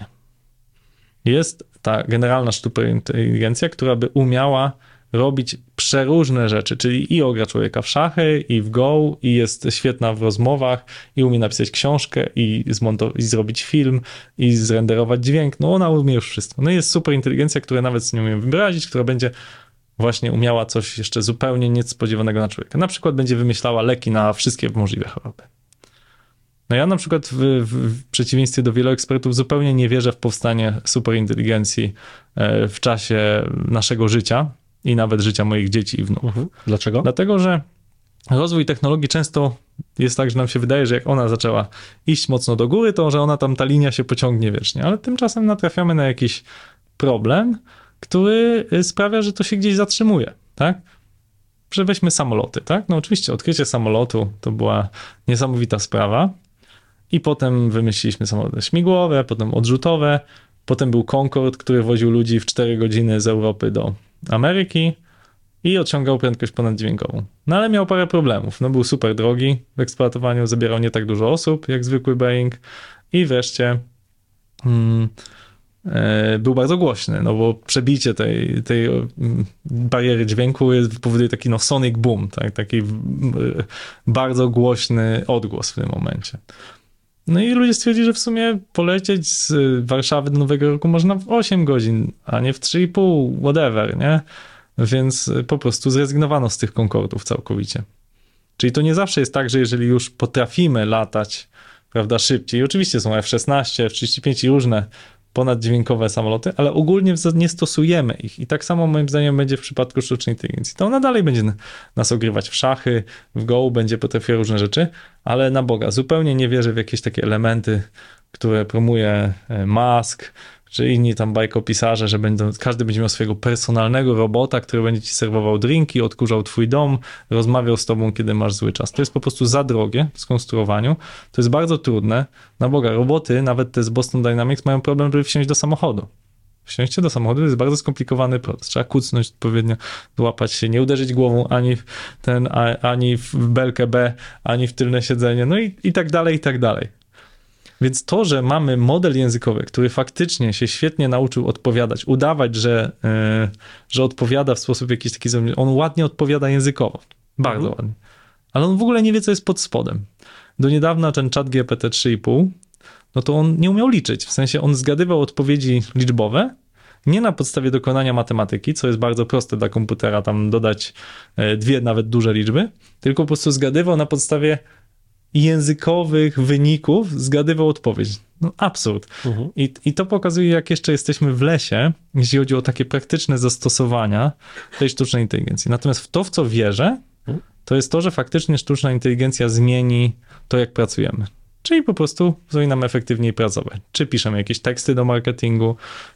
Jest ta generalna superinteligencja, która by umiała robić przeróżne rzeczy, czyli i ogra człowieka w szachy, i w Go, i jest świetna w rozmowach, i umie napisać książkę, i zrobić film, i zrenderować dźwięk. No ona umie już wszystko. No i jest superinteligencja, która nawet nie umie wyrazić, która będzie właśnie umiała coś jeszcze zupełnie niespodziewanego na człowieka. Na przykład będzie wymyślała leki na wszystkie możliwe choroby. No ja na przykład w przeciwieństwie do wielu ekspertów zupełnie nie wierzę w powstanie superinteligencji w czasie naszego życia i nawet życia moich dzieci i wnuków. Dlaczego? Dlatego, że rozwój technologii często jest tak, że nam się wydaje, że jak ona zaczęła iść mocno do góry, to że ona tam, ta linia się pociągnie wiecznie, ale tymczasem natrafiamy na jakiś problem, który sprawia, że to się gdzieś zatrzymuje, tak? Że weźmy samoloty, tak? No oczywiście odkrycie samolotu to była niesamowita sprawa i potem wymyśliliśmy samoloty śmigłowe, potem odrzutowe, potem był Concorde, który woził ludzi w 4 godziny z Europy do Ameryki i osiągał prędkość ponadźwiękową. No ale miał parę problemów. No był super drogi w eksploatowaniu, zabierał nie tak dużo osób jak zwykły Boeing i wreszcie był bardzo głośny, no bo przebicie tej bariery dźwięku powoduje taki sonic boom, tak? Taki bardzo głośny odgłos w tym momencie. No i ludzie stwierdzili, że w sumie polecieć z Warszawy do Nowego Jorku można w 8 godzin, a nie w 3,5, whatever, nie? Więc po prostu zrezygnowano z tych Concordów całkowicie. Czyli to nie zawsze jest tak, że jeżeli już potrafimy latać, prawda, szybciej, oczywiście są F-16, F-35 i różne ponaddźwiękowe samoloty, ale ogólnie nie stosujemy ich. I tak samo moim zdaniem będzie w przypadku sztucznej inteligencji. To ona dalej będzie nas ogrywać w szachy, w Go, będzie potrafiła różne rzeczy, ale na Boga, zupełnie nie wierzę w jakieś takie elementy, które promuje Musk, czy inni tam bajkopisarze, że każdy będzie miał swojego personalnego robota, który będzie ci serwował drinki, odkurzał twój dom, rozmawiał z tobą, kiedy masz zły czas. To jest po prostu za drogie w skonstruowaniu. To jest bardzo trudne. Na Boga, roboty, nawet te z Boston Dynamics, mają problem, żeby wsiąść do samochodu. Wsiąście do samochodu to jest bardzo skomplikowany proces. Trzeba kucnąć odpowiednio, złapać się, nie uderzyć głową ani w belkę B, ani w tylne siedzenie, no i tak dalej, i tak dalej. Więc to, że mamy model językowy, który faktycznie się świetnie nauczył odpowiadać, udawać, że odpowiada w sposób jakiś taki, on ładnie odpowiada językowo, bardzo ładnie, ale on w ogóle nie wie, co jest pod spodem. Do niedawna ten ChatGPT 3,5, no to on nie umiał liczyć, w sensie on zgadywał odpowiedzi liczbowe, nie na podstawie dokonania matematyki, co jest bardzo proste dla komputera, tam dodać 2 nawet duże liczby, tylko po prostu zgadywał na podstawie językowych wyników, zgadywał odpowiedź. No absurd. I to pokazuje, jak jeszcze jesteśmy w lesie, jeśli chodzi o takie praktyczne zastosowania tej sztucznej inteligencji. Natomiast w co wierzę, to jest to, że faktycznie sztuczna inteligencja zmieni to, jak pracujemy. Czyli po prostu zrobi nam efektywniej pracować. Czy piszemy jakieś teksty do marketingu,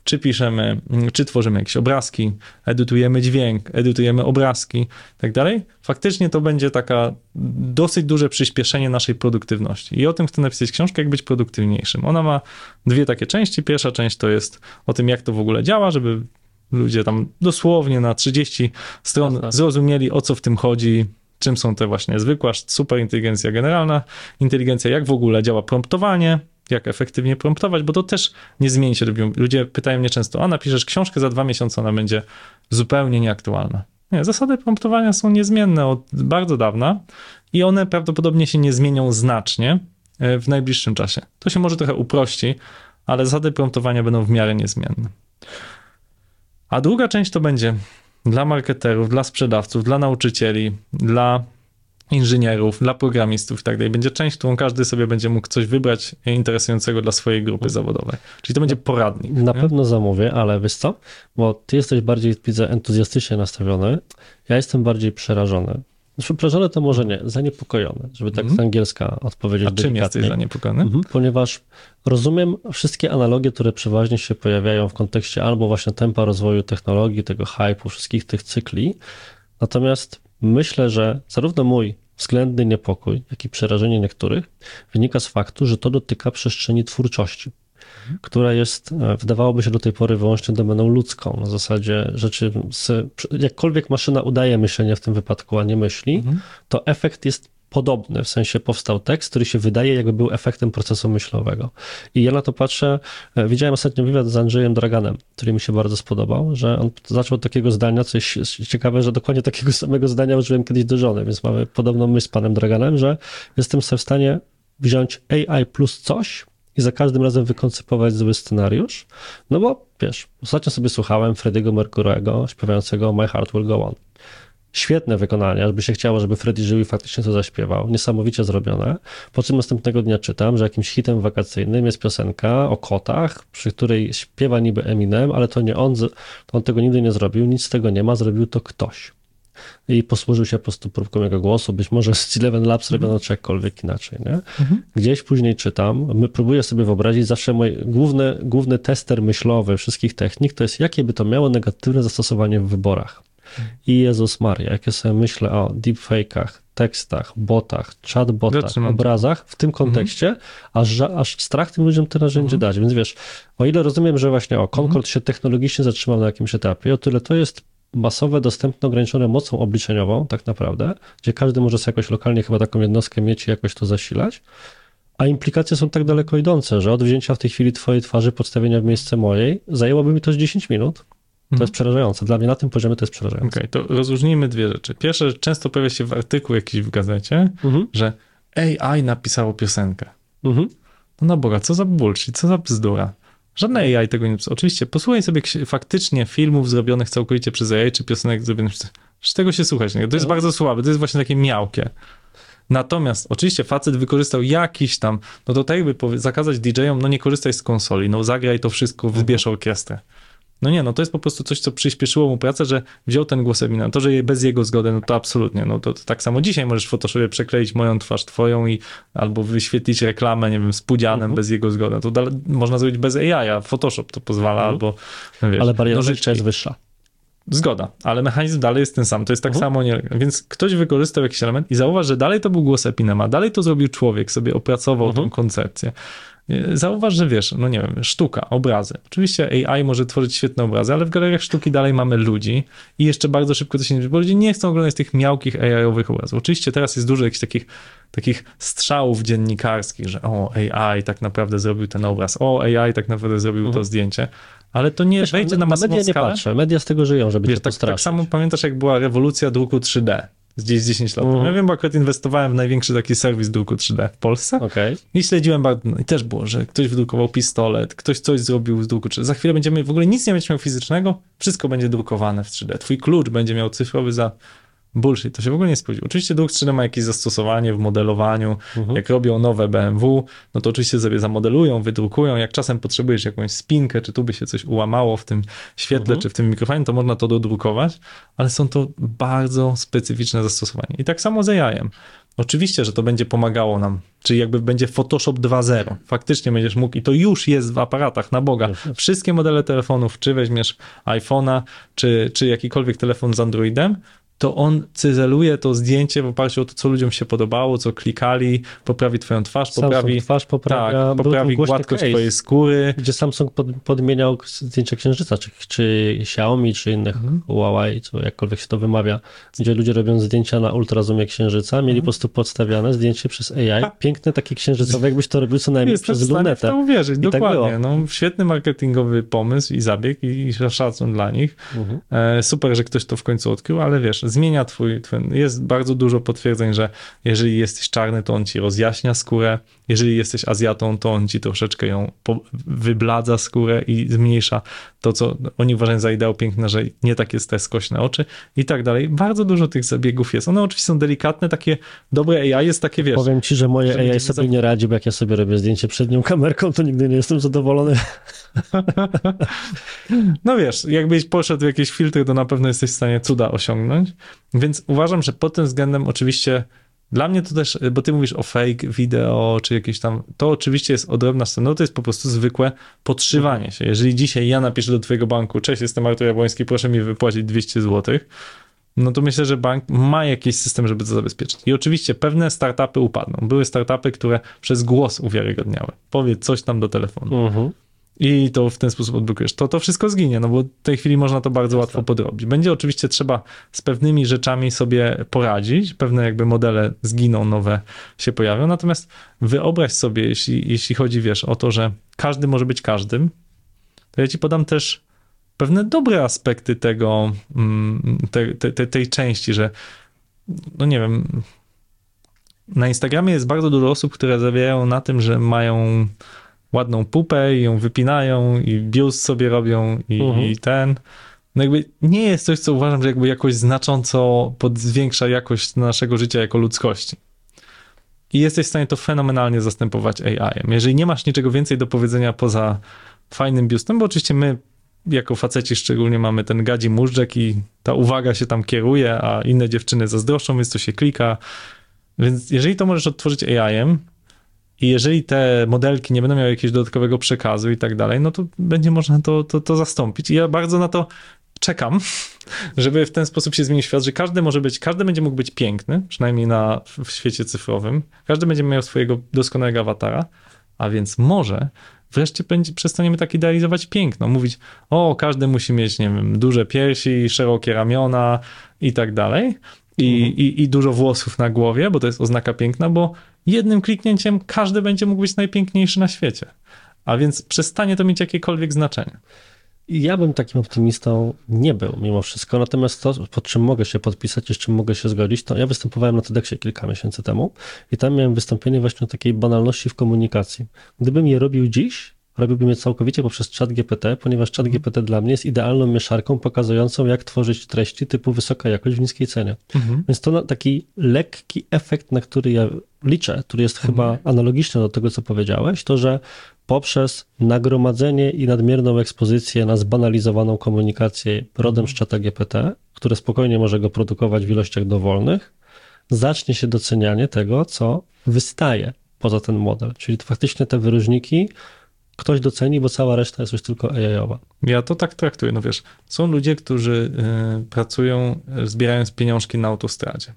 czy tworzymy jakieś obrazki, edytujemy dźwięk, edytujemy obrazki i tak dalej. Faktycznie to będzie taka dosyć duże przyspieszenie naszej produktywności. I o tym chcę napisać książkę, jak być produktywniejszym. Ona ma 2 takie części. Pierwsza część to jest o tym, jak to w ogóle działa, żeby ludzie tam dosłownie na 30 stron zrozumieli, o co w tym chodzi, czym są te właśnie zwykła, superinteligencja generalna, inteligencja, jak w ogóle działa promptowanie, jak efektywnie promptować, bo to też nie zmieni się. Ludzie pytają mnie często, napiszesz książkę, za 2 miesiące ona będzie zupełnie nieaktualna. Nie, zasady promptowania są niezmienne od bardzo dawna i one prawdopodobnie się nie zmienią znacznie w najbliższym czasie. To się może trochę uprości, ale zasady promptowania będą w miarę niezmienne. A druga część to będzie dla marketerów, dla sprzedawców, dla nauczycieli, dla inżynierów, dla programistów i tak dalej. Będzie część, którą każdy sobie będzie mógł coś wybrać interesującego dla swojej grupy zawodowej. Czyli to będzie poradnik. Na pewno zamówię, ale wiesz co? Bo ty jesteś bardziej, widzę, entuzjastycznie nastawiony. Ja jestem bardziej przerażony. Znaczy, przerażony to może nie, zaniepokojony, żeby tak z angielska odpowiedzieć delikatnie. A czym jesteś zaniepokojony? Ponieważ rozumiem wszystkie analogie, które przeważnie się pojawiają w kontekście albo właśnie tempa rozwoju technologii, tego hype'u, wszystkich tych cykli. Natomiast myślę, że zarówno mój względny niepokój, jak i przerażenie niektórych wynika z faktu, że to dotyka przestrzeni twórczości, która jest, wydawałoby się do tej pory wyłącznie domeną ludzką. Na zasadzie rzeczy, jakkolwiek maszyna udaje myślenie w tym wypadku, a nie myśli, to efekt jest podobny, w sensie powstał tekst, który się wydaje, jakby był efektem procesu myślowego. I ja na to patrzę, widziałem ostatnio wywiad z Andrzejem Draganem, który mi się bardzo spodobał, że on zaczął od takiego zdania, co jest ciekawe, że dokładnie takiego samego zdania użyłem kiedyś do żony, więc mamy podobną myśl z panem Draganem, że jestem sobie w stanie wziąć AI plus coś i za każdym razem wykoncypować zły scenariusz, no bo wiesz, ostatnio sobie słuchałem Freddie'ego Mercury'ego śpiewającego My Heart Will Go On. Świetne wykonanie, żeby się chciało, żeby Freddie żył i faktycznie to zaśpiewał. Niesamowicie zrobione. Po czym następnego dnia czytam, że jakimś hitem wakacyjnym jest piosenka o kotach, przy której śpiewa niby Eminem, ale to nie on, to on tego nigdy nie zrobił, nic z tego nie ma, zrobił to ktoś. i posłużył się po prostu próbką jego głosu, być może z Eleven Labs robiono czy jakkolwiek inaczej, nie? Gdzieś później czytam, próbuję sobie wyobrazić, zawsze mój główny tester myślowy wszystkich technik to jest, jakie by to miało negatywne zastosowanie w wyborach. I Jezus Maria, jak ja sobie myślę o deepfake'ach, tekstach, botach, chatbotach, obrazach w tym kontekście, aż strach tym ludziom te narzędzie dać. Więc wiesz, o ile rozumiem, że właśnie Concord się technologicznie zatrzymał na jakimś etapie, o tyle to jest masowe, dostępne, ograniczone mocą obliczeniową tak naprawdę, gdzie każdy może sobie jakoś lokalnie chyba taką jednostkę mieć i jakoś to zasilać, a implikacje są tak daleko idące, że od wzięcia w tej chwili twojej twarzy, podstawienia w miejsce mojej, zajęłoby mi to z 10 minut. To jest przerażające. Dla mnie na tym poziomie to jest przerażające. Okej, to rozróżnijmy dwie rzeczy. Pierwsze, że często pojawia się w artykuł jakiś w gazecie, że AI napisało piosenkę. No na Boga, co za bullshit, co za bzdura. Żadne AI tego nie napisało. Oczywiście, posłuchaj sobie faktycznie filmów zrobionych całkowicie przez AI, czy piosenek zrobionych przez... Z tego się słuchać. Nie? To jest bardzo słabe, to jest właśnie takie miałkie. Natomiast oczywiście facet wykorzystał jakiś tam, no to tak jakby zakazać DJ-om, no nie korzystaj z konsoli, no zagraj to wszystko, wybierz orkiestrę. No nie, no to jest po prostu coś, co przyspieszyło mu pracę, że wziął ten głos Emina. To, że bez jego zgody, no to absolutnie. No to tak samo dzisiaj możesz w Photoshopie przekleić moją twarz twoją i albo wyświetlić reklamę, nie wiem, z Pudzianem bez jego zgody. To można zrobić bez AI, a Photoshop to pozwala, albo no wiesz, ale bariera wejścia jest wyższa. Zgoda, ale mechanizm dalej jest ten sam, to jest tak samo, nie, więc ktoś wykorzystał jakiś element i zauważ, że dalej to był głos Epinema, dalej to zrobił człowiek, sobie opracował tą koncepcję. Zauważ, że wiesz, no nie wiem, sztuka, obrazy. Oczywiście AI może tworzyć świetne obrazy, ale w galeriach sztuki dalej mamy ludzi i jeszcze bardzo szybko to się nie... Bo ludzie nie chcą oglądać tych miałkich AI-owych obrazów. Oczywiście teraz jest dużo jakichś takich strzałów dziennikarskich, że AI tak naprawdę zrobił ten obraz, AI tak naprawdę zrobił to zdjęcie, ale to nie wejdzie na masową media skalę. Nie patrzę, media z tego żyją, żeby wiesz, cię postraszyć. Tak samo pamiętasz, jak była rewolucja druku 3D. Gdzieś 10 lat. Ja wiem, bo akurat inwestowałem w największy taki serwis druku 3D w Polsce i śledziłem bardzo, no i też było, że ktoś wydrukował pistolet, ktoś coś zrobił z druku 3D. Za chwilę w ogóle nic nie będzie miał fizycznego, wszystko będzie drukowane w 3D. Twój klucz będzie miał cyfrowy za bullshit, to się w ogóle nie spodziewa. Oczywiście druk 3D ma jakieś zastosowanie w modelowaniu, jak robią nowe BMW, no to oczywiście sobie zamodelują, wydrukują, jak czasem potrzebujesz jakąś spinkę, czy tu by się coś ułamało w tym świetle, czy w tym mikrofonie, to można to dodrukować, ale są to bardzo specyficzne zastosowania. I tak samo z AI-em. Oczywiście, że to będzie pomagało nam, czyli jakby będzie Photoshop 2.0. Faktycznie będziesz mógł, i to już jest w aparatach, na Boga. Wszystkie modele telefonów, czy weźmiesz iPhone'a, czy jakikolwiek telefon z Androidem, to on cyzeluje to zdjęcie w oparciu o to, co ludziom się podobało, co klikali, poprawi twoją twarz, poprawi gładkość twojej skóry. Gdzie Samsung podmieniał zdjęcia księżyca, czy Xiaomi, czy innych Huawei, co jakkolwiek się to wymawia, gdzie ludzie robią zdjęcia na ultrazoomie księżyca, mieli po prostu podstawiane zdjęcie przez AI, piękne takie księżycowe, jakbyś to robił co najmniej przez lunetę. Jestem w to uwierzyć, I dokładnie. Tak no, świetny marketingowy pomysł i zabieg i szacun dla nich. Super, że ktoś to w końcu odkrył, ale wiesz, zmienia jest bardzo dużo potwierdzeń, że jeżeli jesteś czarny, to on ci rozjaśnia skórę, jeżeli jesteś Azjatą, to on ci troszeczkę ją wybladza skórę i zmniejsza to, co oni uważają za ideał piękna, że nie takie te skośne oczy i tak dalej. Bardzo dużo tych zabiegów jest. One oczywiście są delikatne, takie dobre AI jest takie, wiesz... Powiem ci, że moje AI sobie nie radzi, bo jak ja sobie robię zdjęcie przed nią kamerką, to nigdy nie jestem zadowolony. No wiesz, jakbyś poszedł w jakieś filtry, to na pewno jesteś w stanie cuda osiągnąć, więc uważam, że pod tym względem oczywiście dla mnie to też, bo ty mówisz o fake wideo, czy jakieś tam, to oczywiście jest odrębna scena, no to jest po prostu zwykłe podszywanie się. Jeżeli dzisiaj ja napiszę do twojego banku, cześć, jestem Artur Jabłoński, proszę mi wypłacić 200 zł, no to myślę, że bank ma jakiś system, żeby to zabezpieczyć. I oczywiście pewne startupy upadną. Były startupy, które przez głos uwiarygodniały. Powiedz coś tam do telefonu. I to w ten sposób odblokujesz. To wszystko zginie, no bo w tej chwili można to bardzo łatwo podrobić. Będzie oczywiście trzeba z pewnymi rzeczami sobie poradzić, pewne jakby modele zginą, nowe się pojawią, natomiast wyobraź sobie, jeśli chodzi, wiesz, o to, że każdy może być każdym, to ja ci podam też pewne dobre aspekty tego, tej części, że no nie wiem, na Instagramie jest bardzo dużo osób, które zarabiają na tym, że mają ładną pupę i ją wypinają i biust sobie robią i ten. No jakby nie jest coś, co uważam, że jakby jakoś znacząco zwiększa jakość naszego życia jako ludzkości. I jesteś w stanie to fenomenalnie zastępować AI-em. Jeżeli nie masz niczego więcej do powiedzenia poza fajnym biustem, bo oczywiście my jako faceci szczególnie mamy ten gadzi móżdżek i ta uwaga się tam kieruje, a inne dziewczyny zazdroszczą, więc to się klika. Więc jeżeli to możesz odtworzyć AI-em i jeżeli te modelki nie będą miały jakiegoś dodatkowego przekazu i tak dalej, no to będzie można to zastąpić. I ja bardzo na to czekam, żeby w ten sposób się zmienił świat, że każdy będzie mógł być piękny, przynajmniej w świecie cyfrowym. Każdy będzie miał swojego doskonałego awatara, a więc może wreszcie przestaniemy tak idealizować piękno. Mówić, każdy musi mieć, nie wiem, duże piersi, szerokie ramiona i tak dalej. I dużo włosów na głowie, bo to jest oznaka piękna, bo jednym kliknięciem każdy będzie mógł być najpiękniejszy na świecie. A więc przestanie to mieć jakiekolwiek znaczenie. Ja bym takim optymistą nie był mimo wszystko, natomiast to, pod czym mogę się podpisać i z czym mogę się zgodzić, to ja występowałem na TEDxie kilka miesięcy temu i tam miałem wystąpienie właśnie o takiej banalności w komunikacji. Gdybym je robił dziś, robiłbym je całkowicie poprzez ChatGPT, ponieważ ChatGPT dla mnie jest idealną mieszarką pokazującą, jak tworzyć treści typu wysoka jakość w niskiej cenie. Więc to taki lekki efekt, na który ja liczę, który jest chyba analogiczny do tego, co powiedziałeś, to, że poprzez nagromadzenie i nadmierną ekspozycję na zbanalizowaną komunikację rodem z ChatGPT, które spokojnie może go produkować w ilościach dowolnych, zacznie się docenianie tego, co wystaje poza ten model. Czyli to faktycznie te wyróżniki ktoś doceni, bo cała reszta jest już tylko AI-owa. Ja to tak traktuję. No wiesz, są ludzie, którzy pracują zbierając pieniążki na autostradzie.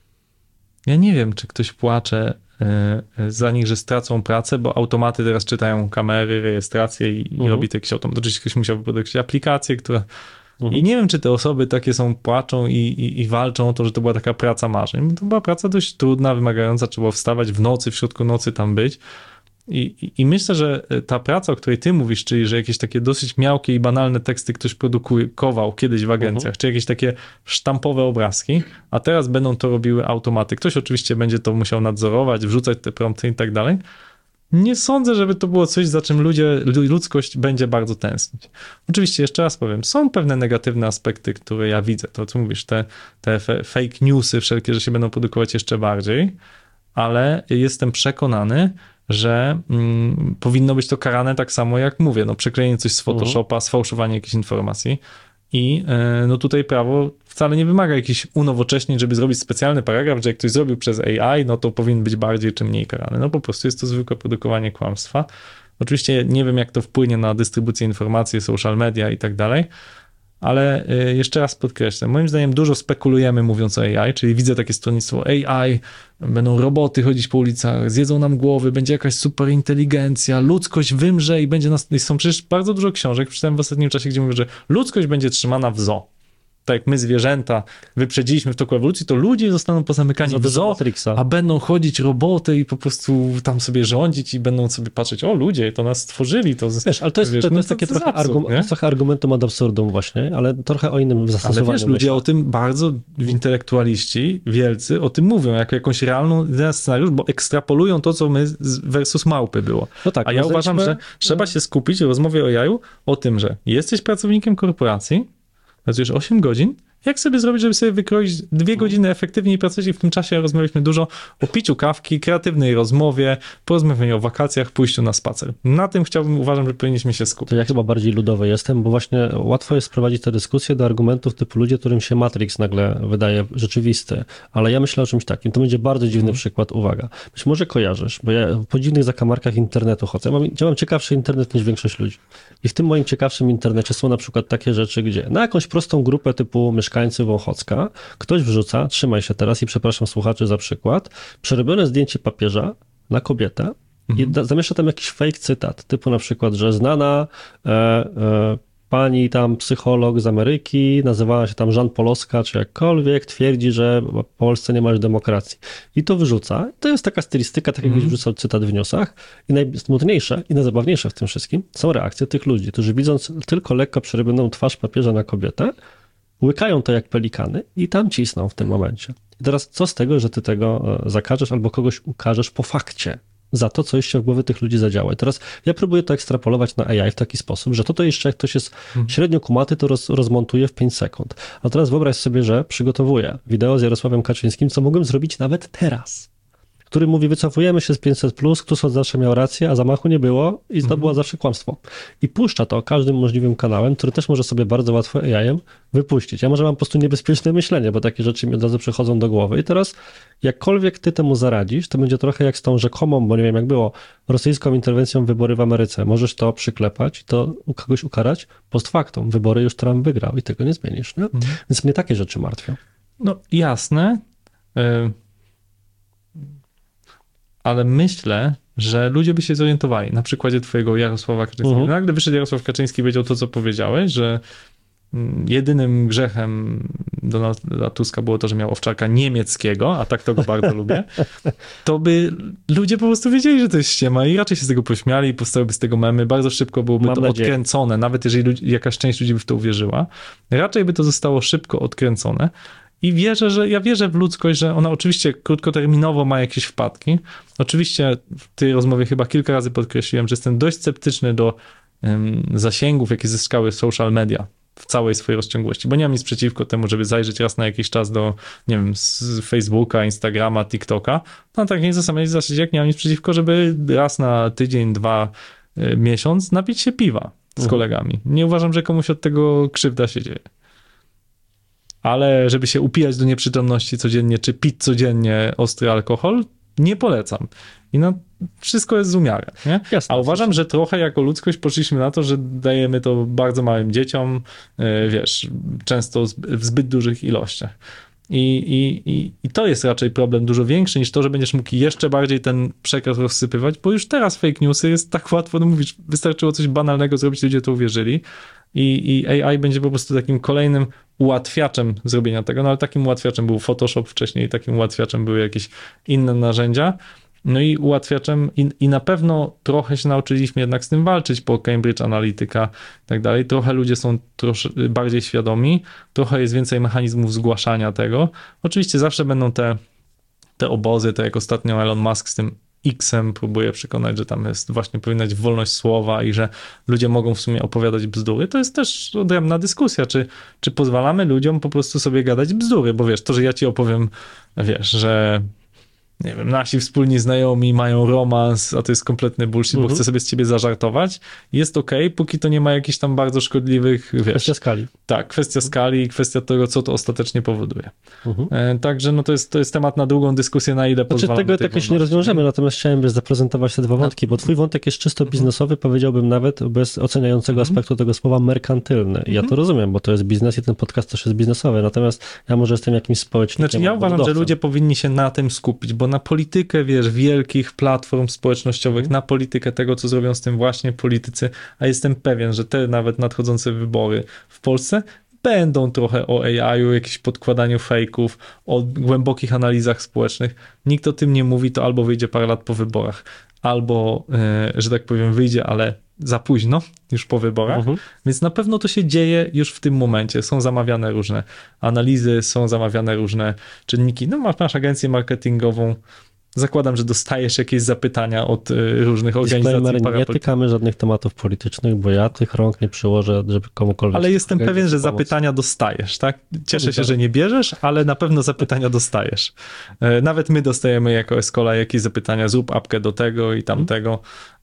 Ja nie wiem, czy ktoś płacze za nich, że stracą pracę, bo automaty teraz czytają kamery, rejestracje i robi to jakiś automat. Oczywiście ktoś musiał wyprodukować aplikację, która... I nie wiem, czy te osoby takie płaczą i walczą o to, że to była taka praca marzeń. To była praca dość trudna, wymagająca, trzeba było wstawać w nocy, w środku nocy tam być. I myślę, że ta praca, o której ty mówisz, czyli że jakieś takie dosyć miałkie i banalne teksty ktoś produkował kiedyś w agencjach, czy jakieś takie sztampowe obrazki, a teraz będą to robiły automaty. Ktoś oczywiście będzie to musiał nadzorować, wrzucać te prompty i tak dalej. Nie sądzę, żeby to było coś, za czym ludzkość będzie bardzo tęsknić. Oczywiście, jeszcze raz powiem, są pewne negatywne aspekty, które ja widzę. To, co mówisz, te fake newsy wszelkie, że się będą produkować jeszcze bardziej, ale jestem przekonany, że powinno być to karane tak samo jak mówię, przeklejenie coś z Photoshopa, sfałszowanie jakichś informacji i tutaj prawo wcale nie wymaga jakichś unowocześnień, żeby zrobić specjalny paragraf, że jak ktoś zrobił przez AI, to powinien być bardziej czy mniej karany. Po prostu jest to zwykłe produkowanie kłamstwa. Oczywiście nie wiem, jak to wpłynie na dystrybucję informacji, social media i tak dalej, ale jeszcze raz podkreślę, moim zdaniem dużo spekulujemy mówiąc o AI, czyli widzę takie stronnictwo AI, będą roboty chodzić po ulicach, zjedzą nam głowy, będzie jakaś super inteligencja, ludzkość wymrze i będzie nas... Są przecież bardzo dużo książek, przeczytałem w ostatnim czasie, gdzie mówię, że ludzkość będzie trzymana w zoo. Tak jak my zwierzęta wyprzedziliśmy w toku ewolucji, to ludzie zostaną pozamykani w zoo, a będą chodzić roboty i po prostu tam sobie rządzić i będą sobie patrzeć, ludzie, to nas stworzyli. To, wiesz, ale to jest takie trochę argumentum ad absurdum właśnie, ale trochę o innym zastosowaniu. Ale wiesz, ludzie o tym bardzo, intelektualiści wielcy o tym mówią, jako jakąś realną scenariusz, bo ekstrapolują to, co my versus małpy było. Tak, a ja uważam, że trzeba się skupić w rozmowie o jaju o tym, że jesteś pracownikiem korporacji, pracujesz 8 godzin, jak sobie zrobić, żeby sobie wykroić 2 godziny efektywniej pracować i w tym czasie rozmawialiśmy dużo o piciu kawki, kreatywnej rozmowie, porozmawianiu o wakacjach, pójściu na spacer. Na tym uważam, że powinniśmy się skupić. To ja chyba bardziej ludowy jestem, bo właśnie łatwo jest sprowadzić tę dyskusję do argumentów typu ludzie, którym się Matrix nagle wydaje rzeczywisty, ale ja myślę o czymś takim. To będzie bardzo dziwny przykład, uwaga. Być może kojarzysz, bo ja po dziwnych zakamarkach internetu chodzę. Ja mam ciekawszy internet niż większość ludzi. I w tym moim ciekawszym internecie są na przykład takie rzeczy, gdzie na jakąś prostą grupę typu mieszkańcy Wąchocka ktoś wrzuca, trzymaj się teraz i przepraszam słuchaczy za przykład, przerobione zdjęcie papieża na kobietę i zamieszcza tam jakiś fake cytat, typu na przykład, że znana pani tam psycholog z Ameryki, nazywała się tam Jean Polowska, czy jakkolwiek, twierdzi, że w Polsce nie ma już demokracji. I to wyrzuca. To jest taka stylistyka, tak jakbyś wrzucał cytat w newsach. I najsmutniejsze i najzabawniejsze w tym wszystkim są reakcje tych ludzi, którzy widząc tylko lekko przerobioną twarz papieża na kobietę, łykają to jak pelikany i tam cisną w tym momencie. I teraz co z tego, że ty tego zakażesz albo kogoś ukażesz po fakcie za to, co jeszcze w głowie tych ludzi zadziała. I teraz ja próbuję to ekstrapolować na AI w taki sposób, że to jeszcze jak ktoś jest średnio kumaty, to rozmontuje w 5 sekund. A teraz wyobraź sobie, że przygotowuję wideo z Jarosławem Kaczyńskim, co mogłem zrobić nawet teraz, który mówi, wycofujemy się z 500+, Tusk zawsze miał rację, a zamachu nie było i to było zawsze kłamstwo. I puszcza to każdym możliwym kanałem, który też może sobie bardzo łatwo AI-em wypuścić. Ja może mam po prostu niebezpieczne myślenie, bo takie rzeczy mi od razu przychodzą do głowy. I teraz jakkolwiek ty temu zaradzisz, to będzie trochę jak z tą rzekomą, bo nie wiem jak było, rosyjską interwencją w wybory w Ameryce. Możesz to przyklepać i to kogoś ukarać post factum. Wybory już Trump wygrał i tego nie zmienisz. Nie? Więc mnie takie rzeczy martwią. No jasne, ale myślę, że ludzie by się zorientowali. Na przykładzie twojego Jarosława Kaczyńskiego. Nagle wyszedł Jarosław Kaczyński i powiedział to, co powiedziałeś, że jedynym grzechem Donalda Tuska było to, że miał owczarka niemieckiego, a tak to go bardzo lubię, to by ludzie po prostu wiedzieli, że to jest ściema i raczej się z tego pośmiali i powstałyby z tego memy. Bardzo szybko byłoby to odkręcone, nawet jeżeli jakaś część ludzi by w to uwierzyła. Raczej by to zostało szybko odkręcone. I ja wierzę w ludzkość, że ona oczywiście krótkoterminowo ma jakieś wpadki. Oczywiście w tej rozmowie chyba kilka razy podkreśliłem, że jestem dość sceptyczny do zasięgów, jakie zyskały social media w całej swojej rozciągłości, bo nie mam nic przeciwko temu, żeby zajrzeć raz na jakiś czas do, nie wiem, z Facebooka, Instagrama, TikToka. No tak nie zasadzie, jak nie mam nic przeciwko, żeby raz na tydzień, 2 miesiąc napić się piwa z kolegami. Nie uważam, że komuś od tego krzywda się dzieje. Ale żeby się upijać do nieprzytomności codziennie, czy pić codziennie ostry alkohol, nie polecam. I no, wszystko jest z umiarem, nie? Jasne, a uważam, że trochę jako ludzkość poszliśmy na to, że dajemy to bardzo małym dzieciom, wiesz, często w zbyt dużych ilościach. I to jest raczej problem dużo większy niż to, że będziesz mógł jeszcze bardziej ten przekaz rozsypywać, bo już teraz fake newsy jest tak łatwo, no mówisz, wystarczyło coś banalnego zrobić, ludzie to uwierzyli i AI będzie po prostu takim kolejnym ułatwiaczem zrobienia tego, no ale takim ułatwiaczem był Photoshop wcześniej, takim ułatwiaczem były jakieś inne narzędzia, no i ułatwiaczem i na pewno trochę się nauczyliśmy jednak z tym walczyć po Cambridge Analytica i tak dalej. Trochę ludzie są bardziej świadomi, trochę jest więcej mechanizmów zgłaszania tego. Oczywiście zawsze będą te obozy, tak jak ostatnio Elon Musk z tym X-em próbuje przekonać, że tam jest właśnie powinna być wolność słowa i że ludzie mogą w sumie opowiadać bzdury. To jest też odrębna dyskusja, czy pozwalamy ludziom po prostu sobie gadać bzdury, bo wiesz, to, że ja ci opowiem, wiesz, że nie wiem, nasi wspólni znajomi mają romans, a to jest kompletny bullshit, bo chcę sobie z ciebie zażartować, jest okej, póki to nie ma jakichś tam bardzo szkodliwych, wiesz... Kwestia skali. Tak, kwestia skali i kwestia tego, co to ostatecznie powoduje. Także no to jest temat na długą dyskusję, na ile pozwalamy tego tak jeszcze nie rozwiążemy, natomiast chciałem zaprezentować te dwa wątki, bo twój wątek jest czysto biznesowy, powiedziałbym nawet bez oceniającego aspektu tego słowa merkantylny. Ja to rozumiem, bo to jest biznes i ten podcast też jest biznesowy, natomiast ja może jestem jakimś społecznikiem. Znaczy ja uważam, że ludzie powinni się na tym skupić, bo na politykę, wiesz, wielkich platform społecznościowych, na politykę tego, co zrobią z tym właśnie politycy, a jestem pewien, że te nawet nadchodzące wybory w Polsce będą trochę o AI-u, jakimś podkładaniu fejków, o głębokich analizach społecznych. Nikt o tym nie mówi, to albo wyjdzie parę lat po wyborach, albo, że tak powiem, wyjdzie, ale za późno, już po wyborach, więc na pewno to się dzieje już w tym momencie. Są zamawiane różne analizy, są zamawiane różne czynniki. No masz agencję marketingową, zakładam, że dostajesz jakieś zapytania od różnych organizacji nie tykamy żadnych tematów politycznych, bo ja tych rąk nie przyłożę, żeby komukolwiek... Ale jestem pewien, że zapytania dostajesz, tak? Cieszę się, że nie bierzesz, ale na pewno zapytania dostajesz. Nawet my dostajemy jako Escola jakieś zapytania, zrób apkę do tego i tamtego,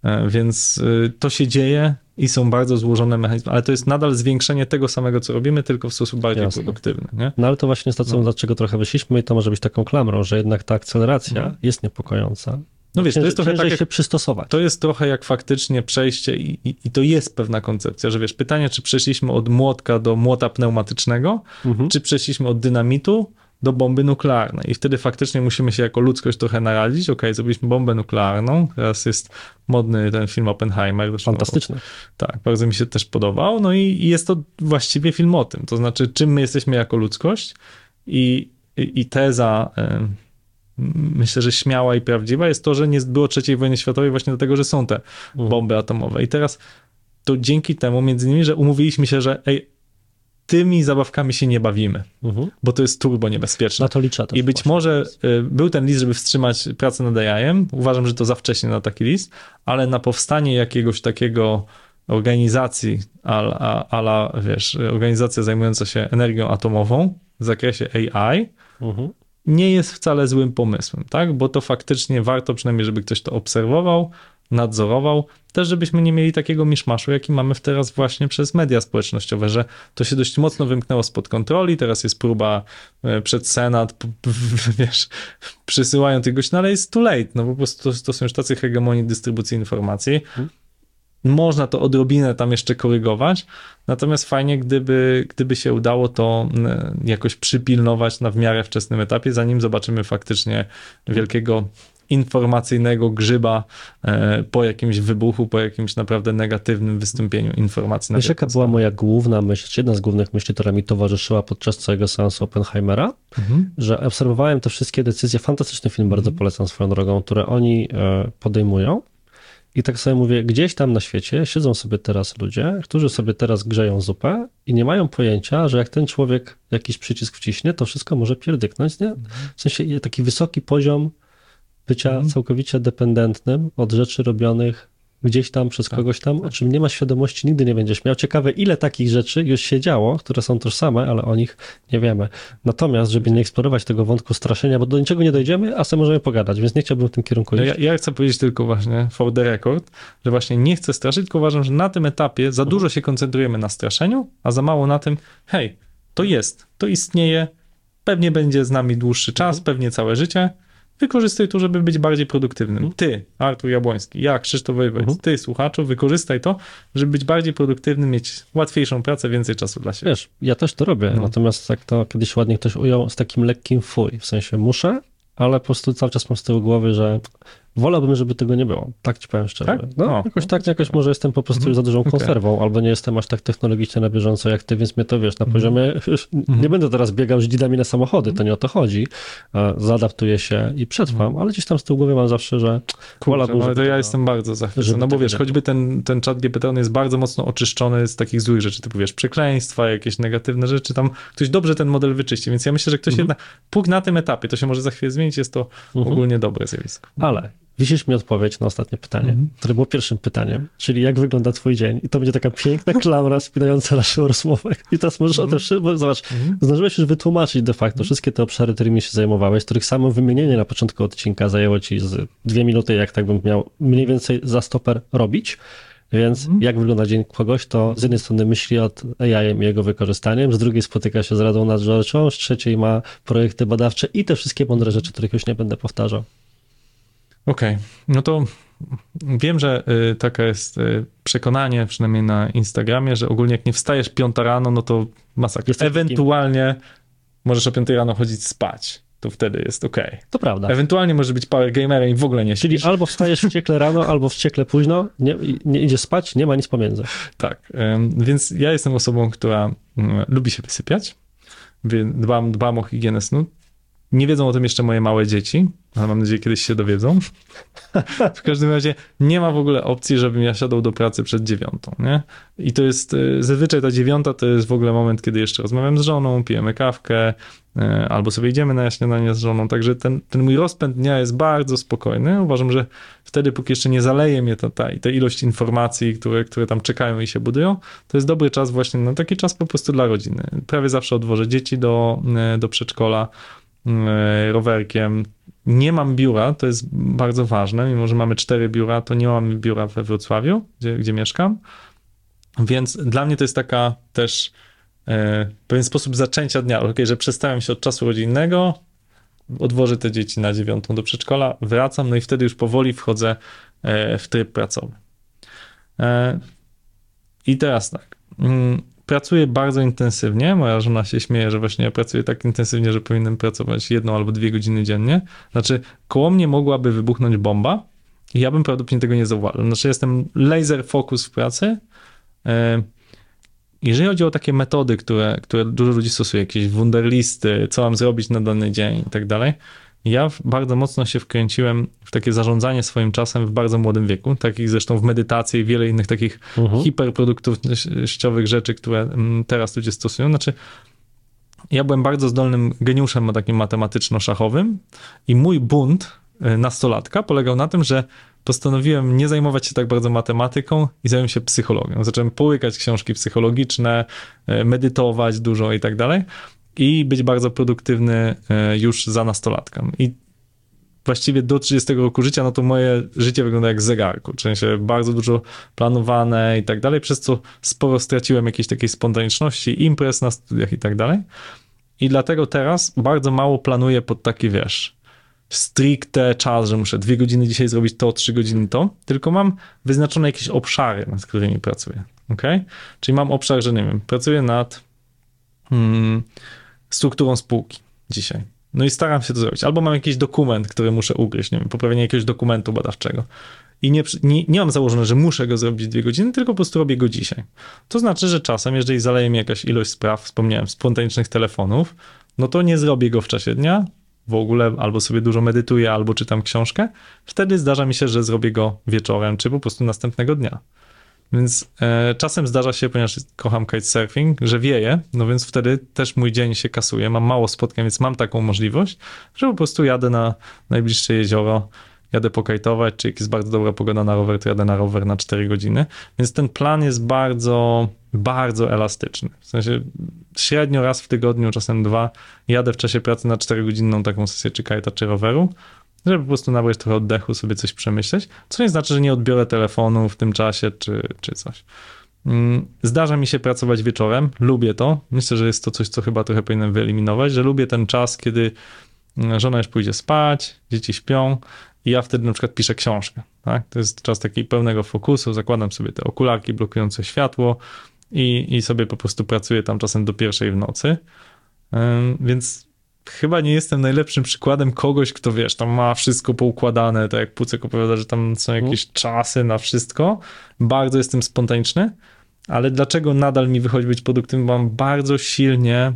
więc to się dzieje i są bardzo złożone mechanizmy, ale to jest nadal zwiększenie tego samego, co robimy, tylko w sposób bardziej produktywny. Nie? No ale to właśnie jest to, dlaczego trochę wyszliśmy i to może być taką klamrą, że jednak ta akceleracja jest niepokojąca. No wiesz, to jest trochę tak jak, się przystosować. To jest trochę jak faktycznie przejście i to jest pewna koncepcja, że wiesz, pytanie, czy przeszliśmy od młotka do młota pneumatycznego, czy przeszliśmy od dynamitu do bomby nuklearnej. I wtedy faktycznie musimy się jako ludzkość trochę naradzić. Okej, zrobiliśmy bombę nuklearną. Teraz jest modny ten film Oppenheimer. Fantastyczny. Tak, bardzo mi się też podobał. No i jest to właściwie film o tym. To znaczy, czym my jesteśmy jako ludzkość i teza... myślę, że śmiała i prawdziwa jest to, że nie było III wojny światowej właśnie dlatego, że są te bomby atomowe. I teraz to dzięki temu, między innymi, że umówiliśmy się, że tymi zabawkami się nie bawimy, bo to jest turbo niebezpieczne. Na to liczę też. I być może był ten list, żeby wstrzymać pracę nad AI-em. Uważam, że to za wcześnie na taki list, ale na powstanie jakiegoś takiego organizacji, wiesz, organizacja zajmująca się energią atomową w zakresie AI, nie jest wcale złym pomysłem, tak? Bo to faktycznie warto przynajmniej, żeby ktoś to obserwował, nadzorował, też żebyśmy nie mieli takiego miszmaszu, jaki mamy teraz właśnie przez media społecznościowe, że to się dość mocno wymknęło spod kontroli, teraz jest próba przed Senat, wiesz, przysyłają tych gości, no ale jest too late, no po prostu to są już tacy hegemonii dystrybucji informacji. Można to odrobinę tam jeszcze korygować, natomiast fajnie, gdyby się udało to jakoś przypilnować na w miarę wczesnym etapie, zanim zobaczymy faktycznie wielkiego informacyjnego grzyba po jakimś wybuchu, po jakimś naprawdę negatywnym wystąpieniu informacji. Wiesz, jaka była moja główna myśl, czy jedna z głównych myśli, która mi towarzyszyła podczas całego seansu Oppenheimera, że obserwowałem te wszystkie decyzje, fantastyczny film, bardzo polecam swoją drogą, które oni podejmują. I tak sobie mówię, gdzieś tam na świecie siedzą sobie teraz ludzie, którzy sobie teraz grzeją zupę i nie mają pojęcia, że jak ten człowiek jakiś przycisk wciśnie, to wszystko może pierdyknąć, nie? W sensie taki wysoki poziom bycia całkowicie dependentnym od rzeczy robionych gdzieś tam przez kogoś tam, o czym nie ma świadomości, nigdy nie będziesz miał. Ciekawe, ile takich rzeczy już się działo, które są tożsame, ale o nich nie wiemy. Natomiast, żeby nie eksplorować tego wątku straszenia, bo do niczego nie dojdziemy, a sobie możemy pogadać, więc nie chciałbym w tym kierunku iść. Ja chcę powiedzieć tylko właśnie, for the record, że właśnie nie chcę straszyć, tylko uważam, że na tym etapie za dużo się koncentrujemy na straszeniu, a za mało na tym, hej, to jest, to istnieje, pewnie będzie z nami dłuższy czas, pewnie całe życie. Wykorzystuj to, żeby być bardziej produktywnym. Ty, Artur Jabłoński, ja, Krzysztof Wojewódz, ty, słuchaczu, wykorzystaj to, żeby być bardziej produktywnym, mieć łatwiejszą pracę, więcej czasu dla siebie. Wiesz, ja też to robię, natomiast tak to kiedyś ładnie ktoś ujął z takim lekkim fuj, w sensie muszę, ale po prostu cały czas mam z tyłu głowy, że wolałbym, żeby tego nie było. Tak ci powiem szczerze. Tak? No, jakoś może jestem po prostu już za dużą konserwą, albo nie jestem aż tak technologicznie na bieżąco jak ty, więc mnie to wiesz, na poziomie, nie będę teraz biegał z dzidami na samochody, to nie o to chodzi. Zaadaptuję się i przetrwam, ale gdzieś tam z tyłu głowy mam zawsze, że wolałbym, ale to ja jestem bardzo zachwycony, no bo wiesz, choćby ten czat GPT, on jest bardzo mocno oczyszczony z takich złych rzeczy, typu wiesz, przekleństwa, jakieś negatywne rzeczy, tam ktoś dobrze ten model wyczyści, więc ja myślę, że ktoś jednak, póki na tym etapie, to się może za chwilę zmienić, jest to ogólnie dobre zjawisko. Ale wisisz mi odpowiedź na ostatnie pytanie, które było pierwszym pytaniem, czyli jak wygląda twój dzień? I to będzie taka piękna klamra spinająca naszą rozmowę. I teraz możesz o tym, bo zobacz, zdążyłeś już wytłumaczyć de facto wszystkie te obszary, którymi się zajmowałeś, których samo wymienienie na początku odcinka zajęło ci z 2 minuty, jak tak bym miał mniej więcej za stoper robić. Więc jak wygląda dzień kogoś, to z jednej strony myśli od AI-em i jego wykorzystaniem, z drugiej spotyka się z Radą Nadzorczą, z trzeciej ma projekty badawcze i te wszystkie mądre rzeczy, których już nie będę powtarzał. Okej, no to wiem, że taka jest przekonanie, przynajmniej na Instagramie, że ogólnie jak nie wstajesz 5 rano, no to masakra. Ewentualnie możesz o 5 rano chodzić spać, to wtedy jest okej. To prawda. Ewentualnie możesz być power gamerem i w ogóle nie śpisz. Czyli albo wstajesz wściekle rano, albo wściekle późno, nie idziesz spać, nie ma nic pomiędzy. Tak, więc ja jestem osobą, która lubi się wysypiać, dbam o higienę snu. Nie wiedzą o tym jeszcze moje małe dzieci, ale mam nadzieję, kiedyś się dowiedzą. W każdym razie nie ma w ogóle opcji, żebym ja siadał do pracy przed 9, nie? I to jest, zazwyczaj ta 9 to jest w ogóle moment, kiedy jeszcze rozmawiam z żoną, pijemy kawkę, albo sobie idziemy na śniadanie z żoną, także ten mój rozpęd dnia jest bardzo spokojny. Uważam, że wtedy, póki jeszcze nie zaleje mnie ta ilość informacji, które tam czekają i się budują, to jest dobry czas właśnie na taki czas po prostu dla rodziny. Prawie zawsze odwożę dzieci do przedszkola, rowerkiem. Nie mam biura, to jest bardzo ważne, mimo że mamy 4 biura, to nie mamy biura we Wrocławiu, gdzie mieszkam, więc dla mnie to jest taka też pewien sposób zaczęcia dnia, że przestałem się od czasu rodzinnego, odwożę te dzieci na 9 do przedszkola, wracam, no i wtedy już powoli wchodzę w tryb pracowy. I teraz tak, pracuję bardzo intensywnie. Moja żona się śmieje, że właśnie ja pracuję tak intensywnie, że powinienem pracować 1 albo 2 godziny dziennie. Znaczy, koło mnie mogłaby wybuchnąć bomba i ja bym prawdopodobnie tego nie zauważył. Znaczy, jestem laser focus w pracy. Jeżeli chodzi o takie metody, które dużo ludzi stosuje, jakieś wunderlisty, co mam zrobić na dany dzień i tak dalej, ja bardzo mocno się wkręciłem w takie zarządzanie swoim czasem w bardzo młodym wieku, takich zresztą w medytacji i wiele innych takich hiperproduktywnościowych rzeczy, które teraz ludzie stosują. Znaczy, ja byłem bardzo zdolnym geniuszem takim matematyczno-szachowym i mój bunt nastolatka polegał na tym, że postanowiłem nie zajmować się tak bardzo matematyką i zająłem się psychologią. Zacząłem połykać książki psychologiczne, medytować dużo i tak dalej. i być bardzo produktywny już za nastolatkiem. I właściwie do 30 roku życia, no to moje życie wygląda jak z zegarku, w sensie bardzo dużo planowane i tak dalej, przez co sporo straciłem jakiejś takiej spontaniczności, imprez na studiach i tak dalej. I dlatego teraz bardzo mało planuję pod taki, stricte czas, że muszę 2 godziny dzisiaj zrobić to, 3 godziny to, tylko mam wyznaczone jakieś obszary, nad którymi pracuję, okay? Czyli mam obszar, że nie wiem, pracuję nad strukturą spółki dzisiaj. No i staram się to zrobić. Albo mam jakiś dokument, który muszę ugryźć, nie wiem, poprawienie jakiegoś dokumentu badawczego. I nie mam założone, że muszę go zrobić 2 godziny, tylko po prostu robię go dzisiaj. To znaczy, że czasem, jeżeli zaleje mi jakaś ilość spraw, wspomniałem, spontanicznych telefonów, no to nie zrobię go w czasie dnia, w ogóle albo sobie dużo medytuję, albo czytam książkę. Wtedy zdarza mi się, że zrobię go wieczorem, czy po prostu następnego dnia. Więc czasem zdarza się, ponieważ kocham kitesurfing, że wieje, no więc wtedy też mój dzień się kasuje, mam mało spotkań, więc mam taką możliwość, że po prostu jadę na najbliższe jezioro, jadę pokajtować, czy jak jest bardzo dobra pogoda na rower, to jadę na rower na 4 godziny, więc ten plan jest bardzo, bardzo elastyczny. W sensie średnio raz w tygodniu, czasem 2, jadę w czasie pracy na 4-godzinną taką sesję czy kajta, czy roweru, żeby po prostu nabrać trochę oddechu, sobie coś przemyśleć, co nie znaczy, że nie odbiorę telefonu w tym czasie, czy coś. Zdarza mi się pracować wieczorem, lubię to, myślę, że jest to coś, co chyba trochę powinienem wyeliminować, że lubię ten czas, kiedy żona już pójdzie spać, dzieci śpią i ja wtedy na przykład piszę książkę, tak? To jest czas takiego pełnego fokusu, zakładam sobie te okularki blokujące światło i sobie po prostu pracuję tam czasem do 1:00 w nocy, więc chyba nie jestem najlepszym przykładem kogoś, kto tam ma wszystko poukładane, tak jak Pucek opowiada, że tam są jakieś czasy na wszystko. Bardzo jestem spontaniczny, ale dlaczego nadal mi wychodzi być produktywnym? Bo mam bardzo silnie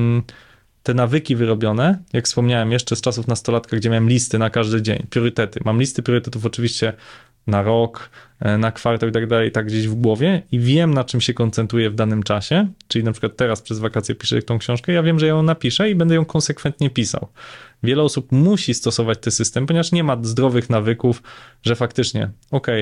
te nawyki wyrobione, jak wspomniałem jeszcze z czasów nastolatka, gdzie miałem listy na każdy dzień, priorytety. Mam listy priorytetów oczywiście na rok, na kwartał i tak dalej, tak gdzieś w głowie i wiem, na czym się koncentruję w danym czasie, czyli na przykład teraz przez wakacje piszę tą książkę, ja wiem, że ją napiszę i będę ją konsekwentnie pisał. Wiele osób musi stosować ten system, ponieważ nie ma zdrowych nawyków, że faktycznie,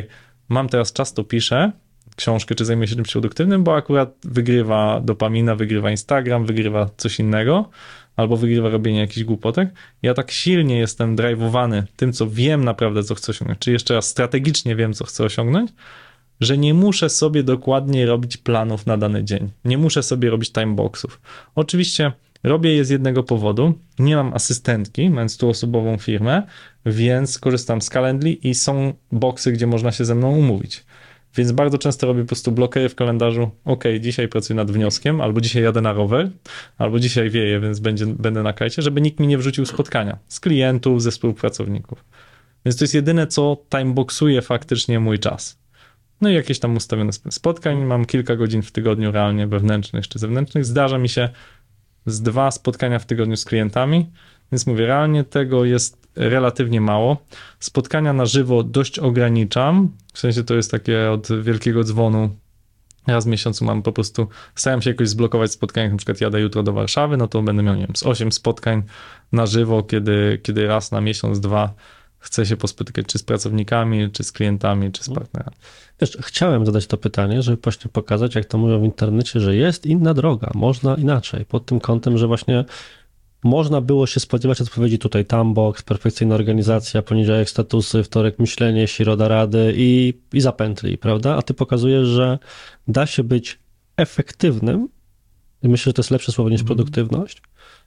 mam teraz czas, to piszę książkę, czy zajmuję się czymś produktywnym, bo akurat wygrywa dopamina, wygrywa Instagram, wygrywa coś innego, albo wygrywa robienie jakichś głupotek. Ja tak silnie jestem drive'owany tym, co wiem naprawdę, co chcę osiągnąć, czy jeszcze raz strategicznie wiem, co chcę osiągnąć, że nie muszę sobie dokładnie robić planów na dany dzień. Nie muszę sobie robić timeboxów. Oczywiście robię je z jednego powodu. Nie mam asystentki, mając 100-osobową firmę, więc korzystam z Calendly i są boxy, gdzie można się ze mną umówić. Więc bardzo często robię po prostu blokery w kalendarzu. Dzisiaj pracuję nad wnioskiem, albo dzisiaj jadę na rower, albo dzisiaj wieje, więc będę na kajcie, żeby nikt mi nie wrzucił spotkania z klientów, ze współpracowników. Więc to jest jedyne, co timeboxuje faktycznie mój czas. No i jakieś tam ustawione spotkań. Mam kilka godzin w tygodniu realnie wewnętrznych czy zewnętrznych. Zdarza mi się z 2 spotkania w tygodniu z klientami, więc mówię, realnie tego jest relatywnie mało. Spotkania na żywo dość ograniczam, w sensie to jest takie od wielkiego dzwonu. Raz w miesiącu mam po prostu, staram się jakoś zblokować spotkania, na przykład jadę jutro do Warszawy, no to będę miał, nie wiem, z 8 spotkań na żywo, kiedy raz na miesiąc, 2 chcę się pospotykać czy z pracownikami, czy z klientami, czy z partnerami. Wiesz, chciałem zadać to pytanie, żeby właśnie pokazać, jak to mówią w internecie, że jest inna droga, można inaczej, pod tym kątem, że właśnie można było się spodziewać odpowiedzi tutaj timebox, perfekcyjna organizacja, poniedziałek statusy, wtorek myślenie, środa rady i zapętli, prawda? A ty pokazujesz, że da się być efektywnym, i myślę, że to jest lepsze słowo niż produktywność,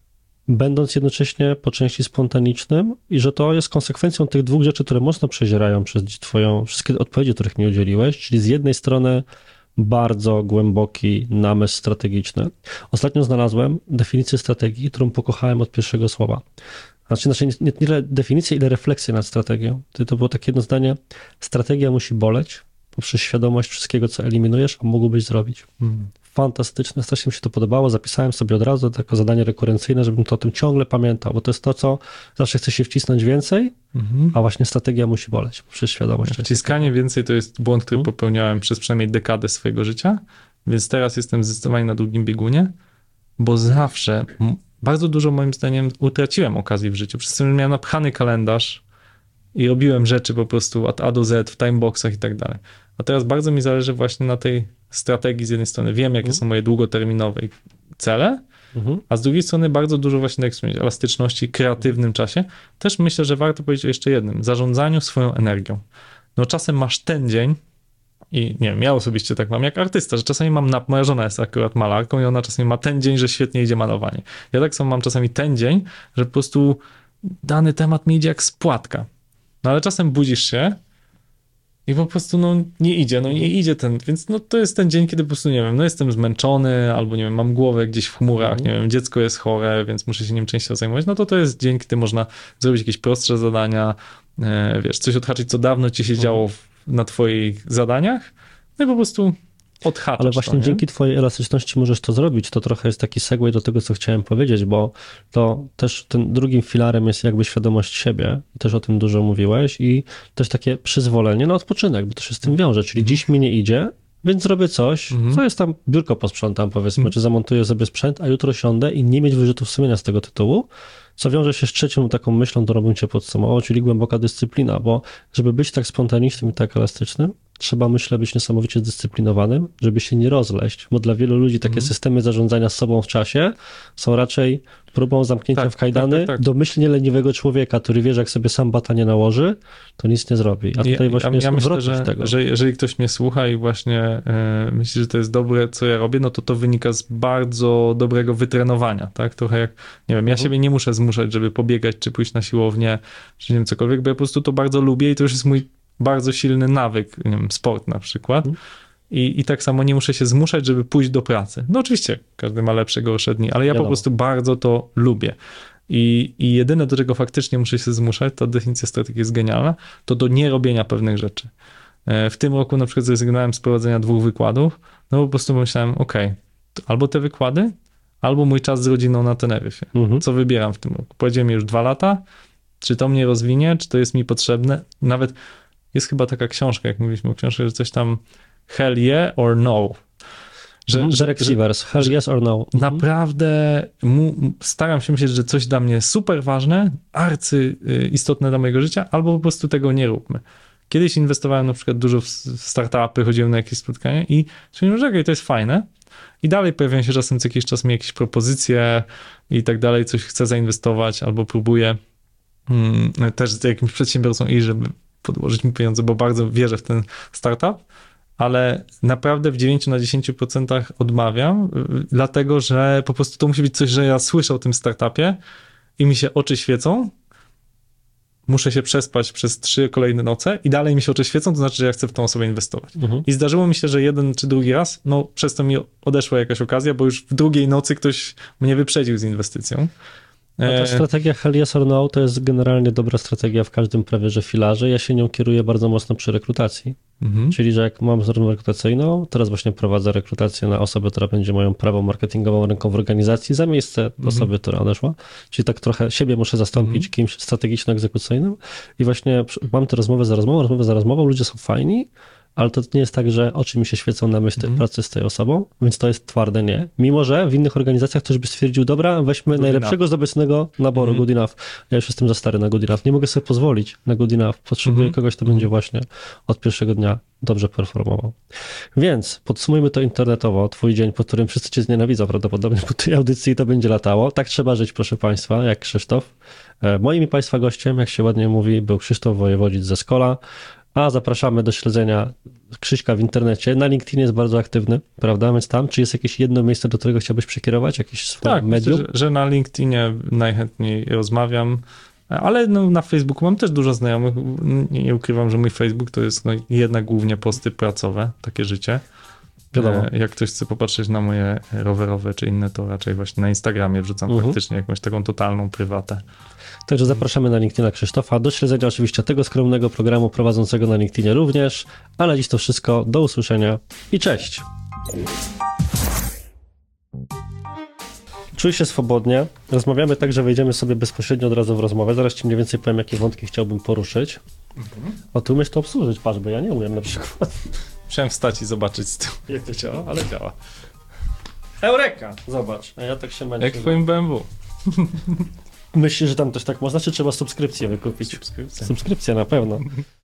będąc jednocześnie po części spontanicznym i że to jest konsekwencją tych 2 rzeczy, które mocno przezierają przez wszystkie odpowiedzi, których mi udzieliłeś, czyli z jednej strony bardzo głęboki namysł strategiczny. Ostatnio znalazłem definicję strategii, którą pokochałem od pierwszego słowa. Znaczy nie tyle definicję, ile refleksję nad strategią. To było takie jedno zdanie, strategia musi boleć poprzez świadomość wszystkiego, co eliminujesz, a mógłbyś zrobić. Fantastyczne, strasznie mi się to podobało, zapisałem sobie od razu jako zadanie rekurencyjne, żebym to o tym ciągle pamiętał, bo to jest to, co zawsze chce się wcisnąć więcej, a właśnie strategia musi boleć przez świadomość. Wciskanie więcej to jest błąd, który popełniałem przez przynajmniej dekadę swojego życia, więc teraz jestem zdecydowanie na długim biegunie, bo zawsze bardzo dużo moim zdaniem utraciłem okazji w życiu. Przez co miałem napchany kalendarz i robiłem rzeczy po prostu od A do Z w timeboxach i tak dalej. A teraz bardzo mi zależy właśnie na tej strategii z jednej strony. Wiem, jakie są moje długoterminowe cele a z drugiej strony bardzo dużo właśnie elastyczności, kreatywnym czasie. Też myślę, że warto powiedzieć o jeszcze jednym, zarządzaniu swoją energią. No czasem masz ten dzień i nie wiem, ja osobiście tak mam jak artysta, że czasami moja żona jest akurat malarką i ona czasami ma ten dzień, że świetnie idzie malowanie. Ja tak samo mam czasami ten dzień, że po prostu dany temat mi idzie jak z płatka. No ale czasem budzisz się i po prostu nie idzie ten, więc to jest ten dzień, kiedy po prostu, nie wiem, jestem zmęczony, albo nie wiem, mam głowę gdzieś w chmurach, nie wiem, dziecko jest chore, więc muszę się nim częściej zajmować, to jest dzień, kiedy można zrobić jakieś prostsze zadania, wiesz, coś odhaczyć, co dawno ci się działo na twoich zadaniach, no i po prostu odhaczasz. Ale właśnie dzięki twojej elastyczności możesz to zrobić. To trochę jest taki segue do tego, co chciałem powiedzieć, bo to też tym drugim filarem jest jakby świadomość siebie. Też o tym dużo mówiłeś i też takie przyzwolenie na odpoczynek, bo to się z tym wiąże. Czyli dziś mi nie idzie, więc zrobię coś, co jest tam, biurko posprzątam powiedzmy, czy zamontuję sobie sprzęt, a jutro siądę i nie mieć wyrzutów sumienia z tego tytułu, co wiąże się z trzecią taką myślą, którą bym cię podsumował, czyli głęboka dyscyplina, bo żeby być tak spontanicznym i tak elastycznym, trzeba, myślę, być niesamowicie zdyscyplinowanym, żeby się nie rozleść, bo dla wielu ludzi takie systemy zarządzania sobą w czasie są raczej próbą zamknięcia w kajdany domyślnie leniwego człowieka, który wie, że jak sobie sam bata nie nałoży, to nic nie zrobi. A tutaj właśnie jest myślę, tego. że jeżeli ktoś mnie słucha i właśnie myśli, że to jest dobre, co ja robię, to wynika z bardzo dobrego wytrenowania, tak? Trochę jak, nie wiem, ja siebie nie muszę zmuszać, żeby pobiegać, czy pójść na siłownię, czy nie wiem, cokolwiek, bo ja po prostu to bardzo lubię i to już jest mój bardzo silny nawyk, nie wiem, sport na przykład. I tak samo nie muszę się zmuszać, żeby pójść do pracy. No oczywiście, każdy ma lepsze, gorsze dni, ale ja po prostu bardzo to lubię. I jedyne, do czego faktycznie muszę się zmuszać, ta definicja strategii jest genialna, to do nierobienia pewnych rzeczy. W tym roku na przykład zrezygnowałem z prowadzenia 2 wykładów, po prostu myślałem, albo te wykłady, albo mój czas z rodziną na Teneryfie. Co wybieram w tym roku? Powiedziałem już 2 lata, czy to mnie rozwinie, czy to jest mi potrzebne? Nawet jest chyba taka książka, jak mówiliśmy o książce, że coś tam hell yeah or no. Derek Sivers, hell yes or no. Naprawdę staram się myśleć, że coś dla mnie super ważne, istotne dla mojego życia, albo po prostu tego nie róbmy. Kiedyś inwestowałem na przykład dużo w startupy, chodziłem na jakieś spotkania i stwierdziłem, że to jest fajne. I dalej pojawiają się czasem co jakiś czas mi jakieś propozycje i tak dalej, coś chcę zainwestować albo próbuję też z jakimś przedsiębiorcą żeby podłożyć mi pieniądze, bo bardzo wierzę w ten startup, ale naprawdę w 9 na 10% odmawiam, dlatego że po prostu to musi być coś, że ja słyszę o tym startupie i mi się oczy świecą, muszę się przespać przez 3 kolejne noce i dalej mi się oczy świecą, to znaczy, że ja chcę w tą osobę inwestować. I zdarzyło mi się, że jeden czy drugi raz, przez to mi odeszła jakaś okazja, bo już w drugiej nocy ktoś mnie wyprzedził z inwestycją. Ta strategia hell yes or no to jest generalnie dobra strategia w każdym prawie że filarze. Ja się nią kieruję bardzo mocno przy rekrutacji. Czyli, że jak mam stronę rekrutacyjną, teraz właśnie prowadzę rekrutację na osobę, która będzie moją prawą marketingową ręką w organizacji za miejsce osoby, która odeszła. Czyli tak trochę siebie muszę zastąpić kimś strategiczno-egzekucyjnym i właśnie mam tę rozmowę za rozmową, ludzie są fajni, ale to nie jest tak, że oczy mi się świecą na myśl pracy z tej osobą, więc to jest twarde nie. Mimo, że w innych organizacjach ktoś by stwierdził, dobra, weźmy najlepszego z obecnego naboru, good enough. Ja już jestem za stary na good enough. Nie mogę sobie pozwolić na good enough. Potrzebuję kogoś, kto będzie właśnie od pierwszego dnia dobrze performował. Więc podsumujmy to internetowo. Twój dzień, po którym wszyscy cię znienawidzą prawdopodobnie po tej audycji, to będzie latało. Tak trzeba żyć, proszę państwa, jak Krzysztof. Moim i państwa gościem, jak się ładnie mówi, był Krzysztof Wojewodzic ze Skola. A zapraszamy do śledzenia Krzyśka w internecie. Na LinkedInie jest bardzo aktywny, prawda? Więc tam, czy jest jakieś jedno miejsce, do którego chciałbyś przekierować? Jakieś swoje medium? Tak, że na LinkedInie najchętniej rozmawiam, ale na Facebooku mam też dużo znajomych. Nie ukrywam, że mój Facebook to jest jednak głównie posty pracowe, takie życie. Wiadomo. Jak ktoś chce popatrzeć na moje rowerowe czy inne, to raczej właśnie na Instagramie wrzucam faktycznie jakąś taką totalną prywatę. Także zapraszamy na LinkedIna Krzysztofa, do śledzenia oczywiście tego skromnego programu prowadzącego na LinkedInie również, ale dziś to wszystko, do usłyszenia i cześć! Czuj się swobodnie, rozmawiamy tak, że wejdziemy sobie bezpośrednio od razu w rozmowę, zaraz ci mniej więcej powiem, jakie wątki chciałbym poruszyć. O, ty umiesz to obsłużyć, patrz, bo ja nie umiem na przykład. Musiałem wstać i zobaczyć z tyłu. Jak to działa, ale działa. Eureka! Zobacz, a ja tak się męczę. Jak w twoim BMW. Myślisz, że tam też tak można, czy trzeba subskrypcję wykupić? Subskrypcja na pewno.